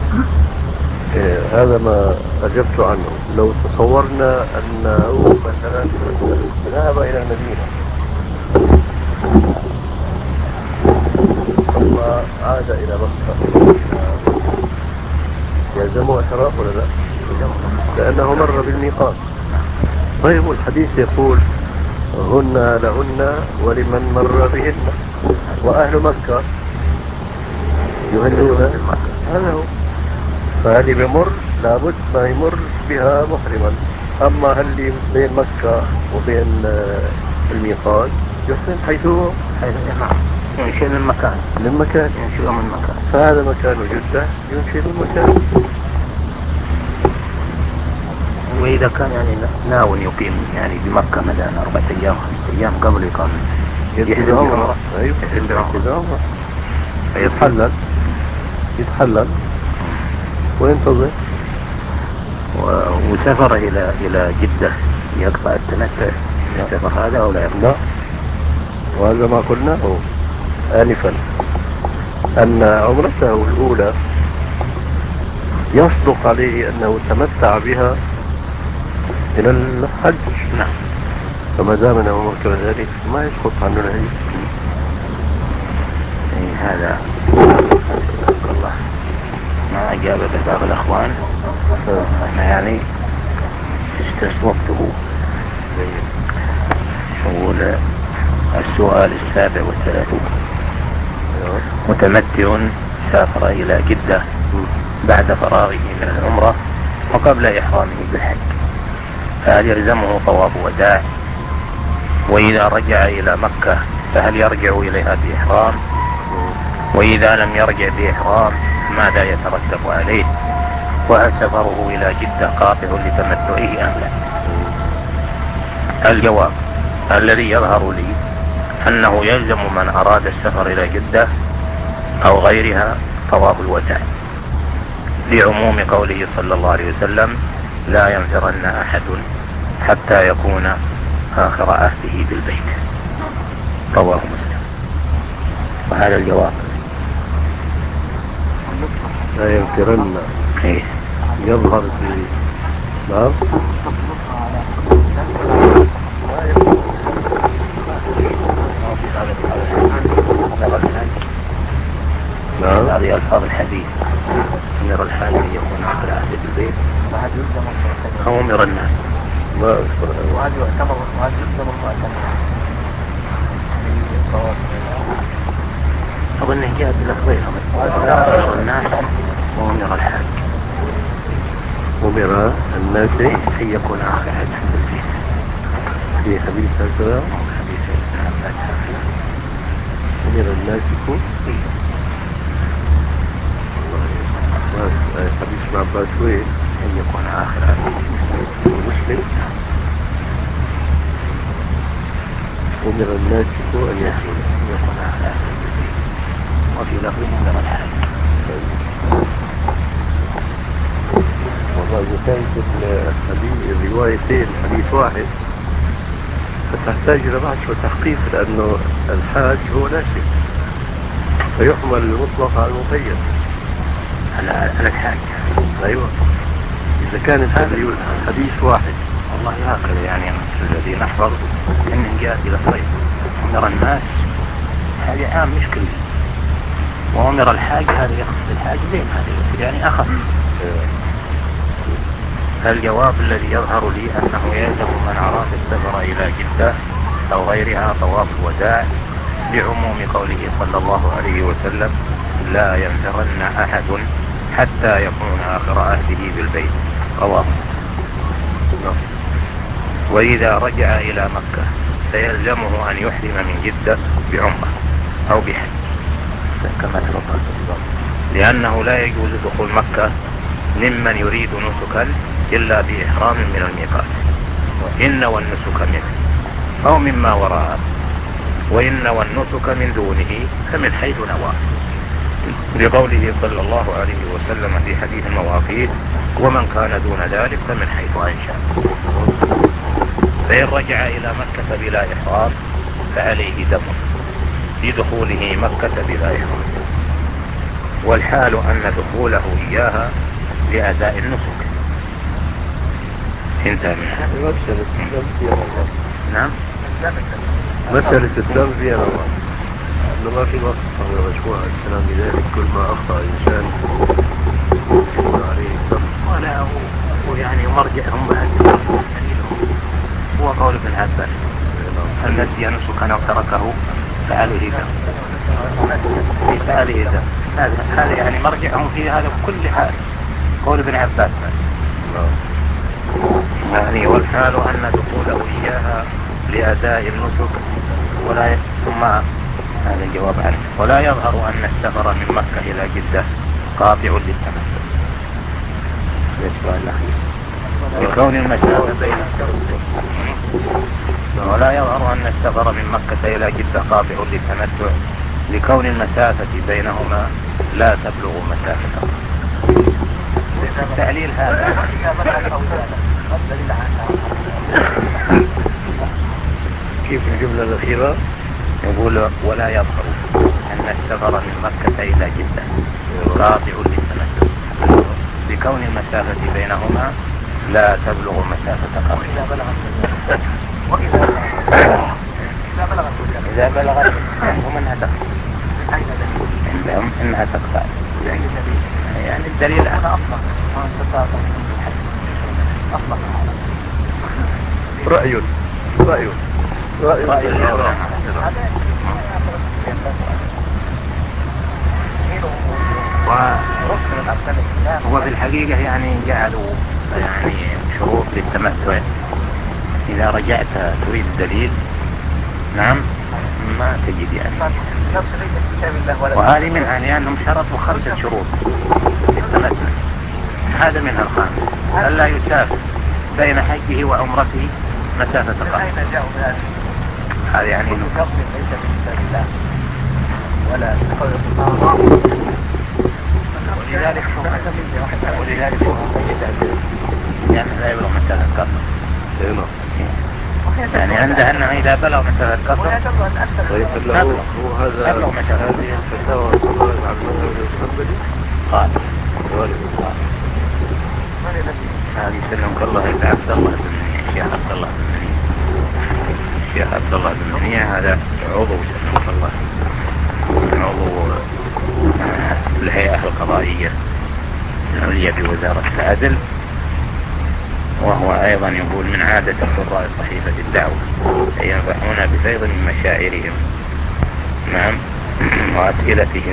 هذا ما أجبت عنه. لو تصورنا أنه مثلا ذهب إلى المدينة ثم عاد إلى مكة، يلزمه إحرام ولا لا؟ لأنه مر بالميقات. طيب، الحديث يقول هن لهن ولمن مر بهن، وأهل مكة يهلون هذا هو. فهذه بمر لابد ما يمر بها محرما. أما هل بين مكة وبين الميقات يحسن حيث ينشئ من مكان، ينشئ من مكان، فهذا مكان جدة ينشئ من مكان. وإذا كان يعني ناوي يقيم يعني بمكة مثلا 4 أيام 5 أيام قبل يقام يحرم بعمرة، يتحلل وينتظر، وسافر إلى جدة يقطع التمتع، يسافر هذا أو لا يقطع؟ لا، وهذا ما قلناه آنفا أن عمرته الأولى يصدق عليه أنه تمتع بها إلى الحج. نعم. فما دام أنه مر كذلك ما يسقط عنه الهدي. هذا الله ما أجاب بباب الأخوان، أنا يعني استصوبته. يقول السؤال 37، متمتع سافر إلى جدة بعد فراغه من العمرة وقبل إحرامه بالحج، فهل يلزمه طواف وداع؟ وإذا رجع إلى مكة فهل يرجع إليها بإحرام؟ وإذا لم يرجع بإحرام ماذا يترتب عليه؟ وهل سفره إلى جدة قاطع لتمتعه أم لا؟ الجواب الذي يظهر لي أنه يلزم من أراد السفر إلى جدة أو غيرها طواف الوداع، لعموم قوله صلى الله عليه وسلم لا ينفرن أحد حتى يكون آخر عهده بالبيت، رواه مسلم. وهذا الجواب. لا ينفرن يظهر في نعم نعم. هذه ألفاظ الحديث، أمر الحاج أن يكون آخر عهده بالبيت أو أمر الناس. ما أذكر هذا. وهذا يعتبر وهذا يلزم المعتمر. أظن جاءت بلفظين، أمر الناس وأمر الحاج. أمر الناس أن يكون آخر عهده بالبيت في حديث هذا. حديث أمر الناس يكون حديث ابن عباس وين أن يكون آخر عهده مسلم. أمر الناس أن يكون آخر عهده وفي لفظ أمر الحاج. والله إذا كانت الروايتين حديث واحد فتحتاج إلى بحث وتحقيق، لأنه الحاج هو ناسك فيحمل المطلق على المقيد على الحاج. أيوة، إذا كان الحديث واحد. والله هكذا يعني الذي نحفظ إن جاءت إلى الصيد أمر الناس هذه عام مش كله، وأمر الحاج هذا يخص الحاج بين هذه يعني أخف. الجواب الذي يظهر لي أنه يجب من أراد السفر إلى جدة أو غيرها طواف الوداع بعموم قوله صلى الله عليه وسلم: لا ينفرن أحد حتى يكون آخر عهده بالبيت. رواه. وإذا رجع إلى مكة فيلزمه أن يحرم من جدة بعمرة أو بحج كما تفضل، لأنه لا يجوز دخول مكة ممن يريد نسكا إلا بإحرام من الميقات، وإن والنسك منه أو مما وراءه، وإن والنسك من دونه فمن حيث نوى، لقوله صلى الله عليه وسلم في حديث المواقيت: ومن كان دون ذلك فمن حيث أنشأ. فإن رجع إلى مكة بلا إحرام فعليه دم لدخوله مكة بلا إحرام، والحال أن دخوله إياها لأداء النسك. انتهى منها. نعم، مسألة الدم فيها نوع، إنه ما في نص أو مجموعة الكلام بذلك. كل ما أخطأ إنسان يكون عليه الدم. ولا هو يعني مرجعهم هو قول ابن عباس: الذي ينسك أو تركه فعليه دم، فعليه دم. هذا يعني مرجعهم في هذا كل حال، قول ابن عباس يعني. والحال أن دخوله إياها لأداء النسك ولا ثم هذا الجواب عنه. ولا يظهر أن السفر من مكة إلى جدة قاطع للتمتع لكون المسافة بين ولا يظهر أن السفر من مكة إلى جدة قاطع للتمتع لكون المسافة بينهما لا تبلغ مسافة. التعليل هذا كيف الجملة الأخيرة؟ يقول: ولا يظهر أن السفر من مكة إلى جدة قاطع للتمتع لكون المسافة بينهما لا تبلغ مسافة قصر. إذا بلغت هم أنها تقطع، عندهم أنها تقطع، يعني الدليل على رأي وهو في الحقيقة يعني جعلوا يعني شروط للتمتع. إذا رجعت تريد الدليل نعم ما تجد يعني، وهذه منها لأنهم شرطوا 5 شروط للتمتع، هذا منها الخامس: ألا يسافر بين حجه وعمرته مسافة قصر. هذا يعني ولا ولذلك يعني لا يبلغ مسافة قصر. يعني عنده أنه إذا بلغ مسافة قصر وهذا يبلغ مسافة. هذه الفتاوى صدرت عن المذهب الحنبلي قال هذه سلمك الله إلى عبد الله بن منيع، الشيخ عبد الله بن منيع، الشيخ عبد الله بن منيع هذا عضو سلمك الله، عضو الهيئة القضائية العليا في وزارة العدل، وهو أيضا يقول من عادة قراء صحيفة الدعوة أن ينفعون بفيض من مشاعرهم نعم وأسئلتهم.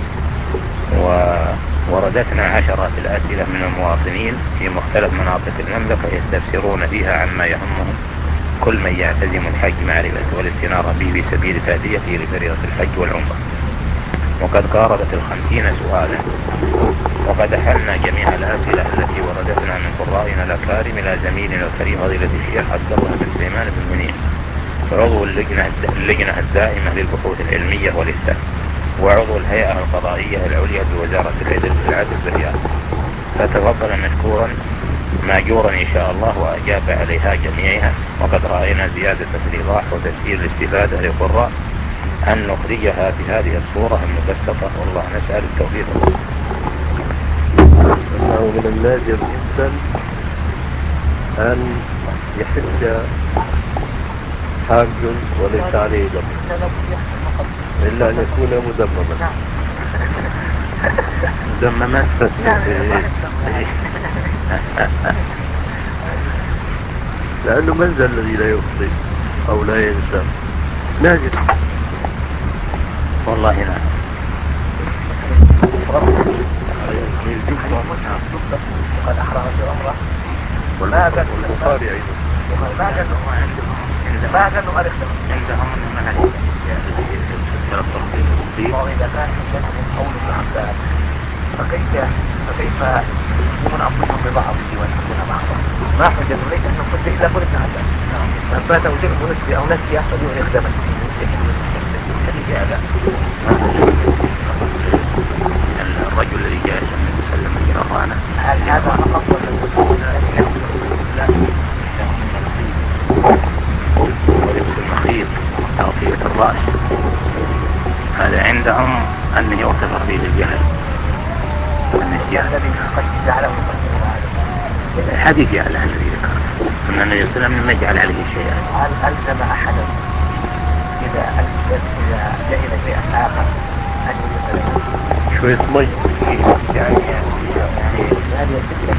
ووردتنا عشرات الأسئلة من المواطنين في مختلف مناطق المملكة يستفسرون فيها عما يهمهم كل من يعتزم الحج معرفة والاستنارة به بسبيل تأديته لفريضة الحج والعمرة، وقد قاربت 50 سؤالا، وقد أحلنا جميع الأسئلة التي وردتنا من قرائنا الأكارم إلى زميلنا الكريم فضيلة الشيخ عبد الله بن سليمان بن منيع، عضو اللجنة الدائمة للبحوث العلمية والإفتاء، وعضو الهيئة القضائية العليا بوزارة العدل بالرياض، فتفضل مشكورا ماجورا إن شاء الله وأجاب عليها جميعها. وقد رأينا زيادة في الإيضاح وتسهيل الاستفادة للقراء أن نخرجها في هذه الصورة المبسطة، والله نسأل التوفيق. أنه من النادر جدا أن يحج حاج وليس عليه دم إلا أن يكون مدمما. مدمما لأنه من ذا الذي لا يخطئ أو لا ينسى؟ ناجح. والله نعم. قد أحرم في عمره والبخاري أيضا عندهم منهج وإذا كان عندهم قول ابن عباس فكيف يكون أنفسهم ببعضه ويحبون بعضا؟ ما حجة ليس أنه كنت إلا قول ابن عباس من فاته شيء نسبي أو نسيه فليغرق دما. الرجل الذي جاء النبي صلى الله عليه وسلم من جرانه هل هذا أفضل من وجود ولبس المخيط تغطية الرأس هذا عندهم أنه يغتفر به الجهل والنسيان. الذي قد جعله الحديث يعلى الذي ذكر أن النبي صلى الله عليه وسلم لم يجعل عليه شيئا. هل ألزم أحدا إذا جهل شيئا آخر أن يجب شوية مي يعني هذه الفكرة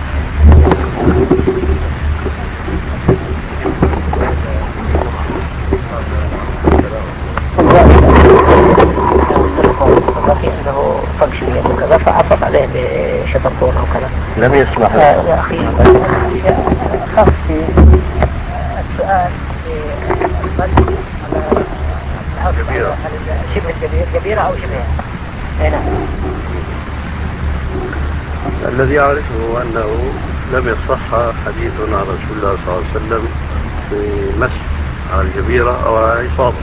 عنده فقش بيد وكذا فعطف عليه بشطرطون أو كذا لم يسمح يا أخي خاف في السؤال كبيرة. شبه كبيرة أو شبه هنا. الذي أعرفه أنه لم يصح حديث عن رسول الله صلى الله عليه وسلم في مسح على الجبيرة أو على الإصابة.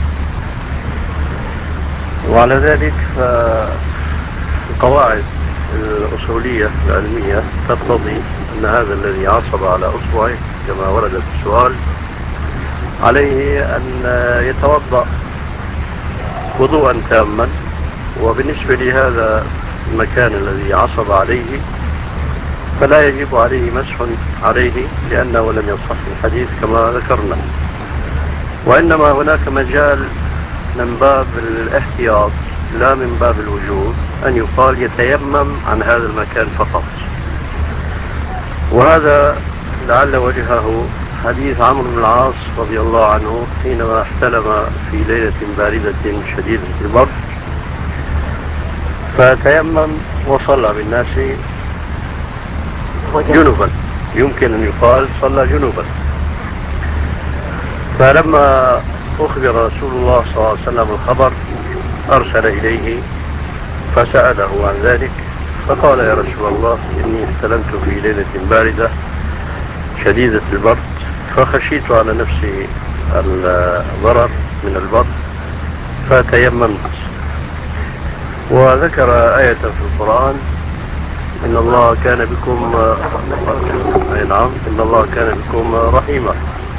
وعلى ذلك فالقواعد الأصولية العلمية تقتضي أن هذا الذي عصب على أصبعه كما ورد في السؤال عليه أن يتوضأ وضوءا تاما، وبالنسبة لهذا المكان الذي عصب عليه فلا يجب عليه مسح عليه لأنه لم يصح الحديث كما ذكرنا، وإنما هناك مجال من باب الاحتياط لا من باب الوجوب أن يقال يتيمم عن هذا المكان فقط. وهذا لعل وجهه حديث عمرو بن العاص رضي الله عنه حينما احتلم في ليلة باردة شديدة البرد فتيمم وصلى بالناس جنبا، يمكن أن يقال صلى جنبا. فلما أخبر رسول الله صلى الله عليه وسلم الخبر أرسل إليه فسأله عن ذلك فقال يا رسول الله إني احتلمت في ليلة باردة شديدة البرد فخشيت على نفسي الضرر من البرد فتيممت. وذكر آية في القرآن إن الله كان بكم نعم إن الله كان بكم رحيما.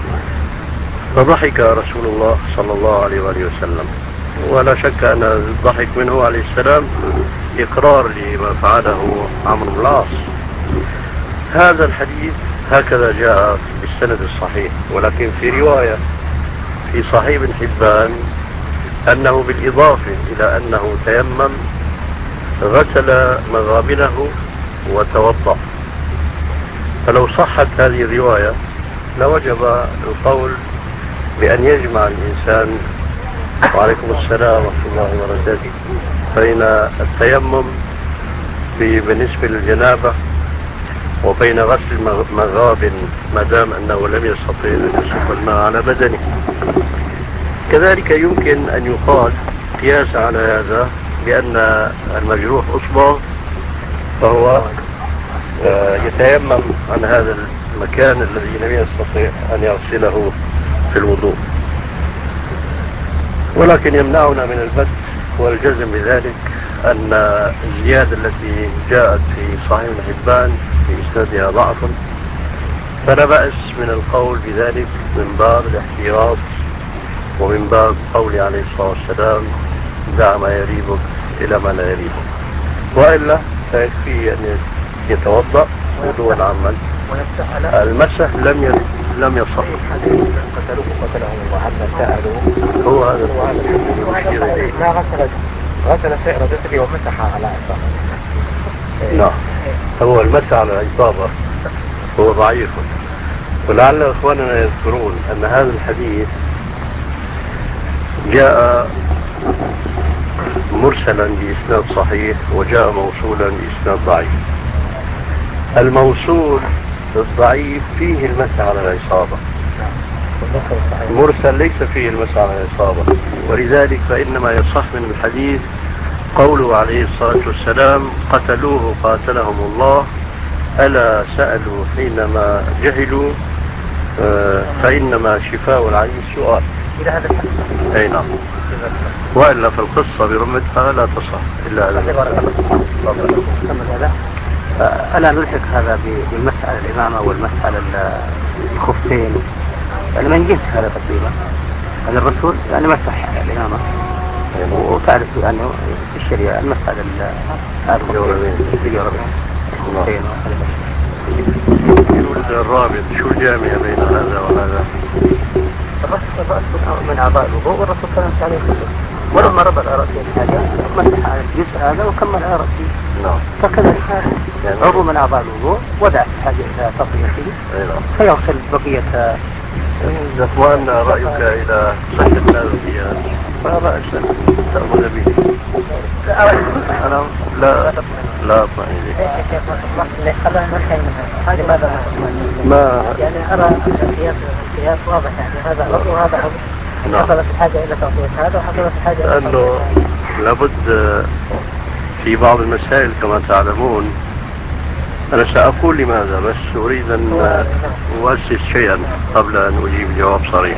فضحك رسول الله صلى الله عليه وآله وسلم، ولا شك أن الضحك منه عليه السلام إقرار لما فعله عمرو بن العاص. هذا الحديث هكذا جاء بالسند الصحيح، ولكن في رواية في صحيح ابن حبان أنه بالإضافة إلى أنه تيمم غسل مغابنه وتوضأ. فلو صحت هذه الرواية لوجب القول بأن يجمع الإنسان وعليكم السلام ورحمة الله وبركاته بين التيمم بالنسبة للجنابة وبين غسل مغاب ما دام أنه لم يستطيع أن يصب الماء على بدنه. كذلك يمكن أن يقال قياس على هذا بأن المجروح أصبع فهو يتيمم عن هذا المكان الذي لم يستطيع أن يغسله في الوضوء، ولكن يمنعنا من البت والجزم بذلك أن الزيادة التي جاءت في صحيح ابن حبان في إسنادها ضعف، فلا بأس من القول بذلك من باب الاحتياط ومن باب قول عليه الصلاة والسلام دع ما يريبك إلى ما لا يريبك، وإلا فيكفي أن يتوضأ وضوءا عاما. المسح لم يصح. هو هذا ما غسل سائر جسده ومسح على عصابه. نعم، هو المسح على العصابة هو ضعيف، ولعل إخواننا يذكرون أن هذا الحديث جاء مرسلا بإسناد صحيح وجاء موصولا بإسناد ضعيف. الموصول الضعيف فيه المسح على العصابة، مرسل ليس فيه المسح على العصابة، ولذلك فإنما يصح من الحديث قوله عليه الصلاة والسلام قتلوه قاتلهم الله ألا سألوا حينما جهلوا فإنما شفاء العين السؤال. أي نعم، وإلا في القصة برمتها لا تصح إلا ألا نلحق هذا بالمسألة الإمامة والمسألة الخفين؟ يعني من جنس هذا تقريبا، هذا الرسول يعني مسح الإمامة، وتعرف أنه في الشريعة المسألة الرابط شو الجامع بين هذا وهذا؟ الرأس من أعضاء الوضوء والرسول صلى الله عليه وسلم ولما ربط رأسه الحاجة مسح على الجزء هذا وكمل على رأسه. نعم. فكذلك عضو من أعضاء الوضوء ودع الحاجة إلى تطهيره فيغسل بقية. زفوان رأيك إلى صحة هذا القياس؟ فلا رأس تأخذ به. أنا لا أطمع إليه. ما يعني أرى القياس واضح، يعني هذا عضو وهذا عضو، حصلت الحاجة إلى تطهير هذا وحصلت الحاجة إلى لأنه لابد في بعض المسائل كما تعلمون. أنا سأقول لماذا، بس أريد أن أؤسس شيئا قبل أن أجيب جواب صريح.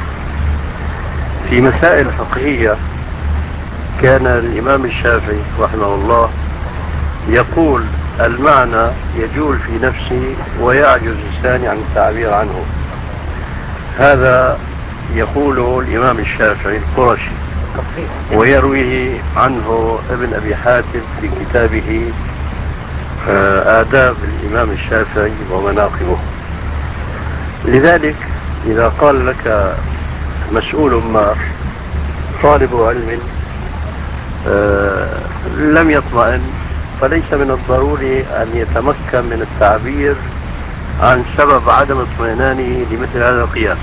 في مسائل فقهية كان الإمام الشافعي رحمه الله يقول المعنى يجول في نفسه ويعجز لساني عن التعبير عنه. هذا يقوله الإمام الشافعي القرشي، ويرويه عنه ابن أبي حاتم في كتابه آداب الإمام الشافعي ومناقبه. لذلك إذا قال لك مسؤول ما طالب علم لم يطمئن، فليس من الضروري أن يتمكن من التعبير عن سبب عدم اطمئنانه لمثل هذا القياس،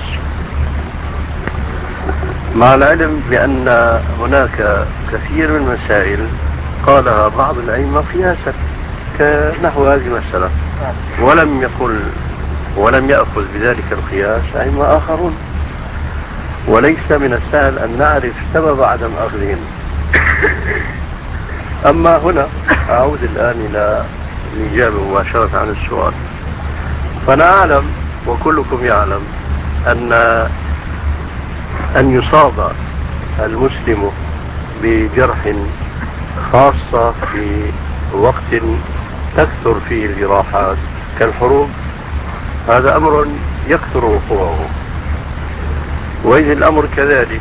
مع العلم بأن هناك كثير من المسائل قالها بعض الأئمة قياسا كنحو هذه المسألة، ولم يأخذ بذلك القياس أئمة آخرون، وليس من السهل أن نعرف سبب عدم أخذهم. أما هنا أعود الآن إلى الإجابة مباشرة عن السؤال. فأنا أعلم وكلكم يعلم أن يصاب المسلم بجرح خاصة في وقت تكثر فيه الجراحات كالحروب، هذا أمر يكثر وقوعه، وإذا الأمر كذلك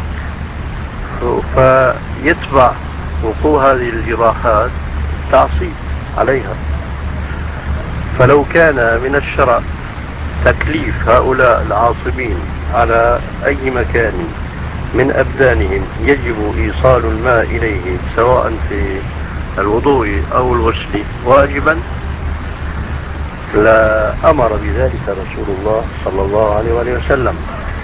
فيتبع وقوع هذه الجراحات تعصيب عليها. فلو كان من الشرع تكليف هؤلاء العاصبين على أي مكان من أبدانهم يجب إيصال الماء إليه سواء في الوضوء أو الغسل واجبا لا أمر بذلك رسول الله صلى الله عليه وآله وسلم.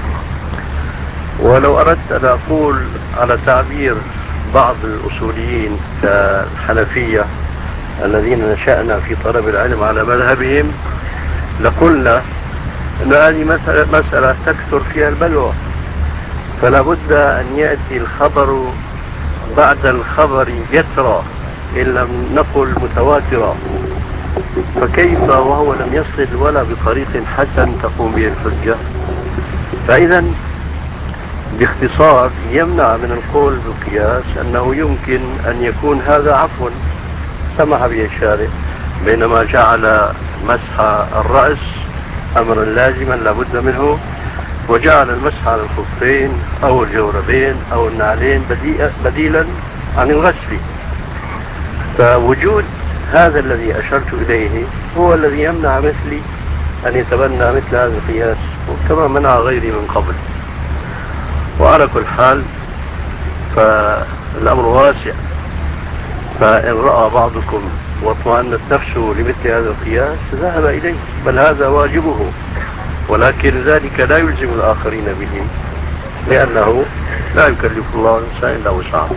ولو أردت أن أقول على تعبير بعض الأصوليين كالحنفية الذين نشأنا في طلب العلم على مذهبهم لقلنا أن هذه مسألة تكثر فيها البلوى، فلا بد أن يأتي الخبر بعد الخبر يترى إن لم نقل متواترا، فكيف وهو لم يصل ولا بطريق حسن تقوم به الحجة؟ فإذا باختصار يمنع من القول بالقياس أنه يمكن أن يكون هذا عفوا سمح به الشارع، بينما جعل مسح الرأس أمرا لازما لابد منه، وجعل المسح على الخفين أو الجوربين أو النعلين بديلا عن الغسل. فوجود هذا الذي أشرت إليه هو الذي يمنع مثلي أن يتبنى مثل هذا القياس، كما منع غيري من قبل. وعلى كل حال فالأمر واسع، فإن رأى بعضكم واطمأنت نفسه لمثل هذا القياس ذهب إليه، بل هذا واجبه ولكن ذلك لا يلزم الآخرين به، لأنه لا يكلف الله نفسا إلا وسعها.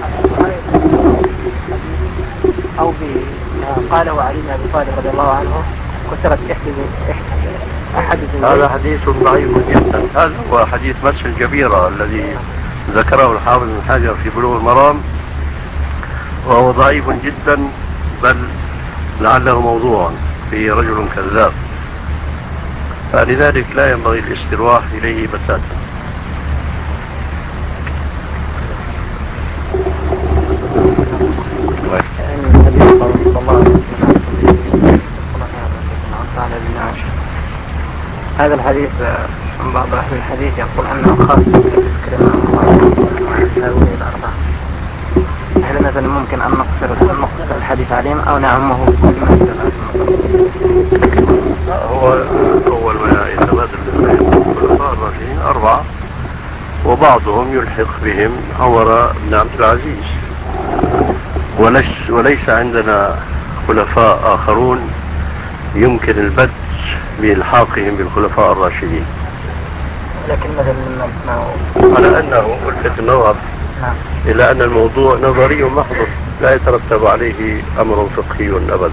أو قاله علي بن أبي طالب رضي الله عنه كسرت أحد هذا حديث ضعيف جدا. هذا هو حديث مس الجبيرة الذي ذكره الحافظ بن حجر في بلوغ المرام، وهو ضعيف جدا، بل لعله موضوعا في رجل كذاب، فلذلك لا ينبغي الاسترواح إليه بتاتا. هذا الحديث من بعض أهل الحديث يقول أنه خاص بالذكر مع هؤلاء الأربعة. هل مثلا ممكن أن نقصر الحديث عليهم أو نعمه بكل ما هو أول ما يتبادل الخلفاء الراشدين 4، وبعضهم يلحق بهم عمر بن عبد العزيز، وليس عندنا خلفاء آخرون يمكن البت بإلحاقهم بالخلفاء الراشدين. لكن مثلا على أنه ألفت النظر إلى أن الموضوع نظري محض لا يترتب عليه أمر فقهي أبدا،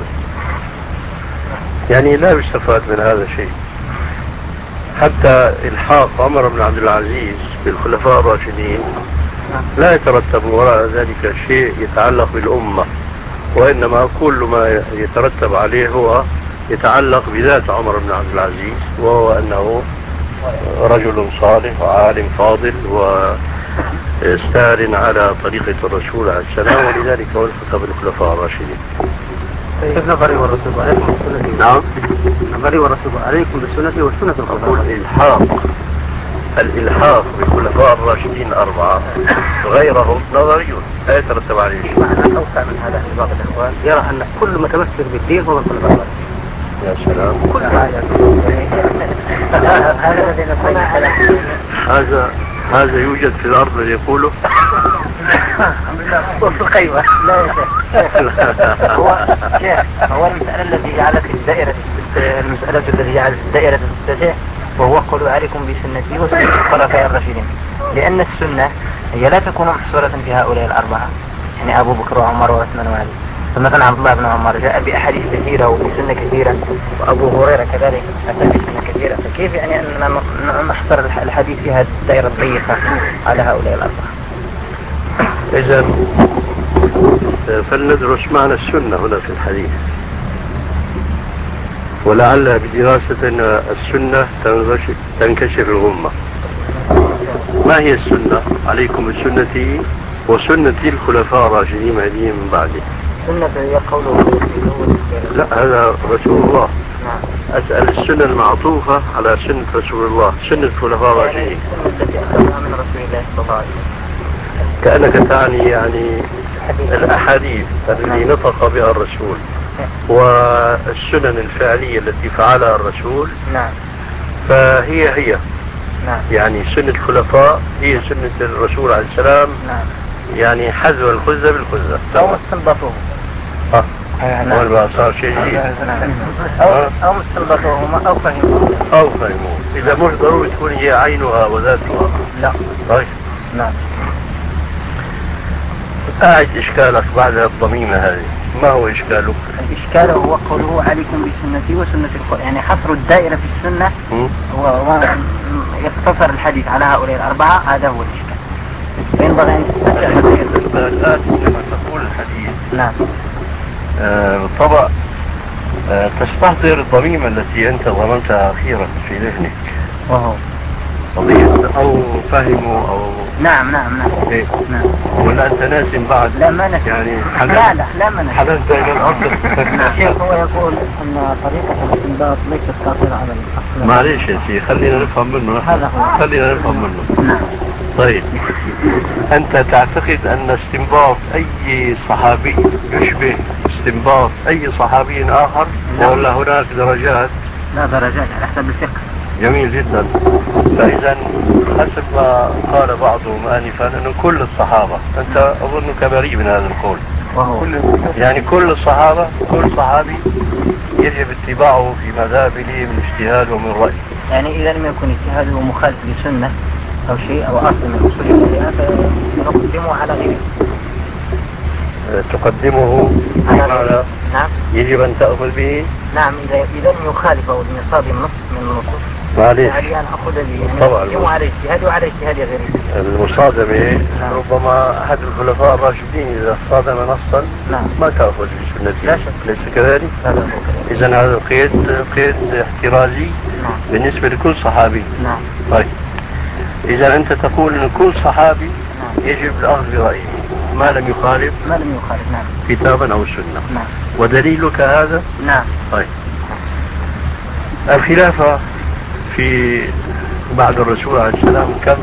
يعني لا يستفاد من هذا الشيء. حتى إلحاق عمر بن عبد العزيز بالخلفاء الراشدين لا يترتب وراء ذلك شيء يتعلق بالأمة، وإنما كل ما يترتب عليه هو يتعلق بذات عمر بن عبد العزيز، وهو أنه رجل صالح وعالم فاضل وستار على طريقة الرسول عليه السلام، ولذلك هو الحق بالخلفاء الراشدين. كيف نظري والرسول عليكم بالسنة؟ نعم، نظري والرسول عليكم بالسنة والسنة الخلفاء. الإلحاق بالخلفاء الراشدين 4 غيره نظري لا يترتب عليه شيء. معنى أوسع من هذا في بعض الأخوان يرى أن كل متمسك بالدين هو الخلفاء الراشدين. يا سلام، كل حاجة هذا يوجد في الأرض اللي يقوله. الخيوة لا يا شيخ. هو المسألة التي جعلت الدائرة تتسع، وهو قولوا عليكم بسنتي وسنة الخلفاء الراشدين، لأن السنة هي لا تكون محصورة في هؤلاء الأربعة، يعني أبو بكر وعمر وعثمان وعلي. فمثلا عبد الله بن عمر جاء بأحاديث كثيرة وبسنة كثيرة، وأبو هريرة كذلك أتى بسنة كثيرة، فكيف يعني أننا نحصر الحديث في هذه الدائرة الضيقة على هؤلاء الأربعة؟ إذا فلندرس معنى السنة هنا في الحديث، ولعل بدراستنا السنة تنكشف الغمة. ما هي السنة؟ عليكم بسنتي وسنة الخلفاء الراشدين المهديين من بعده. سنة هي قوله لا، هذا رسول الله. أسأل السنة المعطوفة على سنة رسول الله، سنة الخلفاء الراشدين. السنة التي أخذها من رسول الله صلى الله عليه وسلم. كأنك تعني يعني الأحاديث التي نطق بها الرسول والسنن الفعلية التي فعلها الرسول. نعم. فهي نعم. يعني سنة الخلفاء هي سنة الرسول عليه السلام. نعم. يعني حذو الخزة بالخزة أو استنبطوه. أول ما صار شيء جديد. أو استنبطوه أو فهموه. إذا مش ضروري تكون هي عينها وذاتها. لا. طيب. نعم. أعد إشكالك بعد الضميمة هذه، ما هو إشكالك؟ الإشكال هو قوله عليكم بسنتي وسنة الخلفاء، يعني حصر الدائرة في السنة ويقتصر الحديث على هؤلاء الأربعة، هذا هو الإشكال. ينبغي أن الآن كما تقول الحديث. نعم. بالطبع تستحضر الضميمة التي أنت ضمنتها أخيرا في ذهنك، وهو قضية أو فهموا أو نعم. إيه؟ نعم. ولا أنت ناسم بعد؟ لا ما ناسم. يعني لا ما ناسم. حللت إلى الأصل. الشيخ هو يقول أن طريقة الاستنباط ليست قاصرة على الأصل. معليش يا سيدي، خلينا نفهم منه. هذا هو. خلينا نفهم منه. نعم. طيب، أنت تعتقد أن استنباط أي صحابي يشبه استنباط أي صحابي آخر؟ ولا هناك درجات؟ لا درجات على حسب الفقه. جميل جدا. فإذا حسب ما قال بعضهم آنفا أنه كل الصحابة، أنت أظنك بريء من هذا القول. وهو يعني كل الصحابة كل صحابي يجب اتباعه في مذاهبه من اجتهاد ومن رأي. يعني إذا لم يكن اجتهاده مخالف لسنة أو شيء أو أصل من أصول الشريعة فنقدمه على غيره. تقدمه على نعم. يجب أن تأخذ به. نعم إذا لم يخالف أو لم يصادم نص من النصوص. معليش. يعني أن أخذ به يعني طبعا. نقدمه على اجتهاد وعلى اجتهاد غيره. المصادمة نعم. ربما أحد الخلفاء الراشدين إذا صادم نصا نعم. ما تأخذ بسنته. لا شك. ليس كذلك؟ إذا هذا القيد قيد احترازي. نعم. بالنسبة لكل صحابي. نعم. طيب إذا أنت تقول أن كل صحابي يجب الأخذ برأيه ما لم يخالف نعم كتابا أو سنة. نعم. ودليلك هذا؟ نعم. طيب الخلافة في بعد الرسول عليه السلام كم؟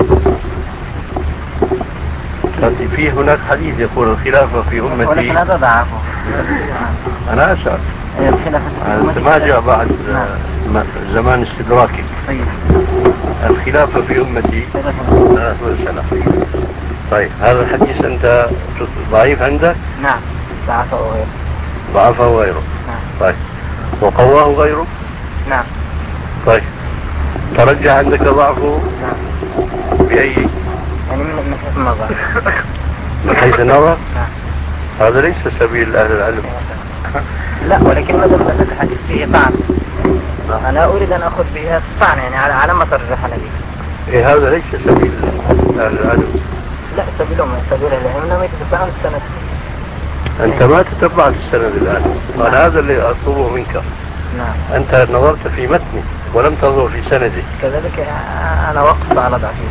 في هناك حديث يقول الخلافة في أمتي. ولكن هذا ضعفه. أنا أسأل. أنت ما جاء بعد زمان استدراكي. طيب. الخلافة في أمتي 30 سنة. طيب هذا الحديث أنت ضعيف عندك؟ نعم ضعفه غيره. ضعفه غيره. نعم. طيب وقواه غيره؟ نعم. طيب ترجع عندك ضعفه؟ نعم. بأي؟ يعني من حيث النظر. من حيث النظر؟ نعم. هذا ليس سبيل أهل العلم. لا ولكن مثلا الحديث فيه طعن. أنا أريد أن أخذ به الطعن يعني على ما ترجح لي. إيه هذا ليس سبيل أهل العلم. لا سبيلهم سبيل العلم لم يتتبعون السند. أنت ما تتبعت السند الآن. أنا هذا اللي أطلبه منك. نعم. أنت نظرت في متنه ولم تنظر في سنده. كذلك أنا وقفت على ضعفه.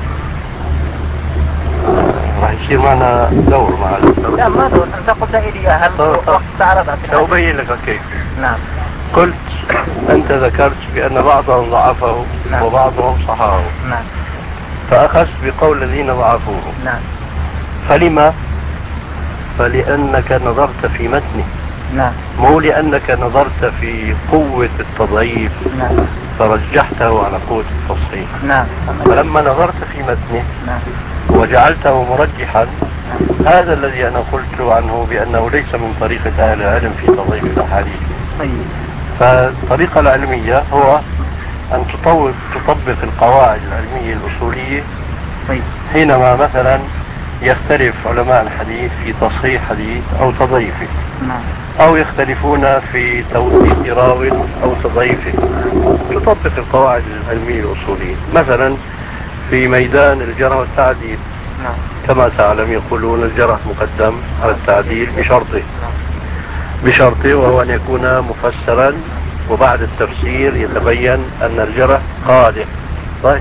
راح يصير معنا دور مع لا ما دور. أنت قلت لي هل وقفت على ضعفه. سأبين لك كيف. نعم. قلت أنت ذكرت بأن بعضهم ضعفه. نعم. وبعضهم صححه. نعم. فأخذت بقول الذين ضعفوه. نعم. فلما؟ فلأنك نظرت في متنه. نعم. مو لأنك نظرت في قوة التضعيف. نعم. فرجحته على قوة التصحيح. نعم. فلما نظرت في متنه. نعم. وجعلته مرجحا. هذا الذي أنا قلت عنه بأنه ليس من طريقة أهل العلم في تضعيف الأحاديث. طيب. فالطريقة العلمية هو أن تطبق القواعد العلمية الأصولية. طيب. حينما مثلا يختلف علماء الحديث في تصحيح حديث أو تضعيفه. نعم. أو يختلفون في توثيق راو أو تضعيفه. تطبق القواعد العلمية الأصولية. مثلا في ميدان الجرح والتعديل. نعم. كما تعلم يقولون الجرح مقدم على التعديل بشرطه وهو أن يكون مفسرا وبعد التفسير يتبين أن الجرح قادح. طيب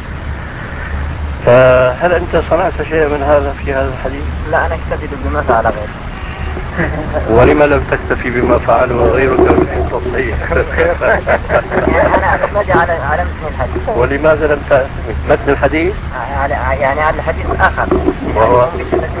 فهل أنت صنعت شيء من هذا في هذا الحديث؟ لا أنا اكتفيت بما فعل غيره. ولما لم تكتفي بما فعله غيرك في التصحيح؟ أنا أعتمد على متن الحديث. ولماذا لم متن الحديث؟ يعني على الحديث الآخر. وهو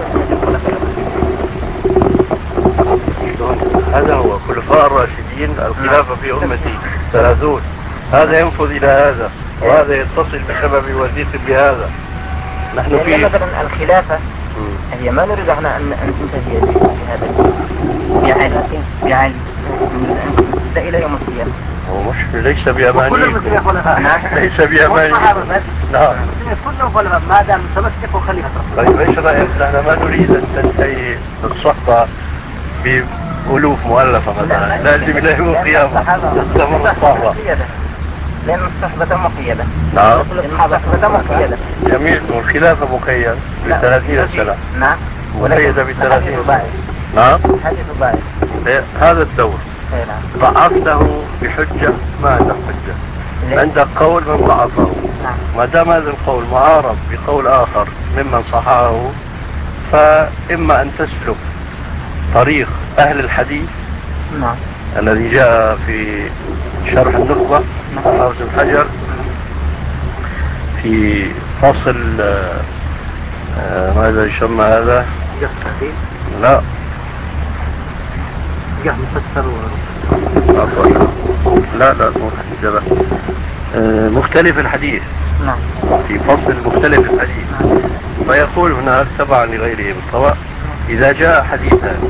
هذا هو خلفاء الراشدين الخلافة في أمتي 30. هذا ينفذ إلى هذا وهذا يتصل بسبب وزيق بهذا. نحن في مثلا الخلافة هي ما نريد احنا أن تنتهي بهذا بعلم إلى يوم القيامة. هو مش ليس بأمانيكم. ليس بأمانيكم. نعم. كلهم خلفاء ما دام متمسك وخليفة. طيب ايش رأيك؟ نحن ما نريد أن تنتهي الصحبة بألوف مؤلفة مثلا. لازم إلى يوم القيامة تستمر الصحبة. لأن الصحبة مقيدة. نعم. الصحبة مقيدة. جميل. والخلافة مقيد ب30 سنة. نعم. مقيدة ب30 سنة. نعم. حديث ضعيف. هذا الدور. ضعفته بحجة ما عندك حجة. عندك قول من ضعفه. ما دام هذا القول معارض بقول آخر ممن صححه فإما أن تسلك طريق أهل الحديث. نعم. الذي جاء في شرح النخبة حافظ ابن حجر في فصل ماذا يسمى هذا؟ لا لا مختلف الحديث. في فصل مختلف الحديث. فيقول هناك تبعا لغيره بالطبع إذا جاء حديثان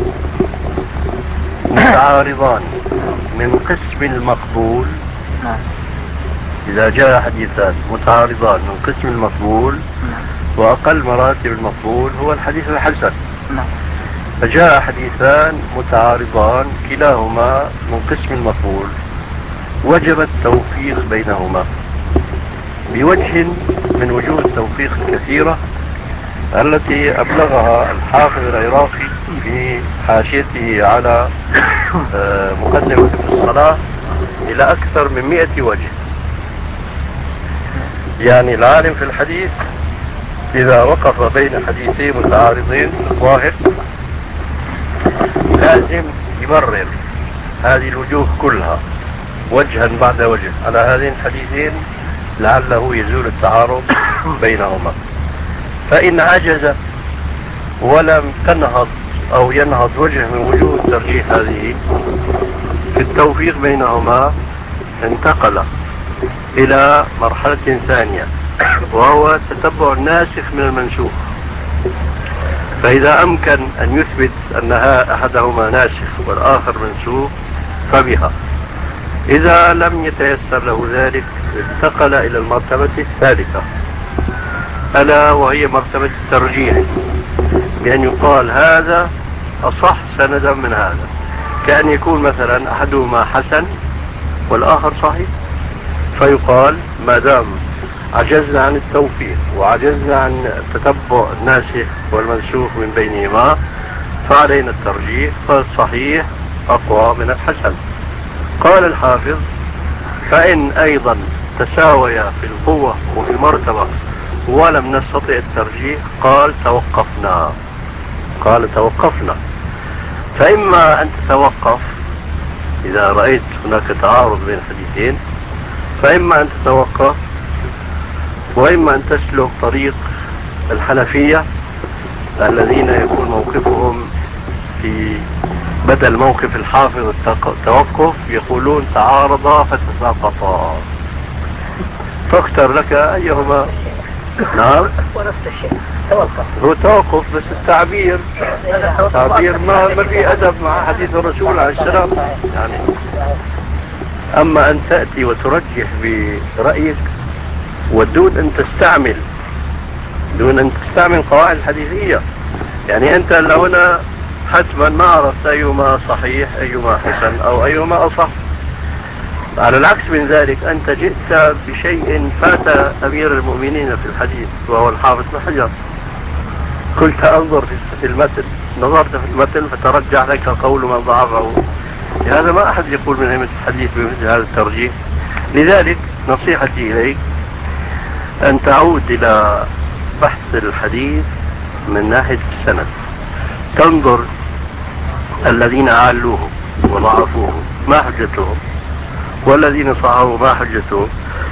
متعارضان من قسم المقبول، إذا جاء حديثان متعارضان من قسم المقبول، وأقل مراتب المقبول هو الحديث الحسن، فجاء حديثان متعارضان كلاهما من قسم المقبول، وجب التوفيق بينهما بوجه من وجوه التوفيق الكثيرة التي أبلغها الحافظ العراقي في حاشيته على مقدمة في الصلاة إلى أكثر من 100 وجه. يعني العالم في الحديث إذا وقف بين حديثين متعارضين في الظاهر لازم يمرر هذه الوجوه كلها وجها بعد وجه على هذين الحديثين لعله يزول التعارض بينهما. فإن عجز ولم تنهض أو ينهض وجه من وجوه الترجيح هذه في التوفيق بينهما، انتقل إلى مرحلة ثانية وهو تتبع الناسخ من المنسوخ. فإذا أمكن أن يثبت أن أحدهما ناسخ والآخر منسوخ فبها. إذا لم يتيسر له ذلك انتقل إلى المرتبة الثالثة ألا وهي مرتبة الترجيح، بأن يقال هذا أصح سندا من هذا، كأن يكون مثلا أحدهما حسن والآخر صحيح، فيقال ما دام عجزنا عن التوفيق وعجزنا عن تتبع الناسخ والمنسوخ من بينهما فعلينا الترجيح، فالصحيح أقوى من الحسن. قال الحافظ فإن أيضا تساويا في القوة وفي المرتبة ولم نستطع الترجيح قال توقفنا. فإما أن تتوقف إذا رأيت هناك تعارض بين الحديثين، فإما أن تتوقف وإما أن تسلك طريق الحنفية الذين يكون موقفهم في بدل موقف الحافظ التوقف يقولون تعارضا فتساقطا، فاختر لك أيهما. نعم ونفس الشيء هو توقف، بس التعبير ما في أدب مع حديث الرسول عليه السلام يعني. أما أن تأتي وترجح برأيك ودون أن تستعمل قواعد الحديثية، يعني أنت لو هنا حتما ما عرفت أيهما صحيح أيهما حسن أو أيهما أصح. على العكس من ذلك أنت جئت بشيء فات أمير المؤمنين في الحديث وهو الحافظ بن حجر، قلت أنظر في المتن، نظرت في المتن فترجح لك قول من ضعفه. هذا ما أحد يقول من أئمة الحديث بمثل هذا الترجيح. لذلك نصيحتي إليك أن تعود إلى بحث الحديث من ناحية السند، تنظر الذين أعلوه وضعفوه ما حجتهم، والذين صححوه ما حجتهم،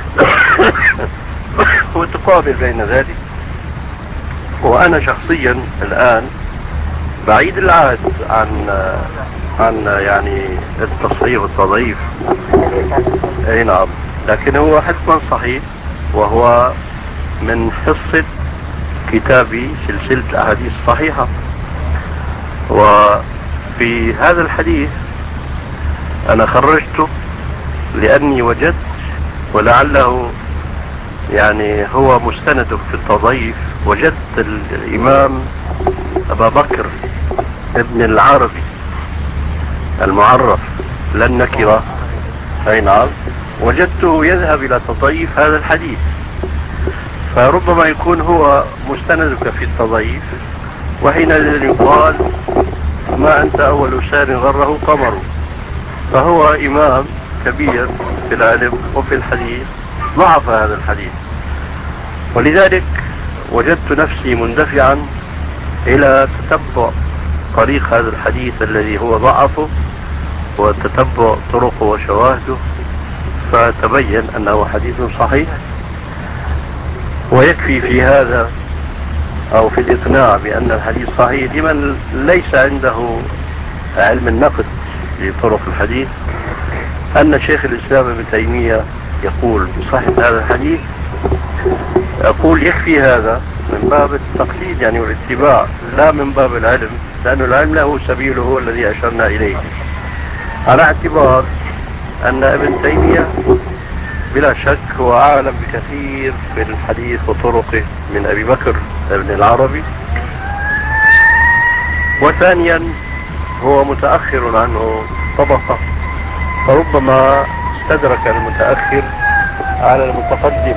وتقابل بين ذلك. وأنا شخصيا الآن بعيد العهد عن يعني التصحيح والتضعيف، اي نعم، لكن هو حتما صحيح، وهو من حصة كتابي سلسلة أحاديث صحيحة. وفي هذا الحديث أنا خرجته لأني وجدت، ولعله يعني هو مستند في التضعيف، وجدت الإمام أبا بكر ابن العربي المعرف لن نكرة، أي نعم، وجدته يذهب إلى تضعيف هذا الحديث. فربما يكون هو مستندك في التضعيف، وحينئذ يقال ما أنت أول سار غره قمر. فهو إمام كبير في العلم وفي الحديث ضعف هذا الحديث، ولذلك وجدت نفسي مندفعا إلى تتبع طريق هذا الحديث الذي هو ضعفه وتتبع طرقه وشواهده، فتبين أنه حديث صحيح. ويكفي في هذا أو في الإقناع بأن الحديث صحيح لمن ليس عنده علم النقد لطرق الحديث أن شيخ الإسلام ابن تيمية يقول بصحة هذا الحديث. أقول يكفي هذا من من باب التقليد يعني والاتباع، لا من باب العلم، لأن العلم له سبيله هو الذي أشرنا إليه، على اعتبار أن ابن تيمية بلا شك هو أعلم بكثير بالحديث وطرقه من أبي بكر ابن العربي، وثانيا هو متأخر عنه طبقة، فربما استدرك المتأخر على المتقدم.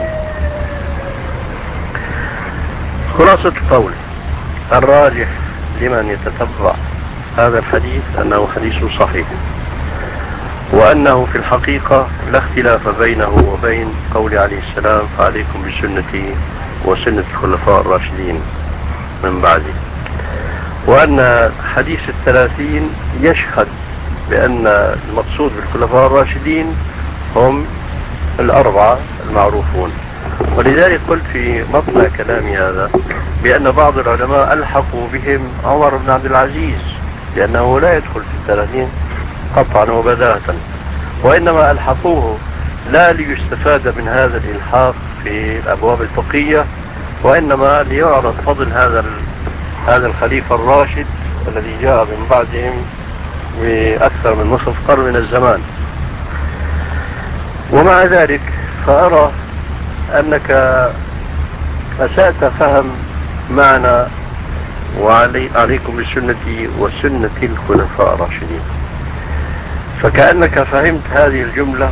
خلاصة القول الراجح لمن يتتبع هذا الحديث أنه حديث صحيح، وأنه في الحقيقة لا اختلاف بينه وبين قول عليه السلام فعليكم بسنتي وسنة الخلفاء الراشدين من بعدي، وأن حديث 30 يشهد بأن المقصود بالخلفاء الراشدين هم الأربعة المعروفون. ولذلك قلت في مطلع كلامي هذا بأن بعض العلماء ألحقوا بهم عمر بن عبد العزيز، لأنه لا يدخل في 30 قطعا وبداهة، وإنما ألحقوه لا ليستفاد من هذا الإلحاق في الأبواب الفقهية، وإنما ليعرض فضل هذا الخليفة الراشد الذي جاء من بعدهم بأكثر من نصف قرن من الزمان. ومع ذلك فأرى أنك أسأت فهم معنى وعليكم بسنتي وسنة الخلفاء الراشدين، فكأنك فهمت هذه الجملة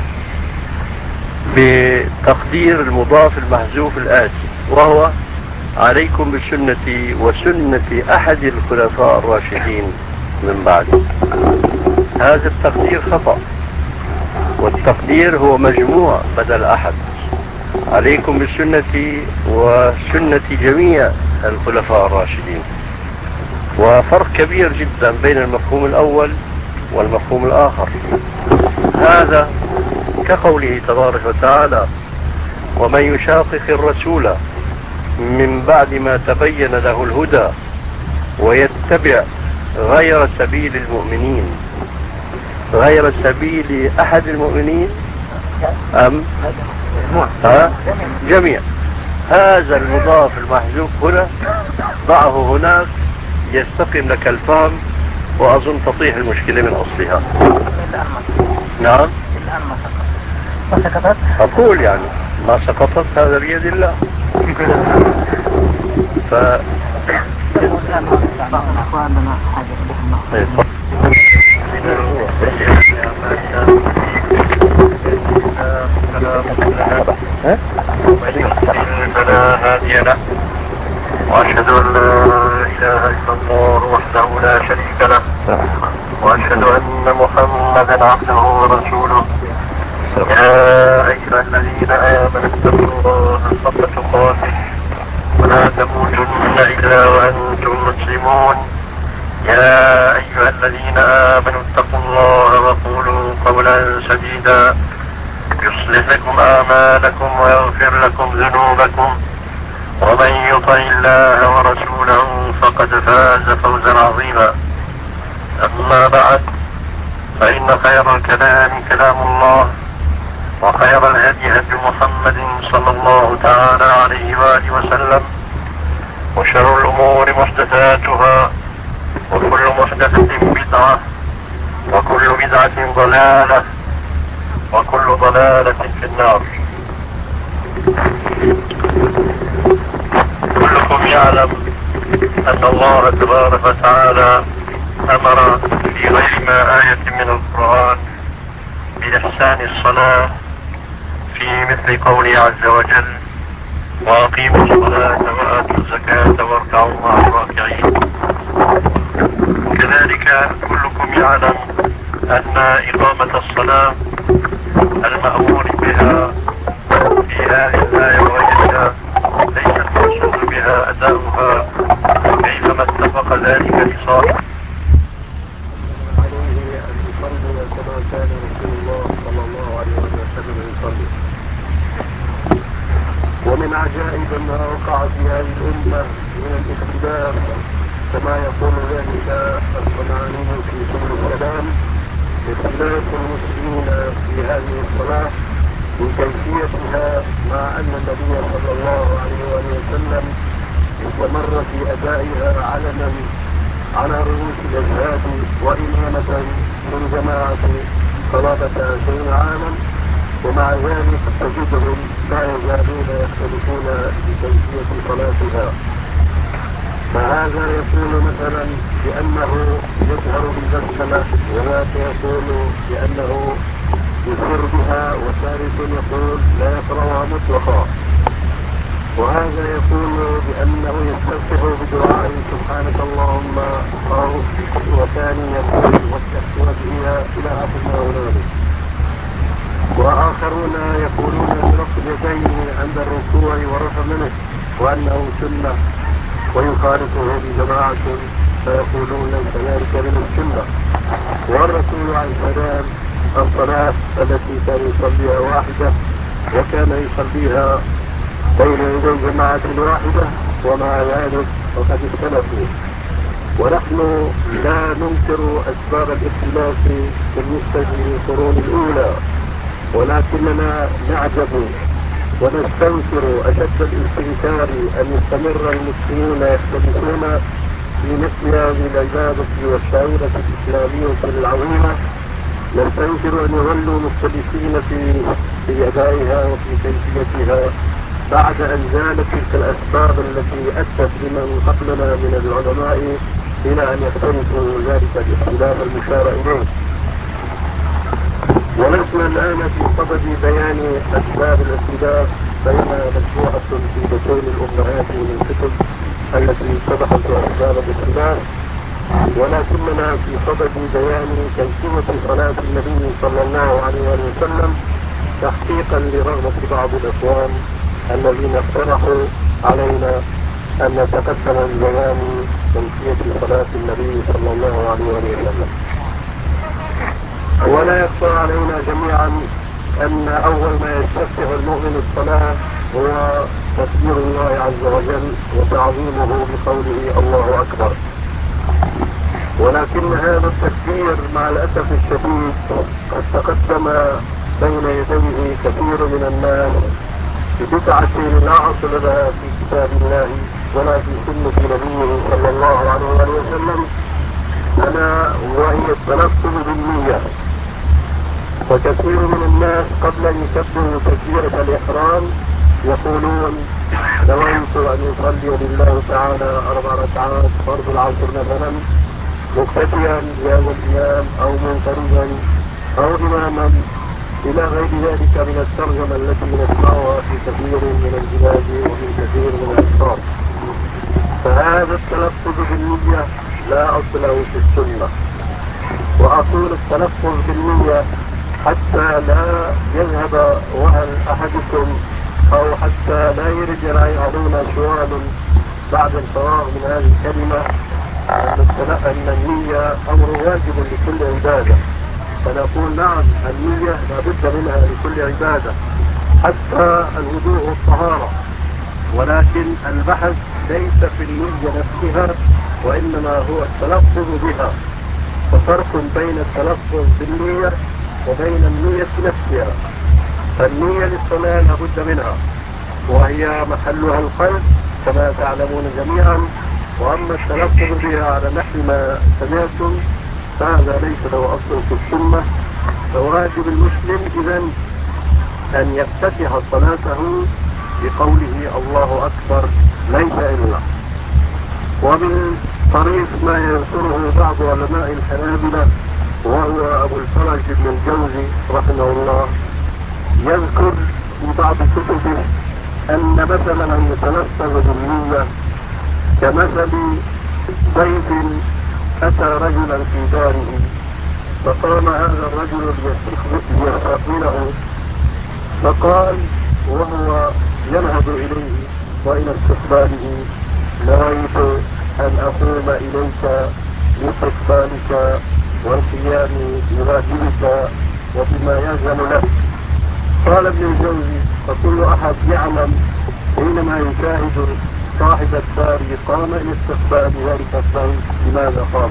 بتقدير المضاف المحذوف الآتي، وهو عليكم بسنتي وسنة أحد الخلفاء الراشدين من بعد. هذا التقدير خطأ، والتقدير هو مجموع بدل أحد، عليكم بسنتي وسنة جميع الخلفاء الراشدين، وفرق كبير جدا بين المفهوم الأول والمفهوم الآخر. هذا كقوله تبارك وتعالى ومن يشاقق الرسول من بعد ما تبين له الهدى ويتبع غير سبيل المؤمنين، غير سبيل أحد المؤمنين أم جميع. هذا المضاف المحذوف هنا ضعه هناك يستقيم لك الفهم، وأظن تطيح المشكلة من أصلها. نعم ما سقطت؟ أقول يعني ما سقطت، هذا بيد الله. ف فلا هادي له، وأشهد أن لا إله إلا الله وحده لا شريك له، وأشهد أن محمدا عبده ورسوله. يا أيها الذين آمنوا اتقوا الله حق تقاته ولا تموتن إلا وأنتم مسلمون. يا أيها الذين آمنوا اتقوا الله وقولوا قولا سديدا يصلح لكم أعمالكم ويغفر لكم ذنوبكم، ومن يطع الله ورسوله فقد فاز فوزا عظيما. أما بعد، فإن خير الكلام كلام الله، وخير الهدي هدي محمد صلى الله تعالى عليه وآله وسلم، وشر الأمور محدثاتها، وكل محدثة بدعة، وكل بدعة ضلالة، وكل ضلالة في النار. كلكم يعلم أن الله تبارك وتعالى أمر في غير ما آية من القرآن بإحسان الصلاة، في مثل قوله عز وجل وأقيموا الصلاة وآتوا الزكاة واركعوا مع الراكعين. كذلك كلكم يعلم أن إقامة الصلاة المأمور بها في هذه الآية وغيرها ليس المقصود بها أداؤها كيفما اتفق ذلك لصاحب عليه أن يصلي كما كان رسول الله صلى الله عليه وسلم يصلي. ومن عجائب ما وقع في هذه الأمة من الاختلاف كما يقول ذلك الصنعاني في سبل السلام اختلاف المسلمين في هذه الصلاة من كيفيتها، مع أن النبي صلى الله عليه وسلم استمر في أدائها علنا على رؤوس الأجهاد وإمامة من جماعة طلبة 20 عاما، ومع ذلك تجدهم لا يزالون يختلفون بكيفية صلاتها. فهذا يقول مثلا بأنه يجهر بالبسملة، وذاك يقول بأنه يسر بها، وثالث يقول لا يقرأها مطلقا، وهذا يقول بأنه يستفتح بدعاء سبحانك اللهم، وثاني يقول والتحوية إلى آخر ما أولئك. وآخرون يقولون برفع اليدين عند الركوع ورفع منه وأنه سنة، ويخالفه بجماعة فيقولون ليس ذلك من السنة. والرسول عليه السلام الصلاة التي كان يصليها واحدة وكان يصليها بين يدي جماعة واحدة، ومع ذلك فقد اختلفوا. ونحن لا ننكر أسباب الاختلاف بالنسبة للقرون الأولى، ولكننا نعجب ونستنكر أشد الاستنكار أن يستمر المسلمون يختلفون في مثل هذه العبادة والشعيرة الإسلامية العظيمة. نستنكر أن يظلوا مختلفين في أدائها وفي كيفيتها بعد أن زالت تلك الأسباب التي أدت لمن قبلنا من العلماء إلى أن يختلفوا ذلك الاختلاف المشار إليه. ولسنا الآن في صدد بيان أسباب الاختلاف بين مجموعة في بطون الأمهات من الكتب التي اتضحت أسباب الاختلاف، ولكننا في صدد بيان كيفية صلاة النبي صلى الله عليه وسلم تحقيقا لرغبة بعض الإخوان الذين اقترحوا علينا أن نتقدم ببيان كيفية صلاة النبي صلى الله عليه وسلم. ولا يخفى علينا جميعا أن أول ما يستفتح المؤمن الصلاة هو تكبير الله عز وجل وتعظيمه بقوله الله أكبر. ولكن هذا التكبير مع الأسف الشديد قد تقدم بين يديه كثير من الناس بدعة لا أصل لها في كتاب الله ولا في سنة نبيه صلى الله عليه وسلم، ألا وهي التلفظ بالنية. وكثير من الناس قبل أن يكبروا تكبيرة الإحرام يقولون نويت أن يصلي لله تعالى 4 ركعات فرض العصر مثلا مقتديا بهذا الإمام أو منفردا أو إماما إلى غير ذلك من الترجمة التي نسمعها في كثير من البلاد وفي كثير من الأمصار. فهذا التلفظ بالنية لا أصل له في السنة. وأقول التلفظ بالنية حتى لا يذهب وهن أحدكم أو حتى لا يرجع علينا سؤال بعد الفراغ من هذه الكلمة أن النية أمر واجب لكل عبادة. فنقول نعم النية لابد منها لكل عبادة حتى الوضوء والطهارة، ولكن البحث ليس في النية نفسها وإنما هو التلفظ بها. ففرق بين التلفظ بالنية وبين النية نفسها. فالنية للصلاة لابد منها وهي محلها القلب كما تعلمون جميعا، وأما التلفظ بها على نحو ما سمعتم فهذا ليس له أصل في السنة. فواجب المسلم إذن أن يفتتح صلاته بقوله الله أكبر ليس إلا. ومن طريق ما يذكره بعض علماء الحنابلة وهو أبو الفرج بن الجوزي رحمه الله يذكر في بعض كتبه أن مثلا أن يتلفظ بالنية كمثل ضيف أتى رجلا في داره فقام هذا الرجل ليستقبله فقال وهو ينهض إليه وإلى استقباله نويت أن أقوم إليك لاستقبالك والقيام بواجبك وبما يلزم لك. قال ابن الجوزي فكل أحد يعلم حينما يشاهد صاحب الدار قام لاستقبال ذلك الضيف لماذا قام.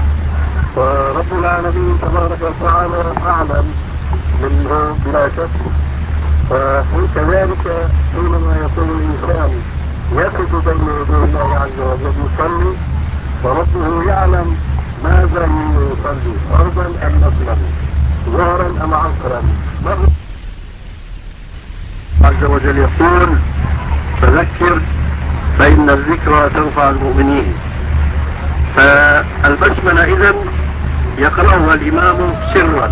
فرب العالمين تبارك وتعالى أعلم منه بلا شك. فكذلك حينما يقول الإنسان يقف بين يدي الله عز وجل يصلي وربه يعلم ماذا يصلي، فرضا ام نفلا، ظهرا ام عصرا. عز وجل يقول: فذكر فإن الذكرى تنفع المؤمنين. فالبسملة إذن يقرأها الإمام سرا.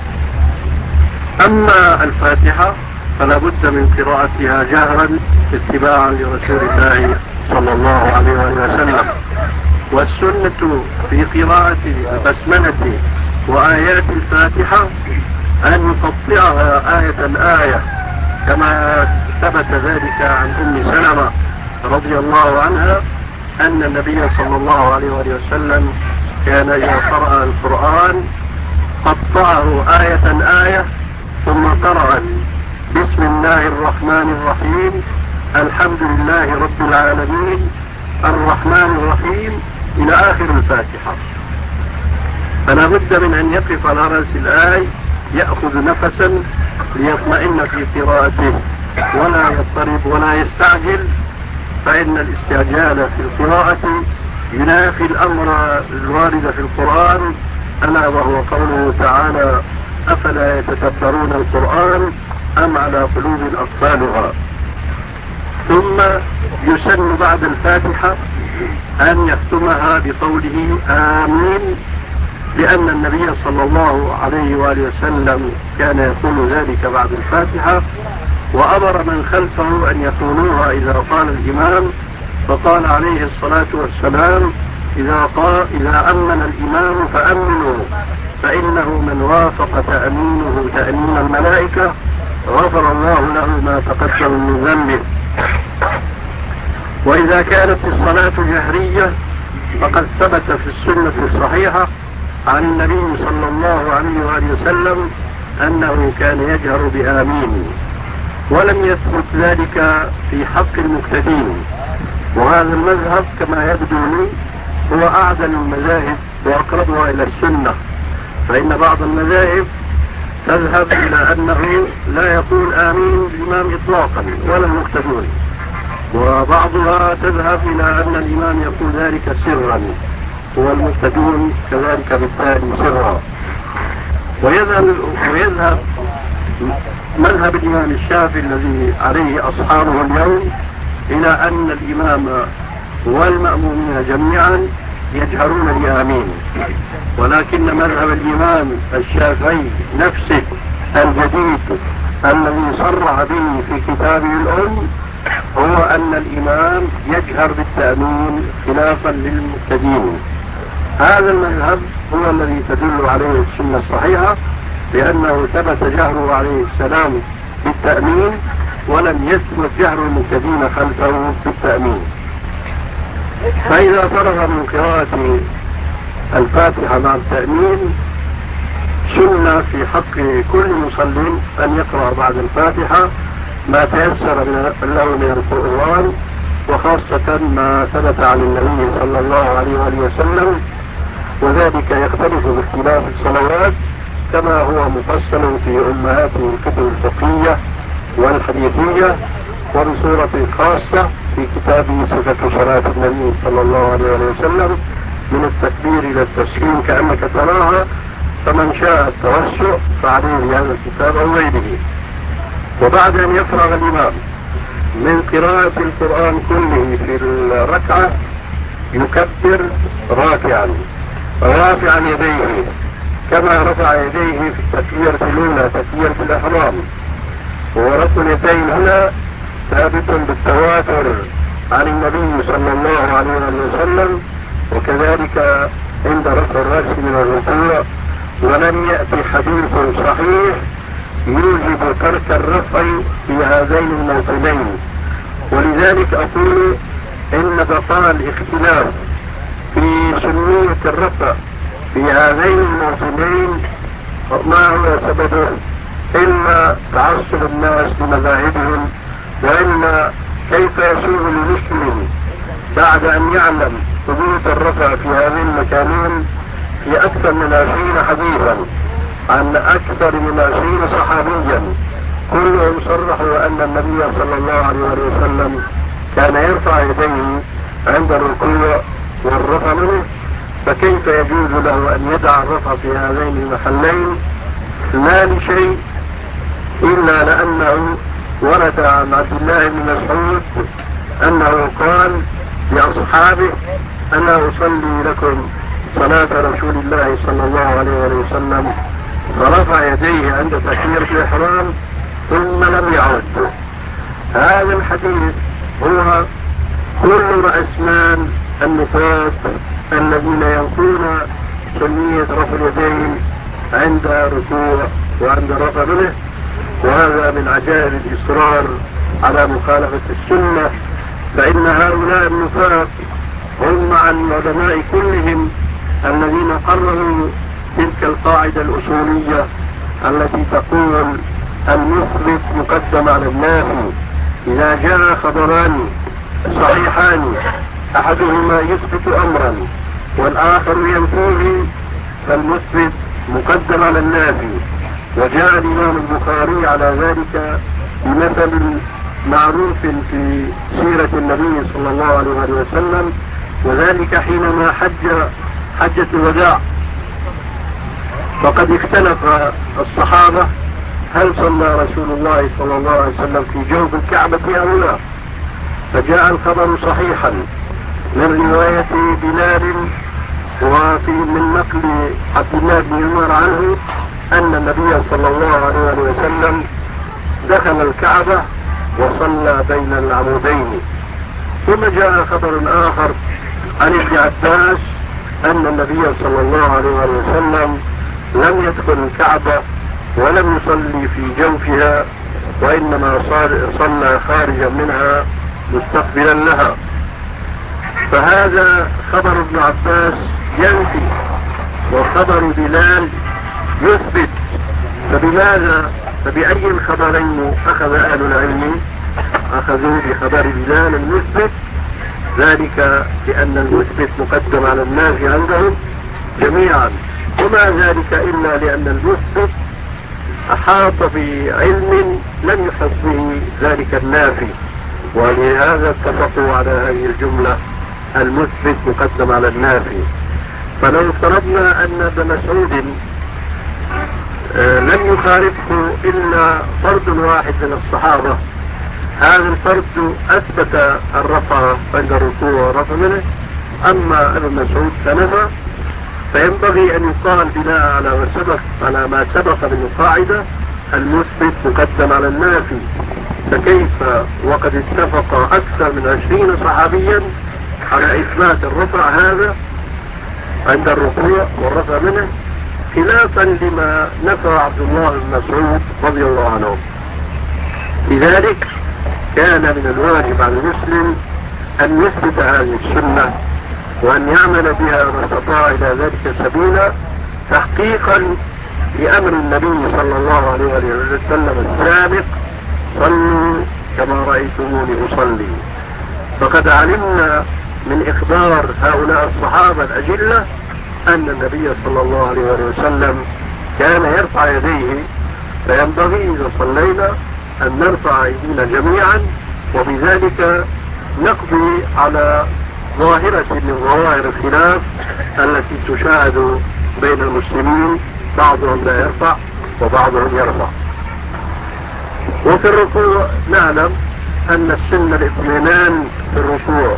أما الفاتحة فلا بد من قراءتها جهرا اتباعا لرسول الله صلى الله عليه وسلم. والسنة في قراءة البسملة وآيات الفاتحة أن يقطعها آية كما ثبت ذلك عن أم سلمة رضي الله عنها أن النبي صلى الله عليه وسلم كان إذا قرأ القرآن قطعه آية ثم قرأ: بسم الله الرحمن الرحيم، الحمد لله رب العالمين، الرحمن الرحيم، إلى آخر الفاتحة. فلا بد من أن يقف على رأس الآية، يأخذ نفسا ليطمئن في قراءته ولا يضطرب ولا يستعجل، فإن الاستعجال في القراءة ينافي الأمر الوارد في القرآن، ألا وهو قوله تعالى: أفلا يتدبرون القرآن أم على قلوب أقفالها. ثم يسن بعد الفاتحة أن يختمها بقوله آمين، لأن النبي صلى الله عليه وآله وسلم كان يقول ذلك بعد الفاتحة، وأمر من خلفه أن يقولوها إذا قال الإمام، فقال عليه الصلاة والسلام: إذا أمن الإمام فأمنوا، فإنه من وافق تأمينه تأمين الملائكة غفر الله له ما تقدم من ذنبه. وإذا كانت الصلاة جهرية فقد ثبت في السنة الصحيحة عن النبي صلى الله عليه وآله وسلم أنه كان يجهر بآمين، ولم يثبت ذلك في حق المقتدين. وهذا المذهب كما يبدو لي هو أعدل المذاهب وأقربها إلى السنة، فإن بعض المذاهب تذهب إلى أنه لا يقول آمين الإمام إطلاقا ولا المقتدون، وبعضها تذهب إلى أن الإمام يقول ذلك سرا والمقتدون كذلك بالتالي سرا. ويذهب مذهب الإمام الشافعي الذي عليه أصحابه اليوم إلى أن الإمام والمأمومين جميعا يجهرون بآمين، ولكن مذهب الإمام الشافعي نفسه الجديد الذي صرح به في كتابه الأم هو أن الإمام يجهر بالتأمين خلافا للمقتدين. هذا المذهب هو الذي تدل عليه السنة الصحيحة، لأنه ثبت جهره عليه السلام بالتأمين ولم يثبت جهر المقتدين خلفه بالتأمين. فإذا فرغ من قراءة الفاتحة مع التأمين سنة في حق كل مصل أن يقرأ بعد الفاتحة ما تيسر له من القرآن، وخاصة ما ثبت عن النبي صلى الله عليه وآله وسلم، وذلك يختلف باختلاف الصلوات كما هو مفصل في أمهات الكتب الفقهية والحديثية، وبصورة خاصة في كتاب صفة صلاة النبي صلى الله عليه وسلم من التكبير إلى التسليم كأنك تراها، فمن شاء التوسع فعليه هذا الكتاب أو غيره. وبعد أن يفرغ الإمام من قراءة القرآن كله في الركعة يكبر راكعا رافعا يديه كما رفع يديه في التكبيرة الأولى تكبيرة الإحرام. ورفع اليدين هنا ثابت بالتواتر عن النبي صلى الله عليه وسلم، وكذلك عند رفع الرأس من الركوع، ولم يأتي حديث صحيح يوجب ترك الرفع في هذين الموطنين. ولذلك أقول إن بقاء الاختلاف في سنية الرفع في هذين الموطنين ما هو سببه إلا تعصب الناس بمذاهبهم، وإلا كيف يسوغ للمسلم بعد أن يعلم ثبوت الرفع في هذين المكانين في أكثر من 20 حديثا عن أكثر من 20 صحابيا كلهم صرحوا أن النبي صلى الله عليه وسلم كان يرفع يديه عند الركوع والرفع منه، فكيف يجوز له أن يدع الرفع في هذين المحلين لا لشيء إلا لأنه ورد عن عبد الله بن مسعود أنه قال لأصحابه: أنا أصلي لكم صلاة رسول الله صلى الله عليه وسلم، فرفع يديه عند تكبيرة الإحرام ثم لم يعد. هذا الحديث هو كل رأسمان النفاق الذين ينقون سنية رفع اليدين عند ركوع وعند رفع منه، وهذا من عجائب الإصرار على مخالفة السنة، فإن هؤلاء النفاق هم مع العلماء كلهم الذين قرروا تلك القاعدة الأصولية التي تقول المثبت مقدم على النافي. إذا جاء خبران صحيحان أحدهما يثبت أمرا والآخر ينفيه فالمثبت مقدم على النافي. وجاء الإمام البخاري على ذلك بمثل معروف في سيرة النبي صلى الله عليه وسلم، وذلك حينما حجة الوداع، فقد اختلف الصحابة هل صلى رسول الله صلى الله عليه وسلم في جوف الكعبة أو لا، فجاء الخبر صحيحا من رواية بلال وفي من نقل عبد الله بن عمر عنه أن النبي صلى الله عليه وسلم دخل الكعبة وصلى بين العمودين. ثم جاء خبر آخر عن ابن عباس أن النبي صلى الله عليه وسلم لم يدخل الكعبة ولم يصلي في جوفها، وإنما صلى خارجا منها مستقبلا لها. فهذا خبر ابن عباس ينفي وخبر بلال يثبت، فبماذا فبأي الخبرين أخذ أهل العلم؟ أخذوا بخبر بلال المثبت، ذلك لأن المثبت مقدم على النافي عندهم جميعا، وما ذلك إلا لأن المثبت أحاط بعلم لم يحط به ذلك النافي، ولهذا اتفقوا على هذه الجملة: المثبت مقدم على النافي. فلو افترضنا أن ابن مسعود لم يخالفه إلا فرد واحد من الصحابة، هذا الفرد أثبت الرفع عند الركوع والرفع منه، أما ابن مسعود فنفى، فينبغي أن يقال بناء على ما سبق من القاعدة: المثبت مقدم على النافي. فكيف وقد اتفق أكثر من 20 صحابيا على إثبات الرفع هذا عند الركوع والرفع منه، خلافا لما نفى عبد الله بن مسعود رضي الله عنه. لذلك كان من الواجب على المسلم أن يثبت هذه السنة وأن يعمل بها ما استطاع إلى ذلك سبيلا، تحقيقا لأمر النبي صلى الله عليه وسلم السابق: صلوا كما رأيتموني أصلي. فقد علمنا من إخبار هؤلاء الصحابة الأجلة أن النبي صلى الله عليه وسلم كان يرفع يديه، فينبغي إذا صلينا أن نرفع أيدينا جميعا، وبذلك نقضي على ظاهرة من ظواهر الخلاف التي تشاهد بين المسلمين، بعضهم لا يرفع وبعضهم يرفع. وفي الركوع نعلم أن السنة الاطمئنان في الركوع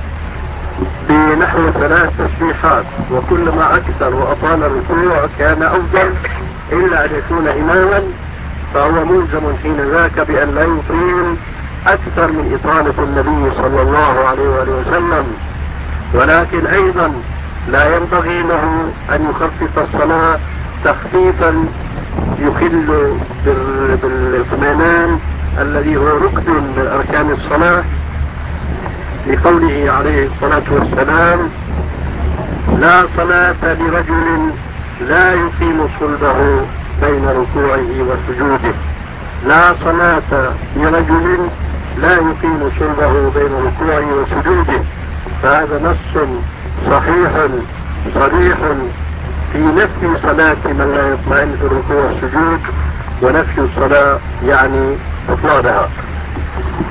بنحو 3 تسبيحات، وكلما أكثر وأطال الركوع كان أفضل، إلا أن يكون إماما فهو ملزم حين ذاك بأن لا يطيل أكثر من إطالة النبي صلى الله عليه وسلم. ولكن أيضا لا ينبغي له أن يخفف الصلاة تخفيفا يخل بالاطمئنان الذي هو ركن من أركان الصلاة، لقوله عليه الصلاة والسلام: لا صلاة لرجل لا يقيم صلبه بين ركوعه وسجوده. لا صلاة لرجل لا يقيم صلبه بين ركوعه وسجوده. فهذا نص صحيح صريح في نفي صلاة من لا يطمئن في الركوع والسجود، ونفي الصلاة يعني بطلانها.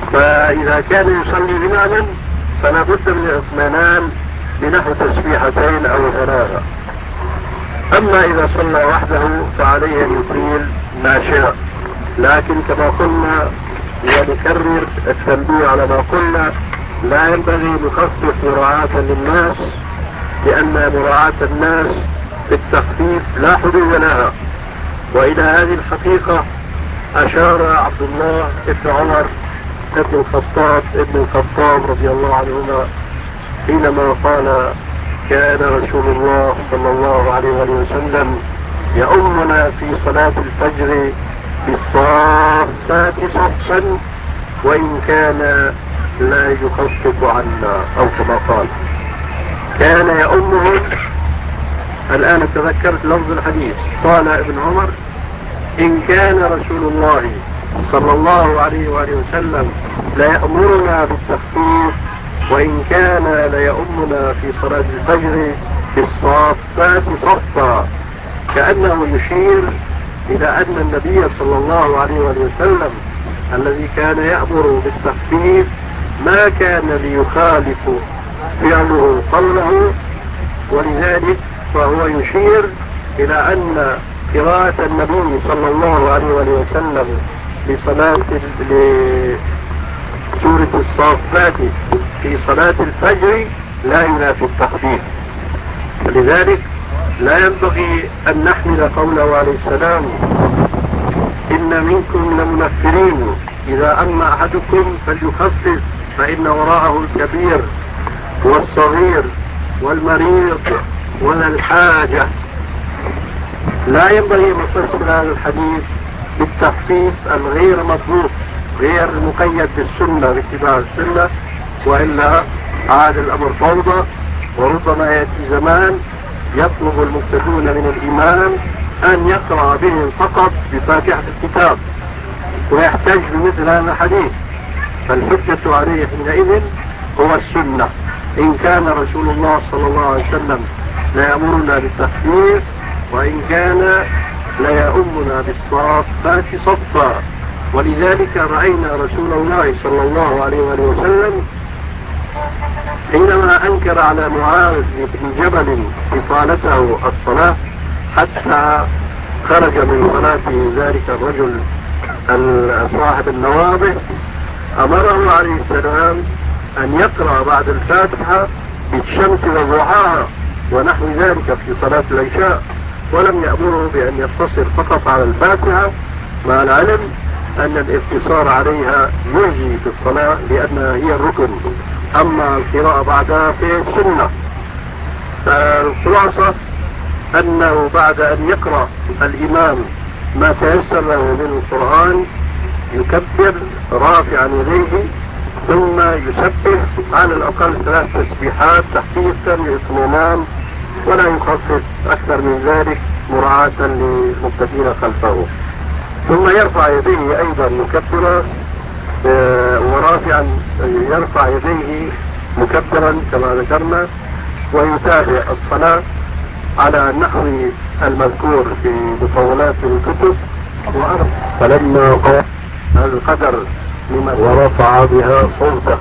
فإذا كان يصلي إماما فلا بد من الاطمئنان بنحو تسبيحتين أو ثلاثة. أما إذا صلى وحده فعليه أن يطيل ما شاء، لكن كما قلنا ونكرر التنبيه على ما قلنا، لا ينبغي نخفف مراعاة للناس، لأن مراعاة الناس بالتخفيف لا حدود لها. وإلى هذه الحقيقة أشار عبد الله بن عمر ابن الخطاب رضي الله عنهما حينما قال: كان رسول الله صلى الله عليه وسلم يؤمنا في صلاة الفجر بالصافات صفا وإن كان لا يخفف عنا، أو كما قال كان يؤمهم. الآن تذكرت لفظ الحديث، قال ابن عمر: إن كان رسول الله صلى الله عليه وسلم لا يأمرنا بالتخفيف وإن كان ليؤمنا في صلاة الفجر بالصافات صفا، كأنه يشير إلى أن النبي صلى الله عليه وسلم الذي كان يأمر بالتخفيف ما كان ليخالف فعله قوله، ولذلك فهو يشير إلى أن قراءة النبي صلى الله عليه وسلم لسورة الصافات في صلاة الفجر لا ينافي التخفيف. لذلك لا ينبغي أن نحمل قوله عليه السلام: إن منكم لمنفرين إذا أما أحدكم فليخفف فإن وراءه الكبير والصغير والمريض ولا الحاجة. لا ينبغي مفسر هذا الحديث بالتخفيف الغير مطلوب، غير مقيد بالسنة باتباع السنة، وإلا عاد الأمر فوضى. وربما يأتي زمان يطلب المقتدون من الإمام أن يقرأ بهم فقط بفاتحة الكتاب ويحتاج بمثل هذا الحديث، فالحجة عليه حينئذ هو السنة. إن كان رسول الله صلى الله عليه وسلم لا يأمرنا بالتخفيف وإن كان لا يؤمنا بالصافات صفا. ولذلك رأينا رسول الله صلى الله عليه وسلم حينما أنكر على معاذ بن جبل إطالته الصلاة حتى خرج من صلاته ذلك الرجل صاحب النواضح، أمره عليه السلام أن يقرأ بعد الفاتحة بالشمس وضحاها ونحو ذلك في صلاة العشاء، ولم يأمره بأن يقتصر فقط على الفاتحة، مع العلم أن الاقتصار عليها يجزي في الصلاة لأنها هي الركن، أما القراءة بعدها في السنة. فالخلاصة أنه بعد أن يقرأ الإمام ما تيسر له من القرآن يكبر رافعا يديه ثم يسبح على الأقل 3 تسبيحات تحقيقا لإطمئنان، ولا يخفف أكثر من ذلك مراعاة للمقتدين خلفه، ثم يرفع يديه أيضا مكبرا ورافعا يرفع يديه مكبرا كما ذكرنا، ويتابع الصلاة على النحو المذكور في مطولات الكتب. فلما قال القدر ورفع بها صوته.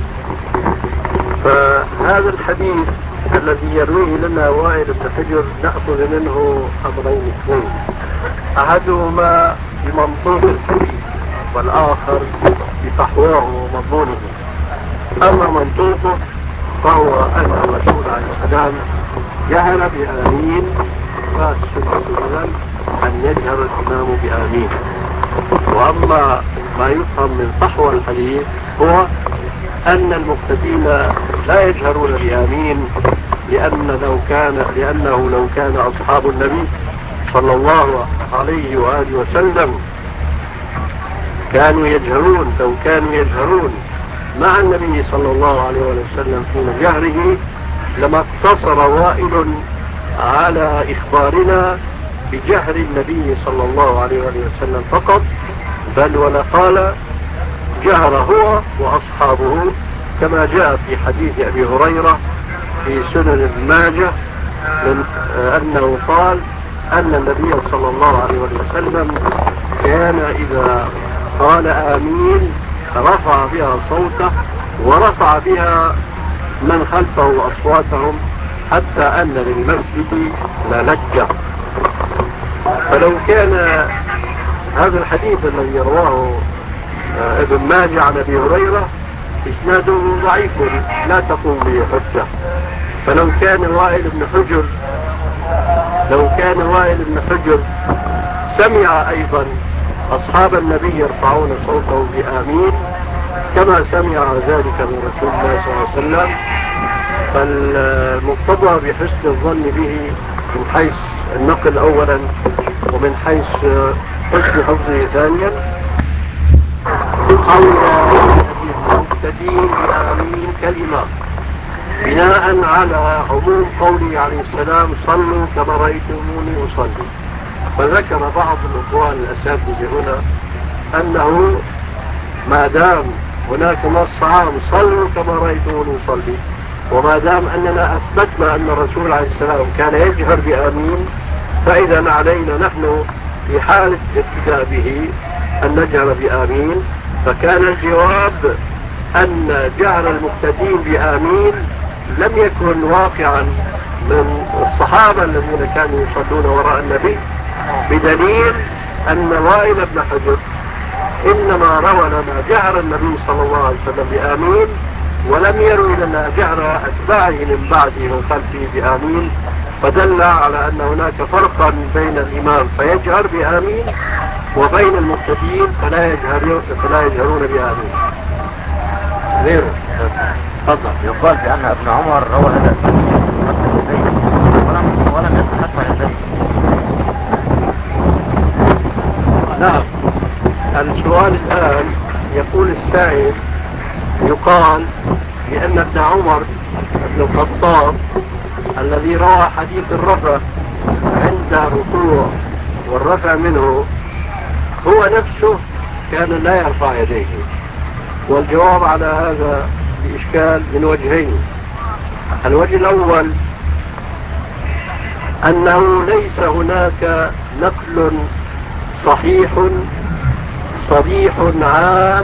فهذا الحديث الذي يرويه لنا وائل بن حجر نأخذ منه أمرين اثنين، أحدهما بمنطوق الحديث والآخر بفحواه ومضمونه. أما منطوقه فهو أن الرسول عليه السلام جهر بآمين، فالسنة إذن أن يجهر الإمام بآمين. وأما ما يفهم من فحوى الحديث هو أن المقتدين لا يجهرون بآمين، لأنه لو كان أصحاب النبي صلى الله عليه وآله وسلم لو كانوا يجهرون مع النبي صلى الله عليه وسلم في جهره لما اقتصر وائل على إخبارنا بجهر النبي صلى الله عليه وسلم فقط، بل ولقال جهر هو وأصحابه كما جاء في حديث أبي هريرة في سنن ابن ماجه أنه قال أن النبي صلى الله عليه وسلم كان إذا قال آمين رفع بها صوته ورفع بها من خلفه أصواتهم حتى أن للمسجد للجة. فلو كان هذا الحديث الذي رواه ابن ماجه عن أبي هريرة إسناده ضعيف لا تقوم به حجة. فلو كان وائل بن حجر سمع أيضا أصحاب النبي يرفعون صوته بآمين كما سمع ذلك من رسول الله صلى الله عليه وسلم، فالمقتضى بحسن الظن به من حيث النقل أولا ومن حيث حسن حفظه ثانيا قول المقتدين بآمين كالإمام، بناء على عموم قوله عليه السلام صلوا كما رأيتموني أصلي. فذكر بعض الإخوان الأساتذة هنا أنه ما دام هناك نص عام صلوا كما رأيتموني أصلي، وما دام أننا أثبتنا أن الرسول عليه السلام كان يجهر بآمين، فإذا علينا نحن في حالة ابتداء به أن نجهر بآمين. فكان الجواب أن جهر المقتدين بآمين لم يكن واقعا من الصحابة الذين كانوا يصلون وراء النبي، بدليل أن وائل بن حجر إنما روى لنا جهر النبي صلى الله عليه وسلم بآمين، ولم يروي لنا جهر أتباعه من بعده من خلفه بآمين، فدل على أن هناك فرقا بين الإمام فيجهر بآمين وبين المقتدين فلا يجهرون بآمين. غيره تفضل. يقال بأن ابن عمر روى هذا ولم يتحكم يديه. نعم. السؤال الآن يقول السائل يقال بأن ابن عمر بن الخطاب الذي روى حديث الرفع عند الركوع والرفع منه هو نفسه كان لا يرفع يديه. والجواب على هذا بإشكال من وجهين. الوجه الأول أنه ليس هناك نقل صحيح صريح عام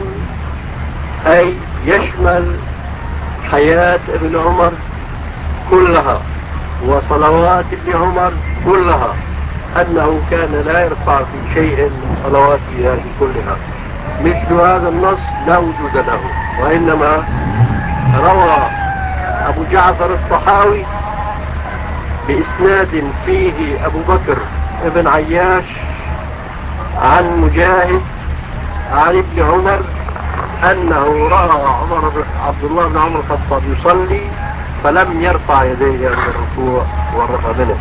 أي يشمل حياة ابن عمر كلها وصلوات ابن عمر كلها أنه كان لا يرفع في شيء من صلواته هذه كلها. مثل هذا النص لا وجود له، وإنما روى أبو جعفر الطحاوي بإسناد فيه أبو بكر ابن عياش عن مجاهد عن ابن عمر أنه رأى عبد الله بن عمر الخطاب يصلي فلم يرفع يديه من الركوع والرفع منه.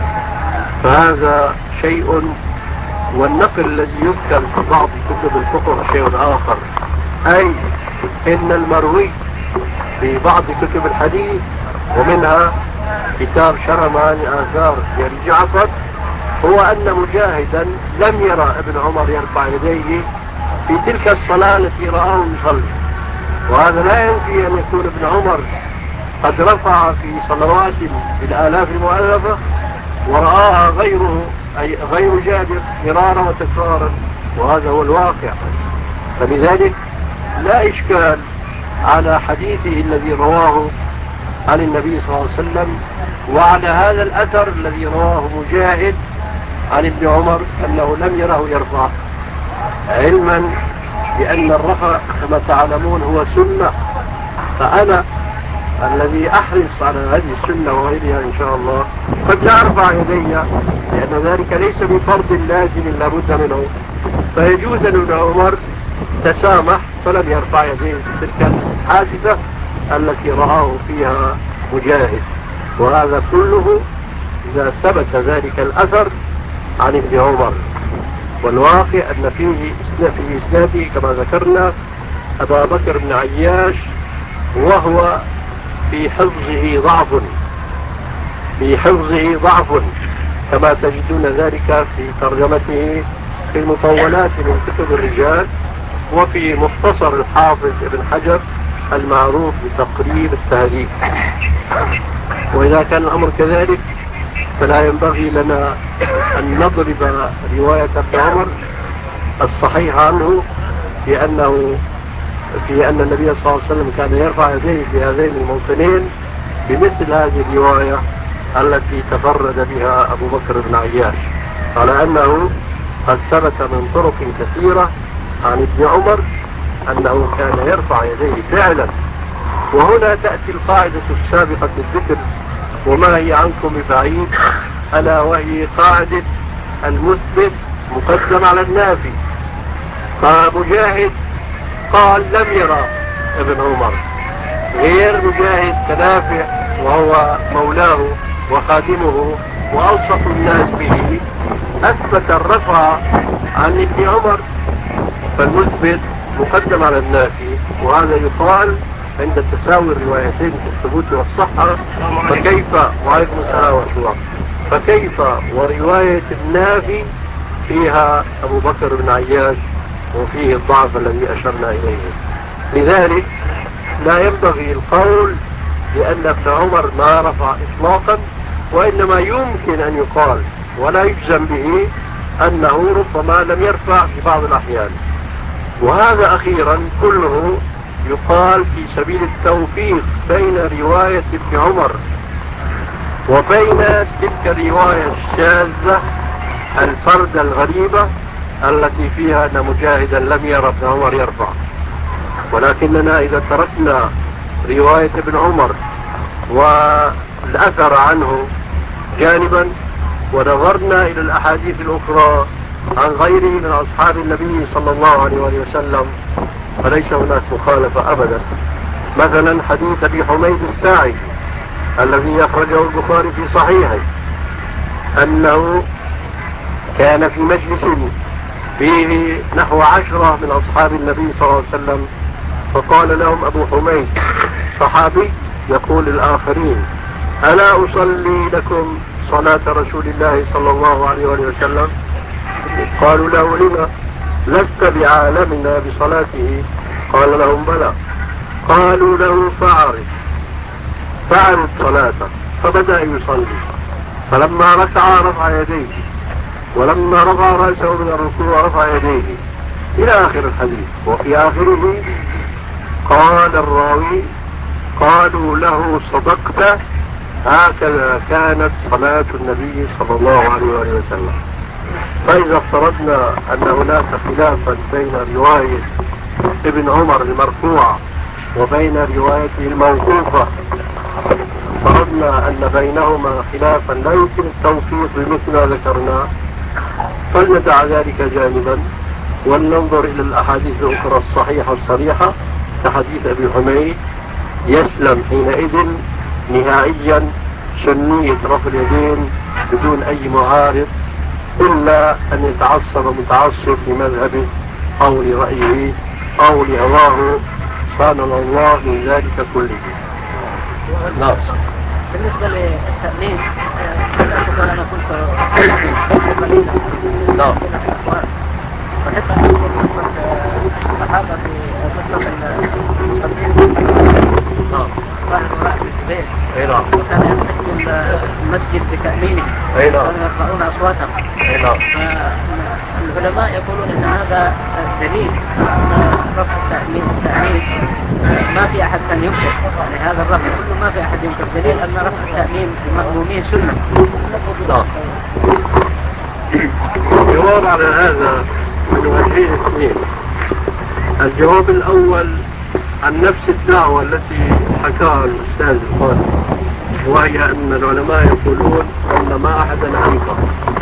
فهذا شيء، والنقل الذي يذكر في بعض كتب الفقه شيء آخر، أي إن المروي في بعض كتب الحديث ومنها كتاب شرح معاني آثار لأبي جعفر هو أن مجاهدا لم يرى ابن عمر يرفع يديه في تلك الصلاة التي رآه يصلي. وهذا لا ينفي أن يكون ابن عمر قد رفع في صلوات بالآلاف المؤلفة ورآها غيره أي غير جابر مرارا وتكرارا، وهذا هو الواقع. فلذلك لا إشكال على حديثه الذي رواه عن النبي صلى الله عليه وسلم وعلى هذا الأثر الذي رواه مجاهد عن ابن عمر أنه لم يره يرفع، علما بأن الرفع كما تعلمون هو سنة. فأنا الذي أحرص على هذه السنة وغيرها إن شاء الله قد لا أرفع يدي، لأن ذلك ليس بفرض لازم لابد منه، فيجوز أن ابن عمر تسامح فلم يرفع يديه في تلك الحادثة التي رآه فيها مجاهد. وهذا كله إذا ثبت ذلك الأثر عن ابن عمر. والواقع أن فيه إسناده كما ذكرنا أبا بكر بن عياش، وهو في حفظه ضعف كما تجدون ذلك في ترجمته في المطولات من كتب الرجال وفي مختصر الحافظ ابن حجر المعروف بتقريب التهذيب. وإذا كان الأمر كذلك فلا ينبغي لنا أن نضرب رواية ابن عمر الصحيح عنه، لأنه في أن النبي صلى الله عليه وسلم كان يرفع يديه في هذين الموطنين بمثل هذه الرواية التي تفرد بها أبو بكر بن عياش، على أنه قد ثبت من طرق كثيرة عن ابن عمر أنه كان يرفع يديه فعلا. وهنا تأتي القاعدة السابقة الذكر وما هي عنكم ببعيد، ألا وهي قاعدة المثبت مقدم على النافي. فمجاهد قال لم يرى ابن عمر، غير مجاهد كنافع وهو مولاه وخادمه وأوصف الناس به أثبت الرفع عن ابن عمر، فالمثبت مقدم على النافي. وهذا يقال عند تساوي الروايتين في الثبوت والصحة. فكيف وعليكم السلام ورحمة الله، فكيف ورواية النافي فيها أبو بكر بن عياش وفيه الضعف الذي أشرنا إليه. لذلك لا ينبغي القول بأن ابن عمر ما رفع إطلاقا، وإنما يمكن أن يقال ولا يجزم به أنه ربما لم يرفع في بعض الأحيان. وهذا أخيرا كله يقال في سبيل التوفيق بين رواية ابن عمر وبين تلك الرواية الشاذة الفردة الغريبة التي فيها أن مجاهدا لم يرى ابن عمر يرفع. ولكننا إذا تركنا رواية ابن عمر والأثر عنه جانبا ونظرنا إلى الأحاديث الأخرى عن غيره من أصحاب النبي صلى الله عليه وسلم فليس هناك مخالفة أبدا. مثلا حديث أبي حميد الساعدي الذي أخرجه البخاري في صحيحه أنه كان في مجلس فيه نحو 10 من أصحاب النبي صلى الله عليه وسلم، فقال لهم أبو حميد صحابي يقول الآخرين ألا أصلي لكم صلاة رسول الله صلى الله عليه وسلم؟ قالوا له لما؟ لست بعالمنا بصلاته؟ قال لهم بلى. قالوا له فعرض صلاته، فبدأ يصلي، فلما ركع رفع يديه، ولما رفع رأسه من الركوع رفع يديه إلى آخر الحديث. وفي آخره قال الراوي قالوا له صدقت، هكذا كانت صلاة النبي صلى الله عليه وسلم. فإذا افترضنا أن هناك خلافا بين رواية ابن عمر المرفوعة وبين روايته الموقوفة، افترضنا أن بينهما خلافا لا يمكن التوفيق بمثل ما ذكرناه، فلندع ذلك جانبا ولننظر إلى الأحاديث الأخرى الصحيحة الصريحة كحديث أبي حميد. يسلم حينئذ نهائيا سنية رفع اليدين بدون أي معارض، إلا أن يتعصب متعصب لمذهبه أو لرأيه أو لهواه، صان الله من ذلك كله. نعم. بالنسبة للتأمين أنا كنت قليلا نعم. وحتى أن يكون الصحابة في قصة نعم. واحد رأس البيت نعم. وكان يستخدم المسجد بتأمينه وكانوا يرفعون أصواتهم. العلماء يقولون أن هذا دليل رفع التأمين ما في أحد كان ينكر، يعني هذا الرفع كله ما في أحد ينكر، دليل أن رفع التأمين المأمومين سنة. نعم. الجواب على هذا من وجهين اثنين. الجواب الأول عن نفس الدعوة التي حكاها الأستاذ القاضي، وهي أن العلماء يقولون أن ما أحدا أنكر.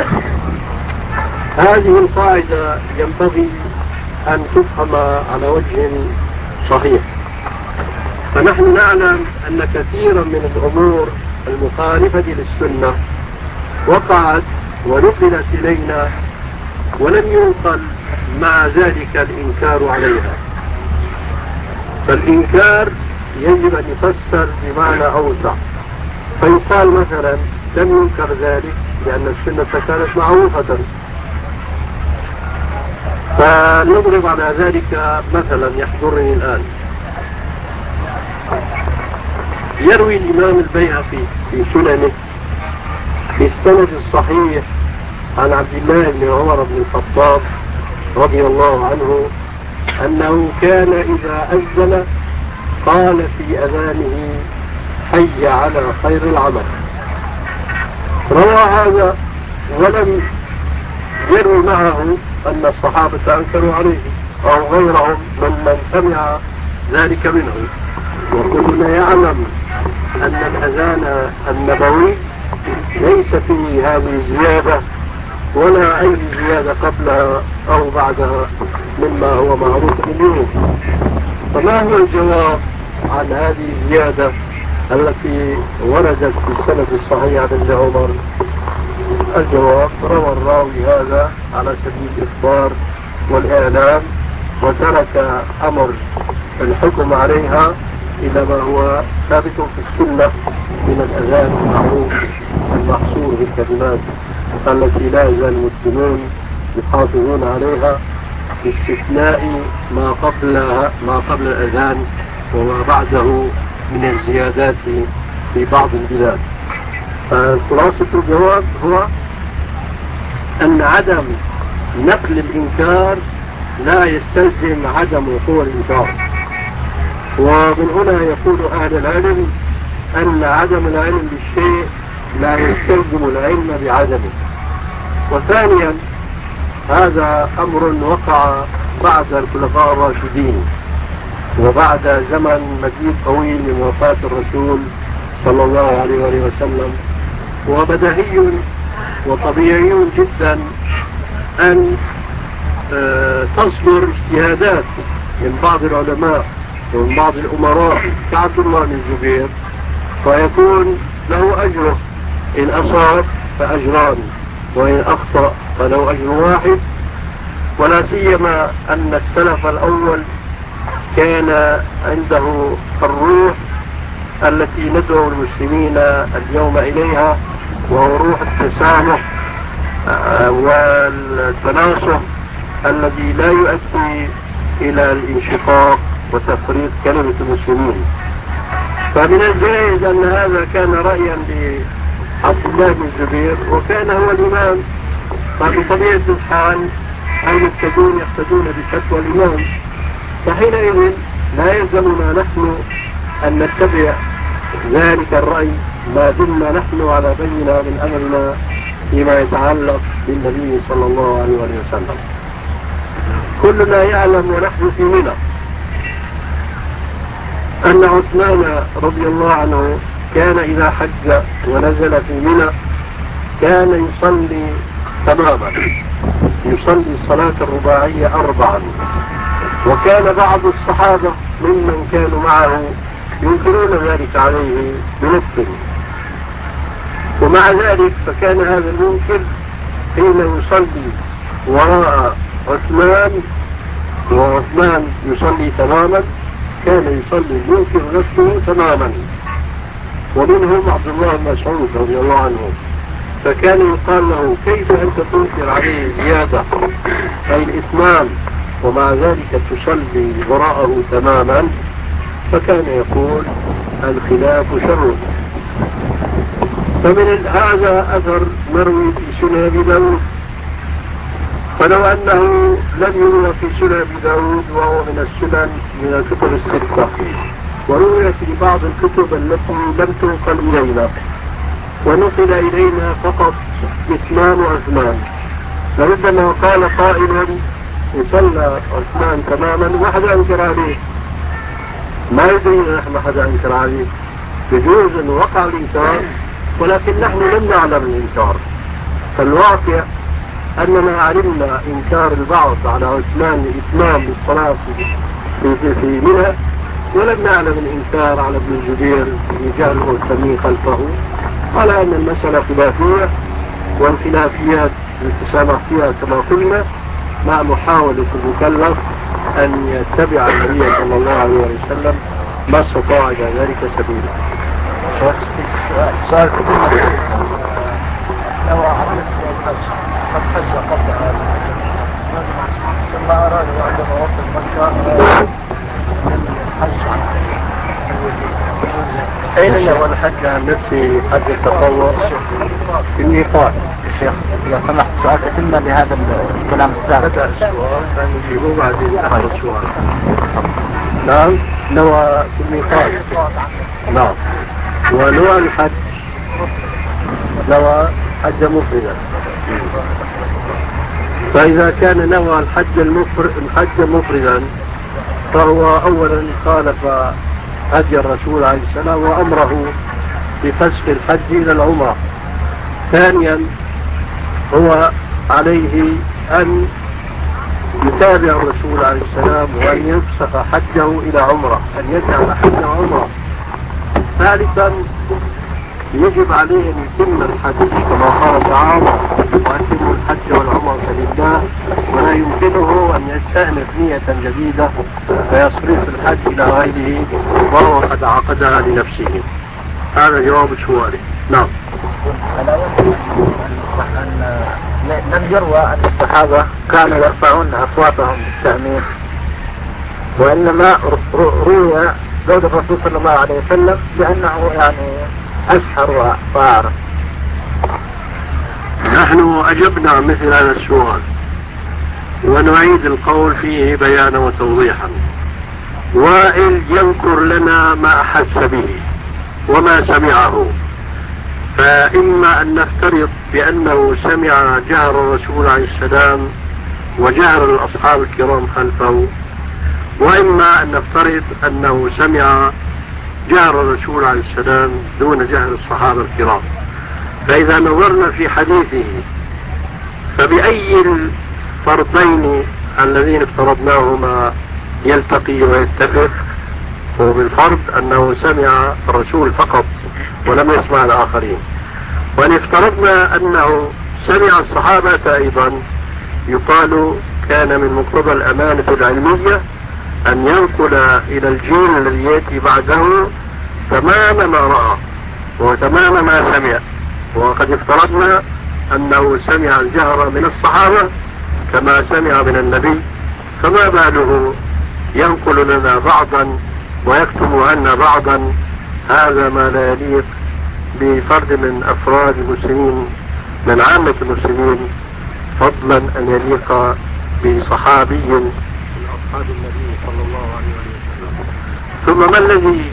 هذه القاعدة ينبغي أن تفهم على وجه صحيح. فنحن نعلم أن كثيرا من الأمور المخالفة للسنة وقعت ونقلت إلينا ولم ينقل مع ذلك الإنكار عليها. فالإنكار يجب أن يفسر بمعنى أوسع، فيقال مثلا لم ينكر ذلك لأن السنة كانت معروفة. فنضرب على ذلك مثلا يحضرني الآن. يروي الإمام البيهقي في سننه بالسند الصحيح عن عبد الله بن عمر بن الخطاب رضي الله عنه أنه كان إذا أذن قال في أذانه حي على خير العمل. روى هذا ولم يروي معه أن الصحابة أنكروا عليه أو غيرهم من سمع ذلك منه. وكلنا يعلم أن الأذان النبوي ليس فيه هذه الزيادة ولا أي زيادة قبلها أو بعدها مما هو معروف اليوم. فما هو الجواب عن هذه الزيادة التي وردت في السند الصحيح عن ابن عمر؟ الجواب: روى الراوي هذا على سبيل الإخبار والإعلام وترك أمر الحكم عليها إلى ما هو ثابت في السنة من الأذان المعروف المحصور بالكلمات التي لا يزال المسلمون يحافظون عليها باستثناء ما قبل الأذان وما بعده من الزيادات في بعض البلاد. خلاصة الجواب هو أن عدم نقل الإنكار لا يستلزم عدم وقوع الإنكار. ومن هنا يقول أهل العلم أن عدم العلم بالشيء لا يستلزم العلم بعدمه. وثانيا هذا أمر وقع بعد الخلفاء الراشدين وبعد زمن مديد طويل من وفاة الرسول صلى الله عليه وسلم، وبديهي وطبيعي جدا أن تصدر اجتهادات من بعض العلماء ومن بعض الأمراء كعبد الله بن الزبير فيكون له أجره، إن أصاب فأجران وإن أخطأ فله أجر واحد. ولا سيما أن السلف الأول كان عنده الروح التي ندعو المسلمين اليوم إليها، وهو روح التسامح والتناصح الذي لا يؤدي إلى الانشقاق وتفريق كلمة المسلمين. فمن الجائز أن هذا كان رأيا لعبد الله بن الزبير وكان هو الإمام، فبطبيعة الحال أن يقتدون بفتوى الإمام، فحينئذ لا يلزمنا نحن أن نتبع ذلك الرأي ما دمنا نحن على بينة من أمرنا فيما يتعلق بالنبي صلى الله عليه وسلم. كلنا يعلم ونحن في منى أن عثمان رضي الله عنه كان إذا حج ونزل في منى كان يصلي تماما، يصلي الصلاة الرباعية 4. وكان بعض الصحابة ممن كانوا معه ينكرون ذلك عليه بنفسه، ومع ذلك فكان هذا المنكر حين يصلي وراء عثمان وعثمان يصلي تماما كان يصلي المنكر نفسه تماما. ومنهم عبد الله بن مسعود رضي الله عنه، فكان يقال له: كيف أنت تنكر عليه زيادة أي الإتمام ومع ذلك تصلي وراءه تماما؟ فكان يقول: الخلاف شر. فمن هذا أثر مروي في سنن أبي داود، فلو أنه لم يروى في سنن أبي داود وهو من السنن من الكتب الستة، وروي في بعض الكتب التي لم تنقل إلينا ونقل إلينا فقط إتمام عثمان، لربما قال قائل: يصلى عثمان تماما ما حدا أنكر عليه، ما يدري نحن حدا أنكر عليه، بجوز أن وقع الإنكار ولكن نحن لم نعلم الإنكار. فالواقع أننا علمنا إنكار البعض على عثمان الإتمام بالصلاة في منى، ولم نعلم الإنكار على ابن الزبير رجال المهتمين خلفه، على أن المسألة خلافية، والخلافيات التسامح فيها كما قلنا مع محاولة المكلف أن يتبع النبي صلى الله عليه وسلم ما استطاع إلى ذلك سبيلا. سؤال لو قد حج قبل هذا ثم أراد عندما وصل مكة الحج عن أين هو الحج عن نفسه حج التطوع في الميقات؟ شيخ إذا سمحت سؤال تتمة لهذا الكلام السابق. بدأ السؤال فنجيبه بعدين آخر السؤال. نعم نوى الميقات. نعم ونوى الحج نوى حج مفردا. فإذا كان نوى الحج مفردا فهو أولا خالف هدي الرسول عليه السلام وأمره بفسخ الحج إلى العمرة. ثانيا هو عليه أن يتابع الرسول عليه السلام وأن يفسخ حجه إلى عمرة، أن يجعل حجه عمرة. ثالثا يجب عليه أن يتم الحج كما قال تعالى وأتم الحج والعمرة لله، ولا يمكنه أن يستأنف نية جديدة فيصرف الحج إلى غيره وهو قد عقدها لنفسه. هذا جواب سؤالي. نعم. لم يروى أن الصحابة كانوا يرفعون أصواتهم بالتأمين، وإنما روي زوج الرسول صلى الله عليه وسلم بأنه يعني أشهر وأعرف. نحن أجبنا مثل هذا السؤال ونعيد القول فيه بيانا وتوضيحا. وائل يذكر لنا ما أحس به وما سمعه، فإما أن نفترض بأنه سمع جهر الرسول عليه السلام وجهر الأصحاب الكرام خلفه، وإما أن نفترض أنه سمع جهر الرسول عليه السلام دون جهر الصحابة الكرام. فإذا نظرنا في حديثه فبأي الفرضين الذين افترضناهما يلتقي ويتفق؟ هو بالفرض أنه سمع الرسول فقط ولم يسمع الآخرين. وإن افترضنا أنه سمع الصحابة أيضا يقال كان من مقتضى الأمانة العلمية أن ينقل إلى الجيل الذي يأتي بعده تمام ما رأى وتمام ما سمع. وقد افترضنا أنه سمع الجهر من الصحابة كما سمع من النبي، فما باله ينقل لنا بعضا ويكتم عنا بعضا؟ هذا ما لا يليق بفرد من أفراد المسلمين من عامة المسلمين، فضلا أن يليق بصحابي من أصحاب النبي صلى الله عليه وسلم. ثم ما الذي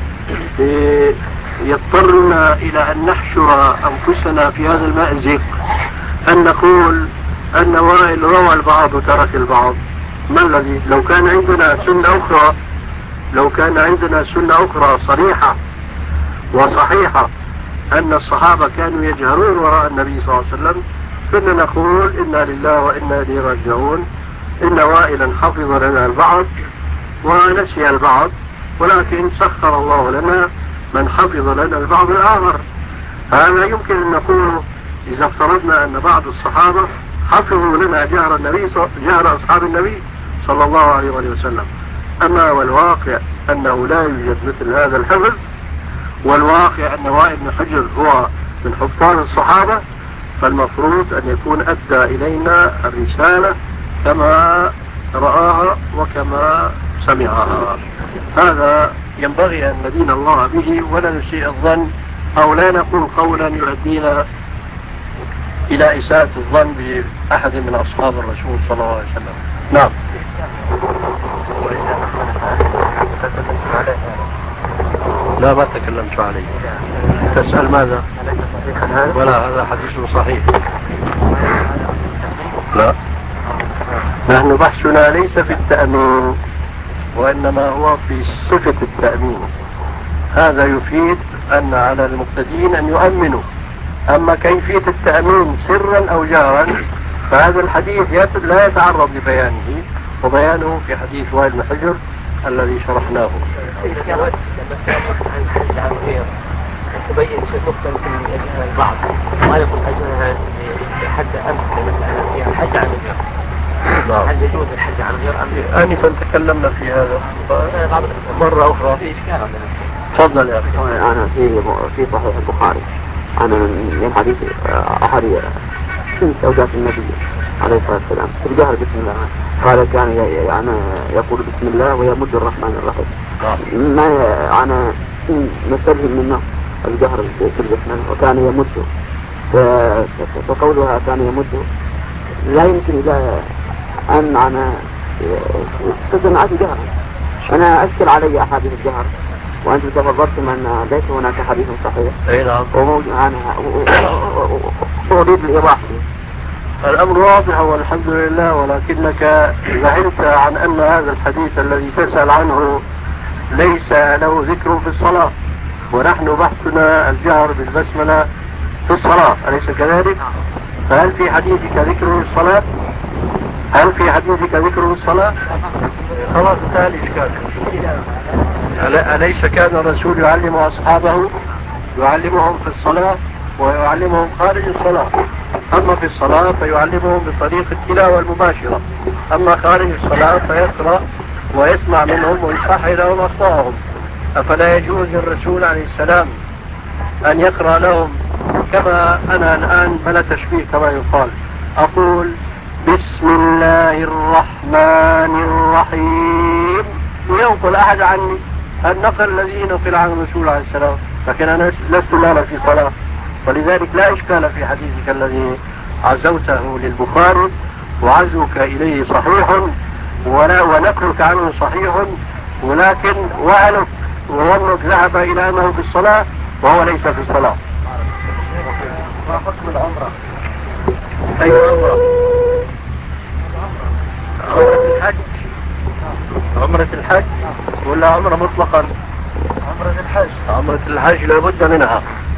يضطرنا إلى أن نحشر أنفسنا في هذا المأزق أن نقول أن وائل روى البعض وترك البعض؟ ما الذي لو كان عندنا سنة أخرى صريحة وصحيحة أن الصحابة كانوا يجهرون وراء النبي صلى الله عليه وسلم كنا نقول إنا لله وإنا إليه راجعون، إن وائلا حفظ لنا البعض ونسي البعض، ولكن سخر الله لنا من حفظ لنا البعض الآخر. هذا يمكن أن نقوله إذا افترضنا أن بعض الصحابة حفظوا لنا جهر أصحاب النبي صلى الله عليه وسلم. أما والواقع أنه لا يوجد مثل هذا الحفظ، والواقع أن وائل بن حجر هو من حفاظ الصحابة، فالمفروض أن يكون أدى إلينا الرسالة كما رآها وكما سمعها. هذا ينبغي أن ندين الله به ولا نسيء الظن أو لا نقول قولا يؤدينا إلى إساءة الظن بأحد من أصحاب الرسول صلى الله عليه وسلم. نعم. لا ما تكلمت عليه. تسأل ماذا؟ ولا هذا حديث صحيح. لا، نحن بحثنا ليس في التأمين وإنما هو في صفة التأمين. هذا يفيد أن على المقتدين أن يؤمنوا. أما كيفية التأمين سرا أو جهرا فهذا الحديث لا يتعرض لبيانه، وبيانه في حديث وائل بن حجر الذي شرحناه. تبين شيء مختلف من أجهل البعض ولا يكون أجهل حد أمس فيها الحج عن الغير. هل يجوز الحج عن الغير؟ آنفا تكلمنا في هذا مرة أخرى. تفضل يا أخي. أنا في صحيح البخاري أنا من حديث أحد زوجات النبي عليه الصلاة والسلام في الجهر بسم الله، قال كان يعني يقول بسم الله ويمد الرحمن الرحيم. ما أنا نستلهم منه الجهر بالبسملة وكان يمد فقولها كان يمد لا يمكن إذا أن أنا تجمعات جهر. أنا أشكل علي أحاديث الجهر وأنتم تفضلتم أن ليس هناك حديث صحيح. أي نعم. أريد الإيضاح. الأمر واضح والحمد لله، ولكنك زعمت عن أن هذا الحديث الذي تسأل عنه ليس له ذكر في الصلاة، ونحن بحثنا الجهر بالبسملة في الصلاة، أليس كذلك؟ فهل في حديثك ذكر الصلاة؟ هل في حديثك ذكر الصلاة؟ خلاص انتهى الإشكال. أليس كان الرسول يعلم أصحابه، يعلمهم في الصلاة ويعلمهم خارج الصلاة؟ أما في الصلاة فيعلمهم بطريقة التلاوة المباشرة، أما خارج الصلاة فيقرأ ويسمع منهم ويصحح لهم أخطاءهم. أفلا يجوز للرسول عليه السلام أن يقرأ لهم كما أنا الآن بلا تشبيه كما يقال أقول بسم الله الرحمن الرحيم وينقل أحد عني النقل الذي نقل عن الرسول عليه السلام، لكن أنا لست مالا في صلاة، ولذلك لا إشكال في حديثك الذي عزوته للبخاري، وعزوك إليه صحيح ونقلك عنه صحيح، ولكن وهلك وظنك ذهب إلى أنه في الصلاة وهو ليس في الصلاة. ما حكم العمرة؟ أي عمرة؟ عمرة الحج؟ عمرة الحج ولا عمرة مطلقا؟ عمرة الحج. عمرة الحج لا بد منها.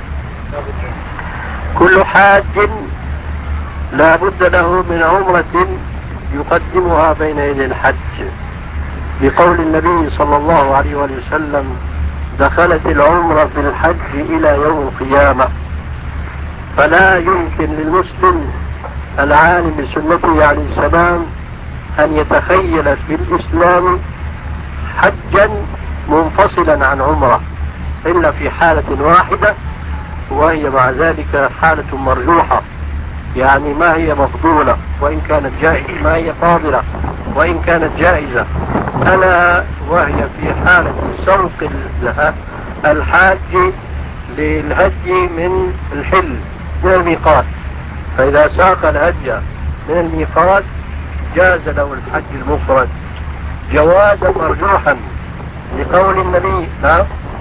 كل حاج لا بد له من عمرة يقدمها بين يدي الحج، لقول النبي صلى الله عليه وسلم دخلت العمرة في الحج إلى يوم القيامة. فلا يمكن للمسلم العالم بسنته عليه السلام أن يتخيل في الإسلام حجا منفصلا عن عمرة إلا في حالة واحدة، وهي مع ذلك حالة مرجوحة، يعني ما هي مفضولة وإن كانت جائزة، ما هي فاضلة وإن كانت جائزة، ألا وهي في حالة سوق الحاج للهدي من الحل من الميقات. فإذا ساق الهدي من الميقات جاز له الحج المفرد جوازا مرجوحا لقول النبي. نعم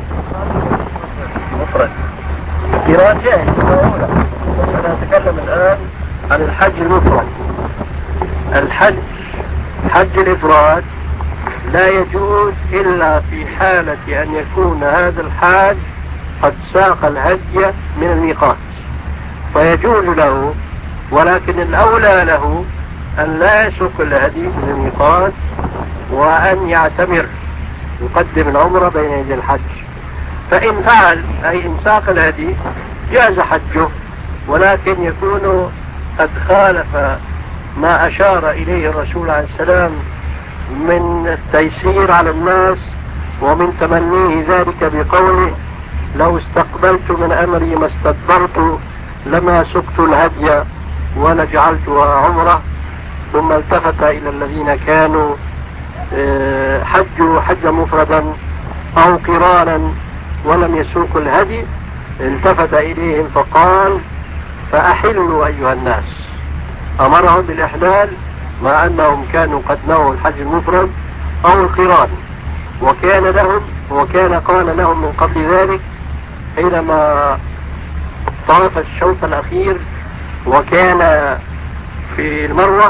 مفرد قران جائز. أنا أتكلم الآن عن الحج المفرد. الحج حج الإفراد لا يجوز إلا في حالة أن يكون هذا الحاج قد ساق الهدي من الميقات، فيجوز له، ولكن الأولى له أن لا يسوق الهدي من الميقات وأن يعتمر يقدم العمرة بين يدي الحج. فإن فعل أي إن ساق الهدي جاز حجه، ولكن يكون قد خالف ما أشار إليه الرسول عليه السلام من التيسير على الناس ومن تمنيه ذلك بقوله لو استقبلت من أمري ما استدبرت لما سقت الهدي ولجعلتها عمرة. ثم التفت إلى الذين كانوا حجوا حجا مفردا أو قرانا ولم يسوقوا الهدي، التفت إليهم فقال فأحلوا أيها الناس، أمرهم بالإحلال مع أنهم كانوا قد نووا الحج المفرد أو القران، وكان قال لهم من قبل ذلك حينما طاف الشوط الأخير وكان في المروة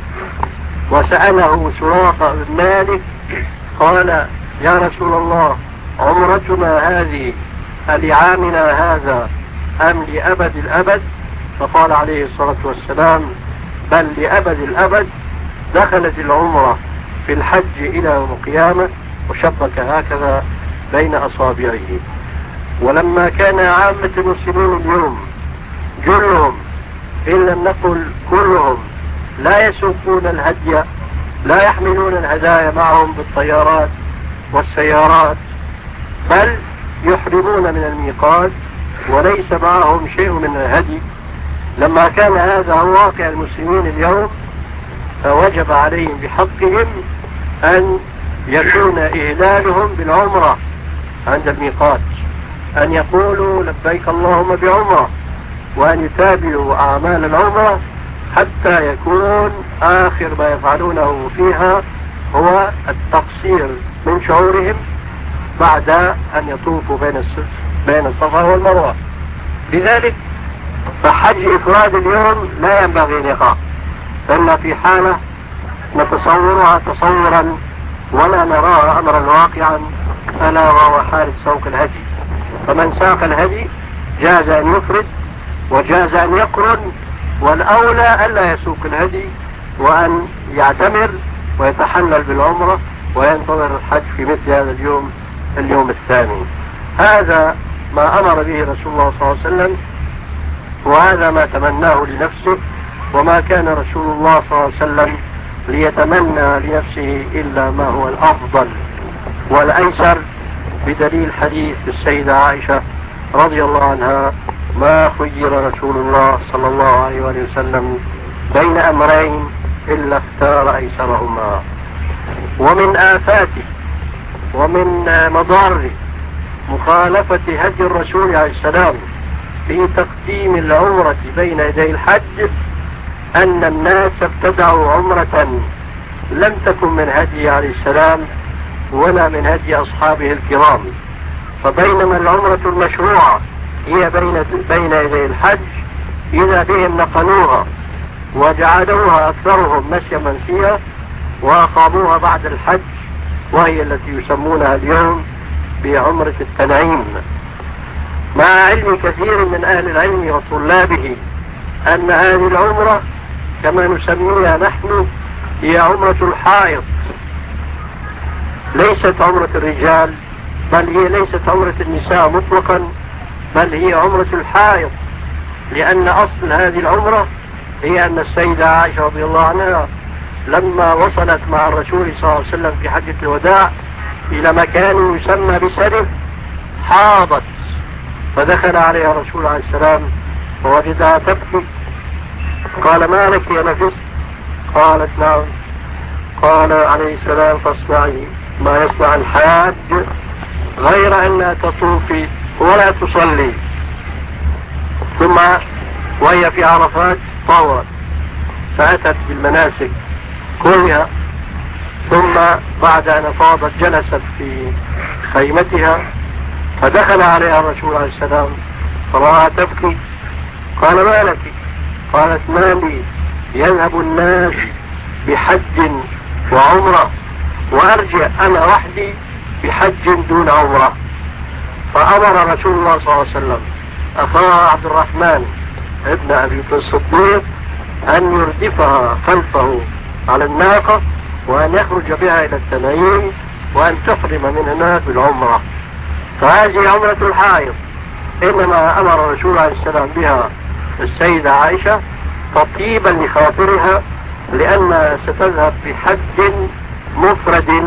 وسأله سراقة بن مالك قال يا رسول الله عمرتنا هذه لعامنا هذا أم لأبد الأبد؟ فقال عليه الصلاة والسلام بل لأبد الأبد. دخلت العمرة في الحج إلى يوم القيامة، وشبك هكذا بين أصابعه. ولما كان عامة المسلمين اليوم جلهم إن لم نقل كلهم لا يسوقون الهدي، لا يحملون الهدايا معهم بالطيارات والسيارات، بل يحرمون من الميقات وليس معهم شيء من الهدي، لما كان هذا هو واقع المسلمين اليوم فوجب عليهم بحقهم أن يكون إهلالهم بالعمرة عند الميقات، أن يقولوا لبيك اللهم بعمرة، وأن يتابعوا أعمال العمرة حتى يكون آخر ما يفعلونه فيها هو التقصير من شعورهم بعد أن يطوفوا بين الصفا والمروة. لذلك فحج إفراد اليوم لا ينبغي أن يقع إلا في حالة نتصورها تصورا ولا نراها أمرا واقعا، ألا وهو حالة سوق الهدي. فمن ساق الهدي جاز أن يفرد وجاز أن يقرن، والأولى ألا يسوق الهدي وأن يعتمر ويتحلل بالعمرة وينتظر الحج في مثل هذا اليوم الثاني. هذا ما أمر به رسول الله صلى الله عليه وسلم، وهذا ما تمناه لنفسه، وما كان رسول الله صلى الله عليه وسلم ليتمنى لنفسه إلا ما هو الأفضل والأيسر، بدليل حديث السيدة عائشة رضي الله عنها: ما خير رسول الله صلى الله عليه وسلم بين أمرين إلا اختار أيسرهما. ومن آفاته ومن مضار مخالفة هدي الرسول عليه السلام في تقديم العمرة بين يدي الحج أن الناس ابتدعوا عمرة لم تكن من هدي عليه السلام ولا من هدي أصحابه الكرام. فبينما العمرة المشروعة هي بين يدي الحج، إذا بهم نقلوها وجعلوها أكثرهم مشيا منسيا وأقاموها بعد الحج، وهي التي يسمونها اليوم بعمرة التنعيم، مع علم كثير من أهل العلم وطلابه أن هذه العمرة كما نسميها نحن هي عمرة الحائض، ليست عمرة الرجال، بل هي ليست عمرة النساء مطلقا، بل هي عمرة الحائض. لأن أصل هذه العمرة هي أن السيدة عائشة رضي الله عنها لما وصلت مع الرسول صلى الله عليه وسلم في حجة الوداع إلى مكان يسمى بسرف حاضت، فدخل عليها الرسول عليه السلام ووجدها تبكي، قال: ما لك يا نفس؟ قالت: نعم. قال عليه السلام: فاصنعي ما يصنع الحاج غير أن لا تطوفي ولا تصلي. ثم وهي في عرفات طورت فأتت بالمناسك كلها، ثم بعد أن أفاضت جلست في خيمتها، فدخل عليها الرسول عليه السلام فرأى تبكي، قال: ما لك؟ قالت: ما لي، يذهب الناس بحج وعمرة وأرجع أنا وحدي بحج دون عمرة. فأمر رسول الله صلى الله عليه وسلم أخاه عبد الرحمن ابن أبي بكر الصديق أن يردفها خلفه على الناقة وأن يخرج بها إلى التنعيم وأن تحرم من هناك بالعمرة. فهذه عمرة الحائض إنما أمر الرسول عليه السلام بها السيدة عائشة تطيبا لخاطرها، لأنها ستذهب بحج مفرد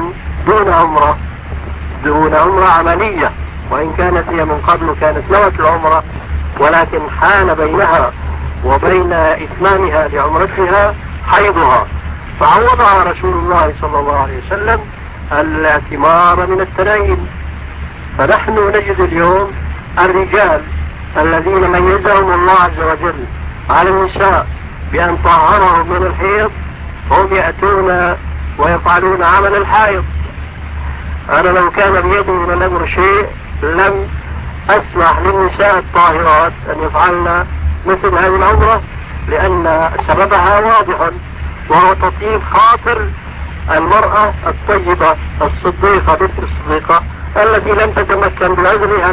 دون عمرة عملية، وإن كانت هي من قبل كانت نوت العمرة، ولكن حال بينها وبين إتمامها لعمرتها حيضها، فعوضها رسول الله صلى الله عليه وسلم الاعتمار من التنعيم. فنحن نجد اليوم الرجال الذين ميزهم الله عز وجل على النساء بأن طهرهم من الحيض، هم يأتون ويفعلون عمل الحائض. أنا لو كان بيدي من الأمر شيء لم أسمح للنساء الطاهرات أن يفعلن مثل هذه العمرة، لأن سببها واضح، وهو تطيب خاطر المرأة الطيبة الصديقة بنت الصديقة التي لم تتمكن بعذرها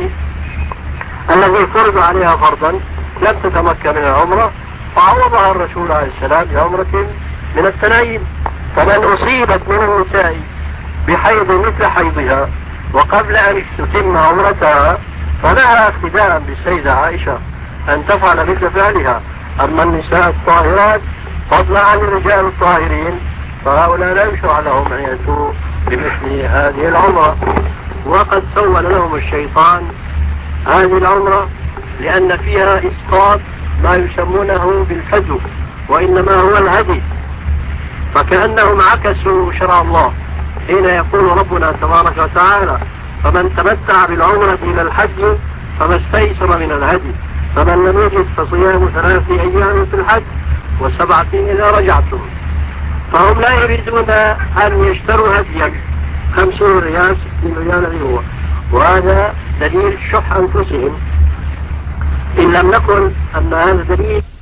الذي فرض عليها فرضا، لم تتمكن من العمرة، فعوضها الرسول عليه السلام بعمرة من التنعيم. فمن أصيبت من النساء بحيض مثل حيضها وقبل أن تتم عمرتها فلها اقتداء بالسيدة عائشة أن تفعل مثل فعلها. أما النساء الطاهرات فضلا عن الرجال الطاهرين فهؤلاء لا يشرع لهم أن يأتوا بمثل هذه العمرة. وقد سول لهم الشيطان هذه العمرة لأن فيها إسقاط ما يسمونه بالفدو، وإنما هو الهدي، فكأنهم عكسوا شرع الله حين يقول ربنا تبارك وتعالى: فمن تمتع بالعمرة إلى الحج فما استيسر من الهدي. فمن لم يجد فصيام 3 أيام في الحج و7 إذا رجعتم. فهم لا يريدون أن يشتروا هديا 50 ريال 60 ريال هو، وهذا دليل شح أنفسهم. إن لم نكن أن هذا دليل